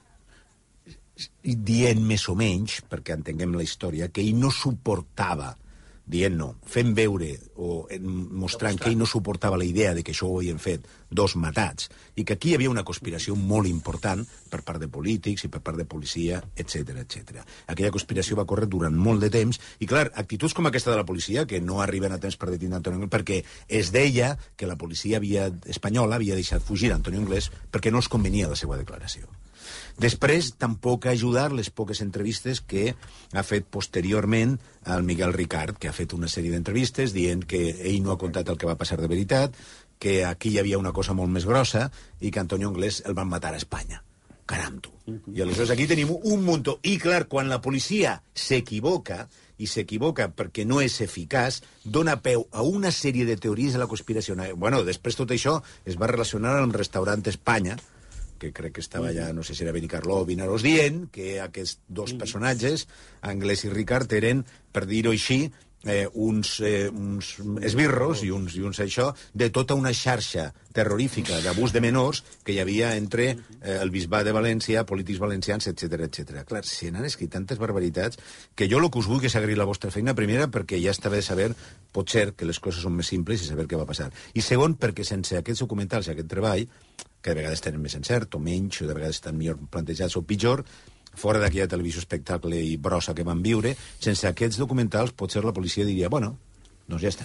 dient més o menys, perquè entenguem la història, que ell no suportava, dient no, fent veure o mostrant que ell no suportava la idea de que això ho havien fet dos matats, i que aquí hi havia una conspiració molt important per part de polítics i per part de policia, etcètera, etcètera. Aquella conspiració va córrer durant molt de temps, i clar, actituds com aquesta de la policia, que no arriben a temps per detenir Antonio Anglès, perquè es deia que la policia havia, espanyola havia deixat fugir Antonio Anglès perquè no es convenia la seva declaració. Després, tampoc ha ajudat les poques entrevistes que ha fet posteriorment el Miguel Ricard, que ha fet una sèrie d'entrevistes dient que ell no ha contat el que va passar de veritat, que aquí hi havia una cosa molt més grossa i que Antonio Anglès el van matar a Espanya. Caram, tu. I aleshores aquí tenim un muntó. I, clar, quan la policia s'equivoca, i s'equivoca perquè no és eficaç, dona peu a una sèrie de teories de la conspiració. Bueno, després tot això es va relacionar amb el restaurant Espanya, que crec que estava allà, no sé si era Benicarló o Vinaros, dient que aquests dos personatges, Anglès i Ricard, eren, per dir-ho així, eh, uns, eh, uns esbirros i uns, i uns això, de tota una xarxa terrorífica d'abús de menors que hi havia entre eh, el bisbat de València, polítics valencians, etcètera, etcètera. Clar, se n'han escrit tantes barbaritats que jo el que us vull que s'agraï la vostra feina, primera, perquè ja està bé saber, pot ser que les coses són més simples i saber què va passar. I segon, perquè sense aquests documentals i aquest treball, que de vegades tenen més encert o menys, o de vegades estan millor plantejats o pitjor, fora d'aquella televisió espectacle i brossa que van viure, sense aquests documentals potser la policia diria, bueno, doncs ja està.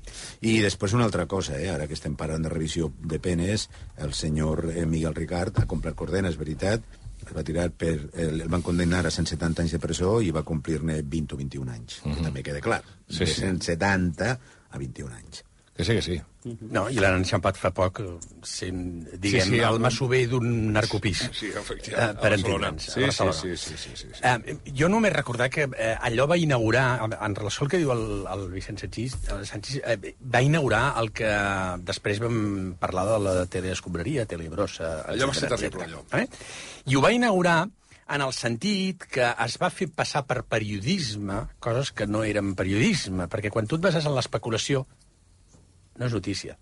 I després una altra cosa, eh? Ara que estem parlant de revisió de penes, el senyor Miguel Ricard ha complert condemna, és veritat, es va tirar per, el, el van condemnar a cent setanta anys de presó i va complir-ne vint o vint-i-un anys, uh -huh. que també queda clar, sí, de cent setanta a vint-i-un anys. Que sí, que sí. No, i l'han enxampat fa poc, sent, diguem, sí, sí, el masover d'un narcopís. Sí, efectivament. Uh, per entendre'ns. Sí, sí, sí, sí, sí, sí, sí. Uh, jo només recordar que uh, allò va inaugurar, en relació al que diu el, el Vicent Sanchís, el Sanchís uh, va inaugurar el que després vam parlar de la teleescombraria, telebrossa... Allò va ser terrible, allò. Eh? I ho va inaugurar en el sentit que es va fer passar per periodisme coses que no eren periodisme, perquè quan tu et bases en l'especulació no és notícia.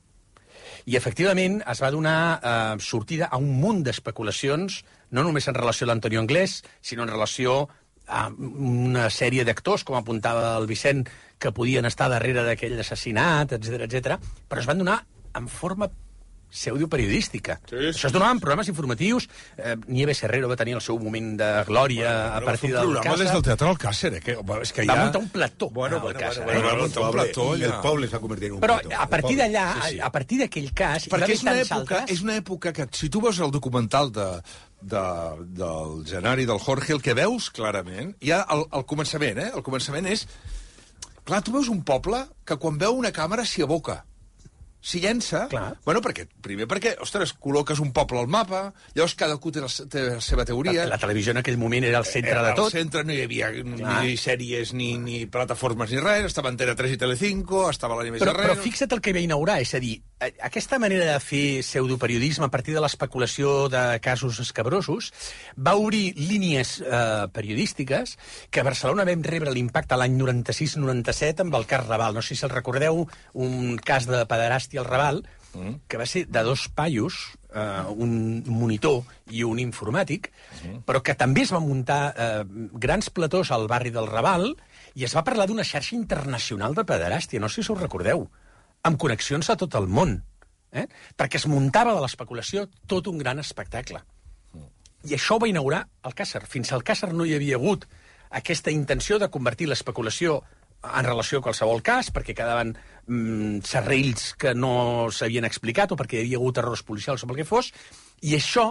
I, efectivament, es va donar eh, sortida a un munt d'especulacions, no només en relació a l'Antonio Anglès, sinó en relació a una sèrie d'actors, com apuntava el Vicent, que podien estar darrere d'aquell assassinat, etcètera, etcètera, però es van donar en forma pseudoperiodística. Sí, sí, Això es donava en programes informatius. Eh, Nieves Herrero va tenir el seu moment de glòria bueno, a partir del programa Alcácer. Des del Teatre Alcácer, eh? Que, és que va ja... muntar un plató. Bueno, bueno, Alcácer, bueno, bueno, eh? va muntar un plató i el poble es va convertir en un Però plató. a partir d'allà, sí, sí. a partir d'aquell cas... Perquè és una, època, altres... és una època que, si tu veus el documental de, de, del Genari, del Jorge, el que veus clarament, ja al, al començament, eh? El començament és... Clar, tu veus un poble que quan veu una càmera s'hi aboca. S'hi llença, Clar. bueno, perquè, primer perquè, ostres, col·loques un poble al mapa, llavors cada cu té la, té la seva teoria... La, la televisió en aquell moment era el centre de tot. Al centre no hi havia Clar. ni sèries, ni, ni plataformes, ni res, estava Antena tres i Telecinco, estava l'Animés però, Herrero... Però fixa't el que va inaugurar, és a dir, aquesta manera de fer pseudoperiodisme a partir de l'especulació de casos escabrosos va obrir línies eh, periodístiques que a Barcelona vam rebre l'impacte l'any noranta-sis noranta-set amb el cas Raval. No sé si el recordeu, un cas de pederàstia al Raval, mm. que va ser de dos paios, eh, un monitor i un informàtic, mm. però que també es van muntar eh, grans platós al barri del Raval i es va parlar d'una xarxa internacional de pederàstia, no sé si us recordeu, amb connexions a tot el món, eh? perquè es muntava de l'especulació tot un gran espectacle. Mm. I això va inaugurar Alcácer. Fins al Alcácer no hi havia hagut aquesta intenció de convertir l'especulació en relació a qualsevol cas, perquè quedaven mm, serrells que no s'havien explicat o perquè hi havia hagut errors policials o pel que fos, i això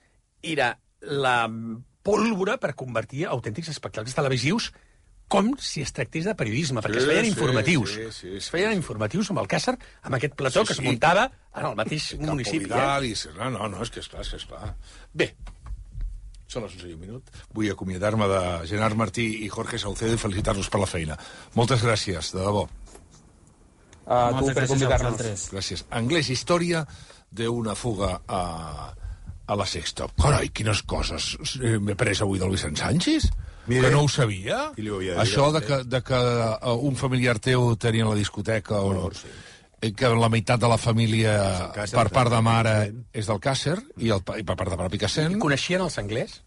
era la pólvora per convertir autèntics espectacles televisius com si es tractés de periodisme, perquè sí, es feien sí, informatius. Sí, sí, sí, es feien sí. informatius amb Alcácer, amb aquest plató sí, sí. que es muntava en el mateix sí, municipi. Eh? I... No, no, no, és que és clar, és que és clar. Bé, són les onze i un minut. Vull acomiadar-me de Gerard Martí i Jorge Saucedo i felicitar-los per la feina. Moltes gràcies, de debò. Uh, tu per convidar-nos. Gràcies. Anglès, història d'una fuga a a la Sexta. Carai, quines coses m'he pres avui del Vicent Sánchez? Mira, que no ho sabia? Això de que, de que un familiar teu tenia la discoteca o sí. que la meitat de la família per part de mare és del Càcer i, el, i per part de pare Picassent. I coneixien els anglès?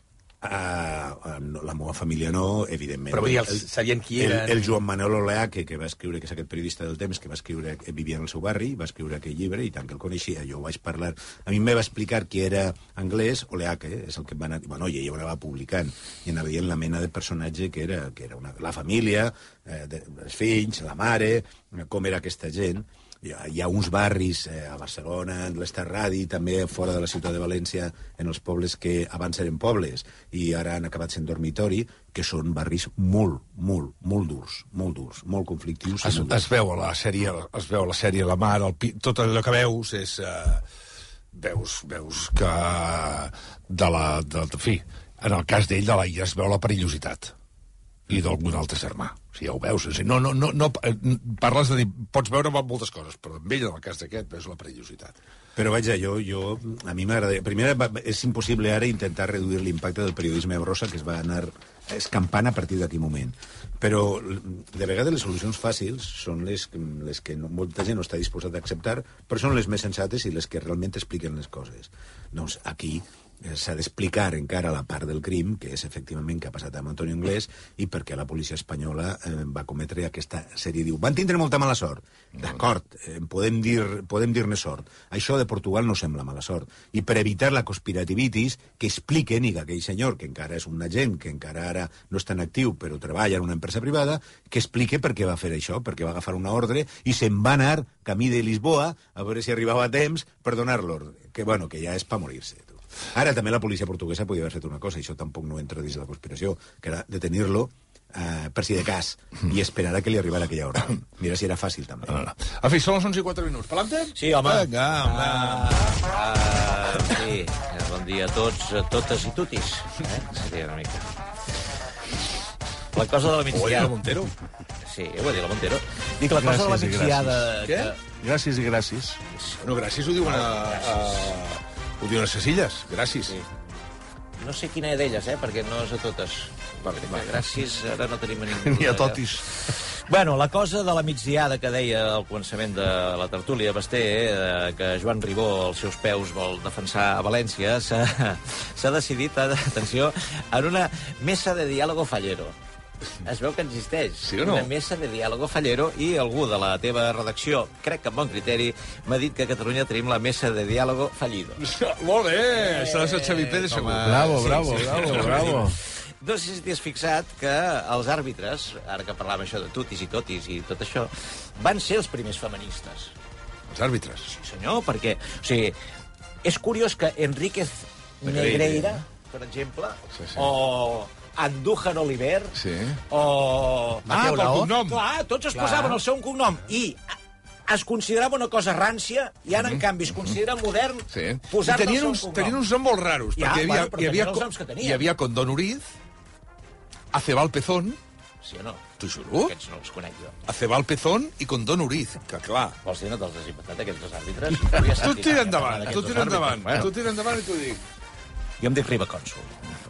Uh, no, la meva família no, evidentment. Però vull dir, els, sabien qui eren... El, el Joan Manuel Oleaque, que va escriure, que és aquest periodista del temps, que va escriure, que vivia en el seu barri, va escriure aquell llibre, i tant que el coneixia, jo vaig parlar... A mi em va explicar qui era anglès, Oleaque, és el que em va anar... Bueno, i ell ho anava publicant, i anava dient la mena de personatge que era, que era una, la família, eh, de, els fills, la mare, com era aquesta gent... Hi ha, hi ha uns barris eh, a Barcelona, en l'Estarradi, també fora de la ciutat de València, en els pobles que abans eren pobles i ara han acabat sent dormitori, que són barris molt, molt, molt durs, molt durs, molt conflictius. Es, molt es veu a la sèrie, es veu a la sèrie La Mar, el, tot allò que veus és... Eh, veus, veus que... De la, de, en fi, en el cas d'ell, de l'Aia, es veu la perillositat. I d'algun altre germà. O sigui, ja ho veus. O sigui, no, no, no, no, parles de dir... Pots veure moltes coses, però amb ell, en el cas d'aquest, veus la perillositat. Però vaja, jo, jo a mi m'agrada... Primer, és impossible ara intentar reduir l'impacte del periodisme brossa que es va anar escampant a partir d'aquell moment. Però, de vegades, les solucions fàcils són les, les que no, molta gent no està disposada a acceptar, però són les més sensates i les que realment expliquen les coses. Doncs aquí s'ha d'explicar encara la part del crim, que és efectivament que ha passat amb Antonio Anglès, i perquè la policia espanyola eh, va cometre aquesta sèrie. Diu, van tindre molta mala sort. D'acord, eh, podem dir, podem dir-ne sort. Això de Portugal no sembla mala sort. I per evitar la conspirativitis, que expliquen, i que aquell senyor, que encara és un agent, que encara ara no està en actiu, però treballa en una empresa privada, que explique per què va fer això, perquè va agafar una ordre i se'n va anar camí de Lisboa a veure si arribava a temps per donar l'ordre. Que, bueno, que ja és per morir-se. Ara també la policia portuguesa podia haver fet una cosa, i això tampoc no entra dins de la conspiració, que era detenir-lo eh, per si de cas i esperar a que li arribara aquella hora. Mira si era fàcil, també. No, no. En fi, són les onze i quatre minuts. Palante? Sí, home. Vinga, home. Ah, ah, sí, bon dia a tots, a totes i tutis. Eh? Seria una mica. La cosa de la migdiada... Ho ha dit la Montero? Sí, ho ha dit la Montero. Dic, la cosa gràcies de la migdiada... Què? Que... Gràcies i gràcies. No, gràcies ho diuen a... a... Ho diuen a Cecilles, gràcies. Sí. No sé quina d'elles, eh, perquè no és a totes. Va, va, gràcies, ara no tenim a ningú. Ni a totis. Bueno, la cosa de la migdiada que deia al començament de la tertúlia Basté, eh, que Joan Ribó, als seus peus, vol defensar a València, s'ha decidit, atenció, en una mesa de diàlogo fallero. Es veu que existeix sí o no? Una mesa de diàlogo fallero i algú de la teva redacció, crec que amb bon criteri, m'ha dit que a Catalunya tenim la mesa de diàlogo fallido. Molt bé, eh, això és el Xavi Pérez, segur. Bravo, bravo, sí, sí, bravo, sí, bravo. No sé si t'has fixat que els àrbitres, ara que parlàvem això de tutis i totis i tot això, van ser els primers feministes. Els àrbitres? Sí, senyor, perquè... O sigui, és curiós que Enríquez Negreira, per exemple, sí, sí. o... Andújar Oliver, sí. o... Mateu ah, Laó. Cognom. Clar, tots es Clar. posaven el seu cognom. I es considerava una cosa rància, i ara, mm -hmm. en canvi, es considera modern sí. posar-ne el seu uns, cognom. Tenien uns noms molt raros, ja, perquè hi havia, bueno, hi havia, els noms que tenien. hi havia Condón Uriz, Acebal Pezón... Sí o no? T'ho juro? Aquests no els conec jo. Acebal Pezón i Condón Uriz, que clar... Vols dir, no te'ls has inventat, aquests dos àrbitres? Tu tira endavant, tu tira endavant, bueno. tu tira endavant i t'ho dic. Jo em dic Ribacònsul.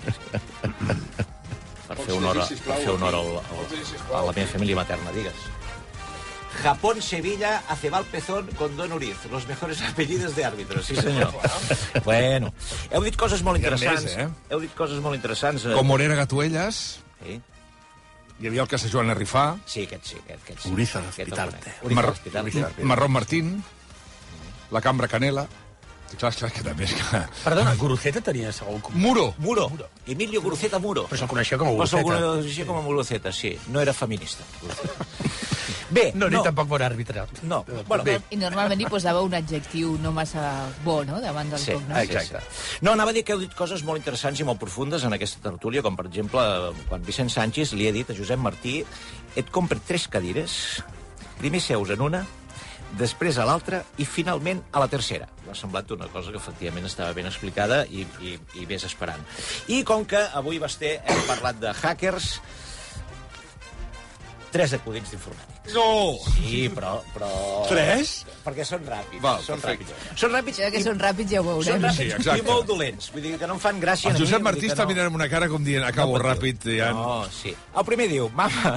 Per fer honor, a, per fer honor al, al, a la meva família materna, digues. Japón, Sevilla, Acebal Pezón, Condón Uriz. Los mejores apellidos de árbitros, sí senyor. Bueno, heu dit coses molt interessants. Més, eh? Heu dit coses molt interessants. Com Morera Gatuelles. Sí. Hi havia el cas de Joan Arrifà. Sí, aquest sí, aquest, aquest sí. Uriza d'Hospitalte. Mar Marrón Martín. La Cambra Canela. Clar, clar, que també és que... Perdona, Guruceta tenia segur... Muro. Muro. Muro. Emilio Guruceta Muro. Però se'l coneixia com a Guruceta. Però se'l coneixia com a Guruceta, sí. No era feminista. Bé, no, no. Ni tampoc bon àrbitre. No. Bueno, bé. I normalment hi posava un adjectiu no massa bo, no?, davant del sí, cognom. Exacte. No, anava a dir que heu dit coses molt interessants i molt profundes en aquesta tertúlia, com, per exemple, quan Vicent Sánchez li ha dit a Josep Martí: et compre tres cadires, primer seus en una, després a l'altra i, finalment, a la tercera. M'ha semblat una cosa que, efectivament, estava ben explicada i, i, i vés esperant. I com que avui, Basté, hem parlat de hackers, tres acudits d'informàtics. No! Sí, però... però... Tres? Perquè són ràpids. Val, són perfecte. ràpids. Són ràpids, Ja que són ràpids ja ho veurem. són ràpids Sí, exacte. i molt dolents. Vull dir que no em fan gràcia... El a mi, Josep vull Martí dir que està no. mirant amb una cara com dient acabo No, ràpid. Ja... No, sí. El primer diu, mama...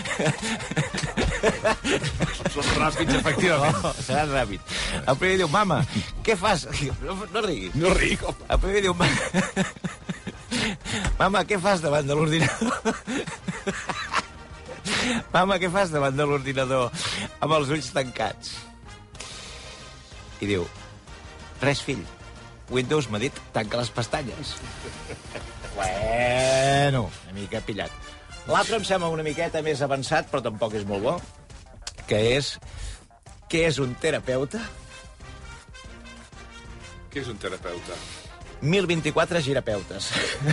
Són ràpids, efectivament. No, serà ràpid. El primer diu, mama, què fas? No, no riguis. No ric. El primer diu, mama... Mama, què fas davant de l'ordinador? Mama, què fas davant de l'ordinador amb els ulls tancats? I diu, res, fill. Windows m'ha dit, tanca les pestanyes. Bueno, una mica pillat. L'altre em sembla una miqueta més avançat, però tampoc és molt bo, que és... Què és un terapeuta? Què és un terapeuta? mil vint-i-quatre girapeutes.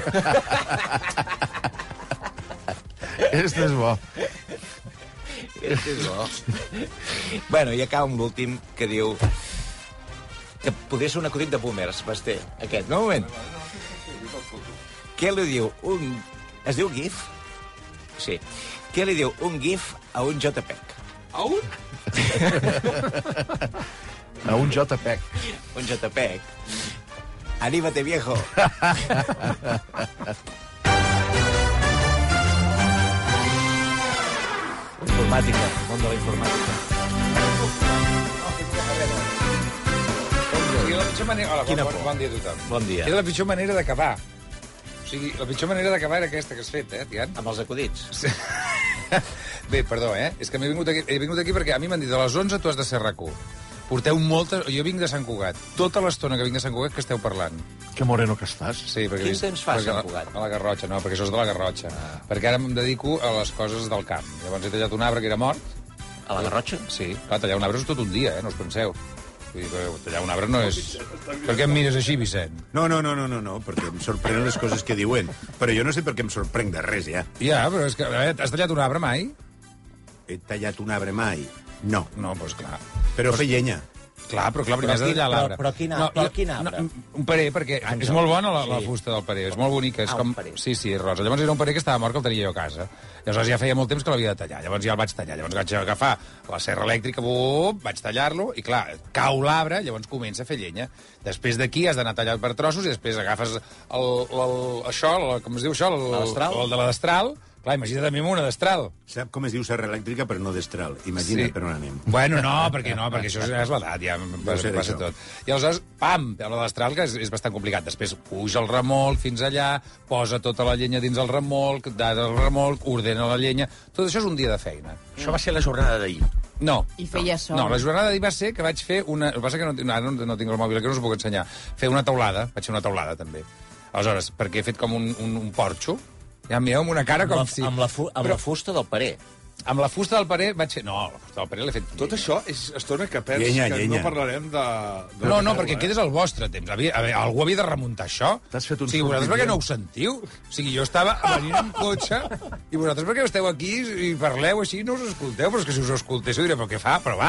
Este és bo. Este és bo. Bueno, i acaba amb l'últim, que diu... Que podria ser un acudit de boomers, Basté, aquest, no? Un moment. Què li diu un... Es diu GIF? Sí. Què li diu un GIF a un JPEG? A un? A un JPEG. Un JPEG. Anímate, viejo. Informàtica, món de la informàtica. I la pitjor manera... Hola, Quina bon, por. bon dia a tothom. Bon dia. Era la pitjor manera d'acabar. O sigui, la pitjor manera d'acabar era aquesta que has fet, eh, Tian? Amb els acudits. Sí. Bé, perdó, eh? És que m'he vingut aquí, he vingut aquí perquè a mi m'han dit a les onze tu has de ser RAC u. Porteu moltes... Jo vinc de Sant Cugat. Tota l'estona que vinc de Sant Cugat que esteu parlant. Que moreno que estàs. Sí, perquè... Quin temps fa a perquè Sant la- Cugat? A la Garrotxa, no, perquè això és de la Garrotxa. Ah. Perquè ara em dedico a les coses del camp. Llavors he tallat un arbre que era mort. A la Garrotxa? Sí, clar, tallar un arbre és tot un dia, eh? No us penseu. Vull dir, però tallar un arbre no és... Per què em mires així, Vicent? No, no, no, no, no, no, perquè em sorprenen les coses que diuen. Però jo no sé per què em sorprenc de res, ja. Ja, però és que... A veure, has tallat un arbre mai? He tallat un arbre mai? No. No, doncs clar. Però fer llenya. Clar, però clar, primer has Però de tallar quin- l'arbre. però- però quin ar- però quin arbre? No, un parer, perquè Àngel. és molt bona la, la Sí. fusta del parer, és molt bonica. És Ah, com... un parer. Sí, sí, és rosa. Llavors era un parer que estava mort, que el tenia jo a casa. Llavors ja feia molt temps que l'havia de tallar. Llavors ja el vaig tallar. Llavors vaig agafar la serra elèctrica, bup, vaig tallar-lo, i clar, cau l'arbre, llavors comença a fer llenya. Després d'aquí has d'anar tallat per trossos, i després agafes el, el, això, el, com es diu això? El, La destral? el de la destral. Clar, imagina't a mi amb una destral. Sap com es diu serra elèctrica, però no destral. Imagina't Sí. per on anem. Bueno, no, perquè no, perquè això ja és l'edat, ja Deu ser passa això. tot. I aleshores, pam, a la destral, que és, és bastant complicat. Després puja el remolc fins allà, posa tota la llenya dins el remolc, dada el remolc, ordena la llenya... Tot això és un dia de feina. Això va ser la jornada d'ahir. No. I feia sol. No, la jornada d'ahir va ser que vaig fer una... El que passa que no, no, no tinc el mòbil, que no us ho puc ensenyar. Fer una taulada, vaig fer una taulada, també. Aleshores, perquè he fet com un, un, un porxo, ja em mireu amb una cara com Amb la, si... amb la, fu amb Però- la fusta del parer. Amb la fusta del parer vaig fer... No, la fusta del parer l'he fet... Tot això és estona que perds, Llenya, que llenya. no parlarem de... de No, la no, taula, perquè eh? aquest és el vostre temps. Havia, a veure, algú havia de remuntar això. T'has fet un O sigui, vosaltres sortiment. per què no ho sentiu? O sigui, jo estava venint en cotxe i vosaltres per què esteu aquí i parleu així i no us escolteu? Però és que si us escoltéssiu diré, però què fa? Però va!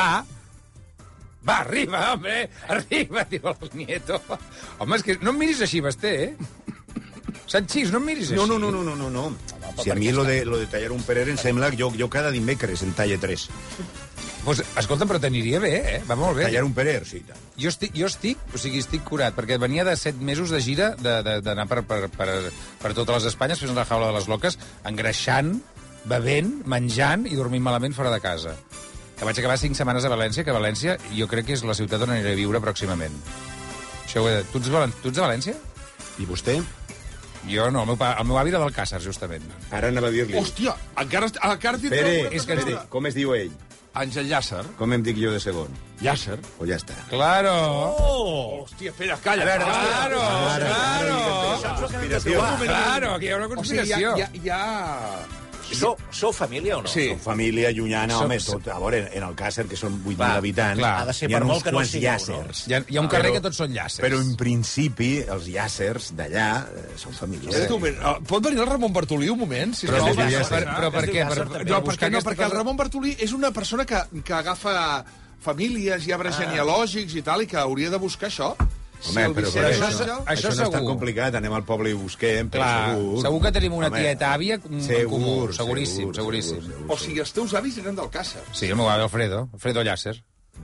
Va, arriba, hombre! Arriba, diu el nieto. Home, és que no em miris així, Basté, eh? Sanchís, no em miris així. No, no, no, no, no, no, no. Si a mi lo de, lo de tallar un perer em sembla que jo, jo cada dimecres en talle tres. Pues, escolta'm, però t'aniria bé, eh? Va molt bé. Tallar un perer, sí, i tant. Jo estic, jo estic, o sigui, estic curat, perquè venia de set mesos de gira de- de- d'anar per, per, per, per totes les Espanyes, fent la jaula de les loques, engreixant, bevent, menjant i dormint malament fora de casa. Que vaig acabar cinc setmanes a València, que València jo crec que és la ciutat on aniré a viure pròximament. Això ho he de... Tu ets, valen... tu ets de València? I vostè? Jo no, el meu, pa... el meu avi era d'Alcàsser, justament. Ara anava a dir-li. Hòstia, encara, encara t'hi Pere, trobo- és que Pere, com es diu ell? Àngel Llàcer. Com em dic jo de segon? Llàcer. O ja està. Claro! Oh! Hòstia, espera, calla. A veure, Claro, Ara, claro! ara, conspiració. Claro, aquí hi ha una O sigui, conspiració. ja, ja, ja... Sou, sou família o no? Sí. Són família llunyana, Som- home, tot, a veure, en Alcàsser, que són vuit Va, mil habitants, clar. Ha de ser hi ha per molt uns que no quants sigueu, no? llàcers. Hi ha, hi ha un carrer Però- que tots són llàcers. Però, en principi, els llàcers d'allà eh, són famílies. Espera un moment. Uh, pot venir el Ramon Bartolí un moment? Si Però, no, per, Llàcer. per, però per Es diu què? Llàcer, Per, també. per No, buscar perquè, no, aquesta perquè el cosa- Ramon Bartolí és una persona que, que agafa famílies i arbres ah. genealògics i tal, i que hauria de buscar això. Home, però, però Això, això, això, això no és tan segur. complicat. Anem al poble i busquem, però Clar, segur. segur que tenim una Home, tieta àvia en segur, comú. segur, Seguríssim, segur, seguríssim. segur, segur. O sigui, els teus avis eren d'Alcàsser. Sí, el meu avi Alfredo, Alfredo Llàcer.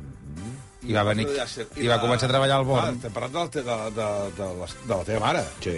I va venir, i va començar a treballar al Born. T'he parlat de, de, de, de, la, de la teva mare. Sí.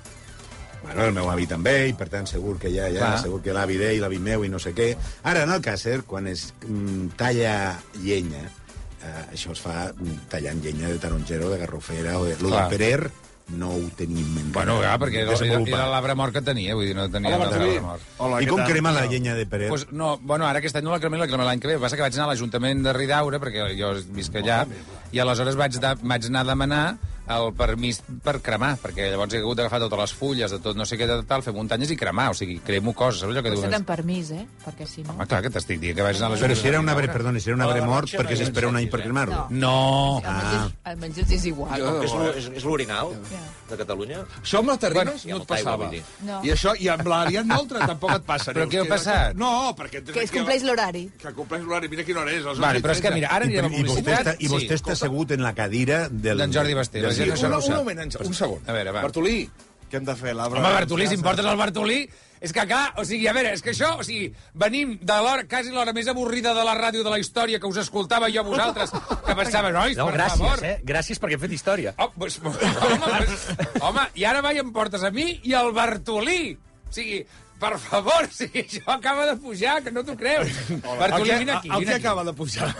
Bueno, el meu avi també, i per tant segur que ja, ja, Clar. segur que l'avi d'ell, l'avi meu i no sé què. Ara, en Alcàsser, quan es mm, talla llenya, eh, això es fa mm, tallant llenya de taronjero, de garrofera, o de... Lo Clar. del Perer no ho tenim encara. Bueno, clar, perquè era, era, desenvolupat. era l'arbre mort que tenia, vull dir, no tenia Hola, l'arbre Marcelí. mort. Hola, I com crema la llenya de Perer? Pues no, bueno, ara aquest any no la cremé, la cremé l'any que ve. El que passa que vaig anar a l'Ajuntament de Ridaura, perquè jo visc allà, i aleshores vaig, de, vaig anar a demanar el permís per cremar, perquè llavors he hagut d'agafar totes les fulles de tot no sé què de tal, fer muntanyes i cremar, o sigui, cremo coses, saps allò que Potser diuen? amb permís, eh? Perquè si no... Home, clar, que t'estic dient que vaig anar a Però l'Ajuntament. si era un arbre, perdona, si era un arbre mort, perquè s'espera un any per cremar-lo. No. Ah. Almenys els és igual. És l'o- és- és l'orinal de Catalunya? Això amb la Terribas Bueno, no et amb l'aigua, passava. vull dir. No. I això, i amb l'Ariadna Oltra tampoc et passa. Però Neus, què ha que- passat? No, perquè... Que es compleix l'horari. Que compleix l'horari, mira quina hora és. Vale, però és que, mira, ara I, anirem a i vostè publicitat. està, i vostè està assegut en la cadira del... D'en Jordi Basté. del La gent no guió. s'ha Un, un arrossat. moment, Àngel, un segon. A veure, va. Bartolí, Què hem de fer? L'arbre... Home, Bartolí, si em portes el Bartolí... És que, clar, o sigui, a veure, és que això, o sigui, venim de l'hora, quasi l'hora més avorrida de la ràdio de la història que us escoltava jo a vosaltres, que pensava, nois, No, per gràcies, favor. eh? Gràcies perquè hem fet història. Oh, pues, home, pues, home, i ara va i em portes a mi i el Bartolí. O sigui, per favor, o sigui, això acaba de pujar, que no t'ho creus. Bartolí, vine aquí, el vine que aquí. acaba de pujar?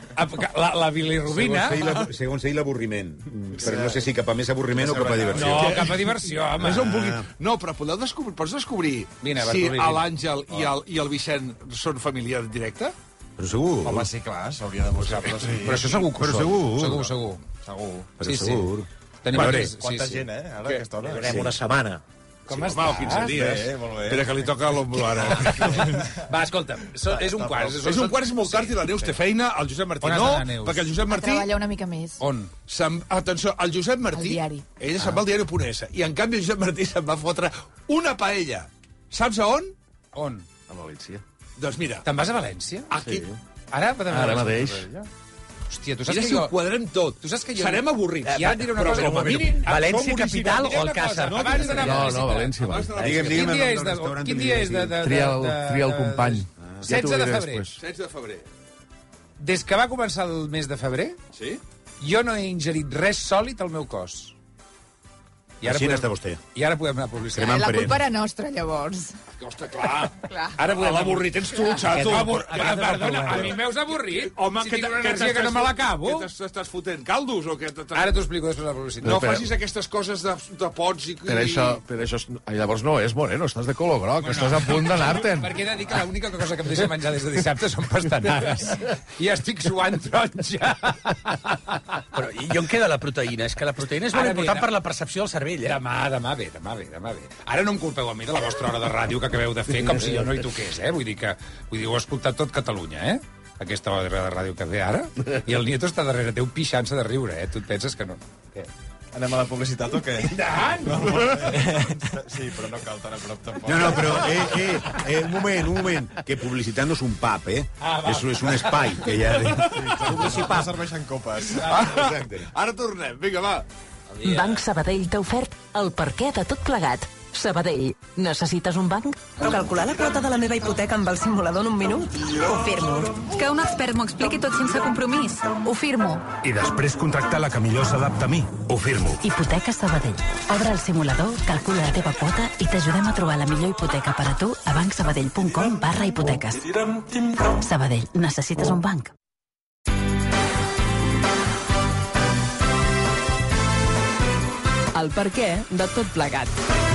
La, la bilirrubina... Segons ell, la- segons ell, l'avorriment. Però no sé si cap a més avorriment o cap a diversió. No, cap a diversió, home. És on vulgui... No, però podeu descobrir, pots descobrir Vine, si Bartolí, vine. l'Àngel i, el, i el Vicent són família directa? Però segur. Home, sí, clar, s'hauria de buscar, però sí. Però això segur que ho Però són. segur. Segur, segur. Segur. Però Sí, sí. segur. Tenim Vale. aquí- Quanta sí, sí. gent, eh, ara, a Què? aquesta hora. Anem una setmana. Com sí, estàs? home, o quinze dies. Bé, molt bé. Espera, que li toca l'ombro ara. Va, escolta'm, so, és un quart. És un quart, és molt tard i la Neus té feina, el Josep Martí On has no, d'anar, Neus? perquè el Josep A Martí... treballar una mica més. On? Se'n- Atenció, el Josep Martí... Al diari. Ell se'n va al diari punt es. I en canvi el Josep Martí se'n va fotre una paella. Saps a on? On? A València. Doncs mira, Te'n vas a València? aquí... Ara? Ara mateix. Hòstia, tu saps Mira que si jo... ho quadrem tot. Tu saps que jo... Serem avorrits. I ara et diré una Però, cosa. però, com a però, mínim- València som capital municipal, o diré una Alcàsser? cosa, Abans d'anar a No, no, publicitat. València, València. Digue'm, digue'm Quin el dia nom és del de... restaurant. Quin dia és de... de, Tria el, de, tria el de- company. setze de diré febrer. després. setze de febrer. Des que va començar el mes de febrer, Sí? jo no he ingerit res sòlid al meu cos. Així n'està vostè. I ara podem anar a publicitat. Cremant La Perer. culpa era nostra, llavors. Costa, clar. Clar. Ara podem anar a L'avorrit ets tu, xato. Abur... Perdona, a mi m'heus avorrit. Home, si que, tinc una que energia que no me l'acabo. Què t'estàs- t'estàs fotent? Caldos o què? T'estàs- Ara t'ho explico després de la publicitat. No Per- facis aquestes coses de, de pots i... Per això, per això, llavors no és moreno, estàs de color groc, estàs a punt d'anar-te'n. Perquè he de dir que l'única cosa que em deixa menjar des de dissabte són pastanagues. I estic suant taronja. Però i on queda la proteïna? És que la proteïna és molt Ara ve, important demà- per la percepció del cervell, eh? Demà, demà ve, demà ve, demà ve. Ara no em culpeu a mi de la vostra hora de ràdio que acabeu de fer, com si jo no hi toqués, eh? Vull dir que vull dir, ho ha escoltat tot Catalunya, eh? Aquesta hora de ràdio que ve ara. I el Nieto està darrere teu pixant-se de riure, eh? Tu et penses que no. Què? Anem a la publicitat o què? I tant! Sí, però no cal tan a prop tampoc. No, no, però, eh, eh, eh, un moment, un moment, que publicitat no és un pub, eh? Ah, va. és, és un espai que hi ha... No serveixen copes. Ah, exacte. Ara tornem, vinga, va. Banc Sabadell t'ha ofert el perquè de tot plegat. Sabadell, necessites un banc? Calcular la quota de la meva hipoteca amb el simulador en un minut? Ho firmo. Que un expert m'ho expliqui tot sense compromís? Ho firmo. I després contractar la que millor s'adapta a mi. Ho firmo. Hipoteca Sabadell. Obre el simulador, calcula la teva quota i t'ajudem a trobar la millor hipoteca per a tu a bancsabadell punt com barra hipoteques. Sabadell, necessites un banc? El perquè de tot plegat.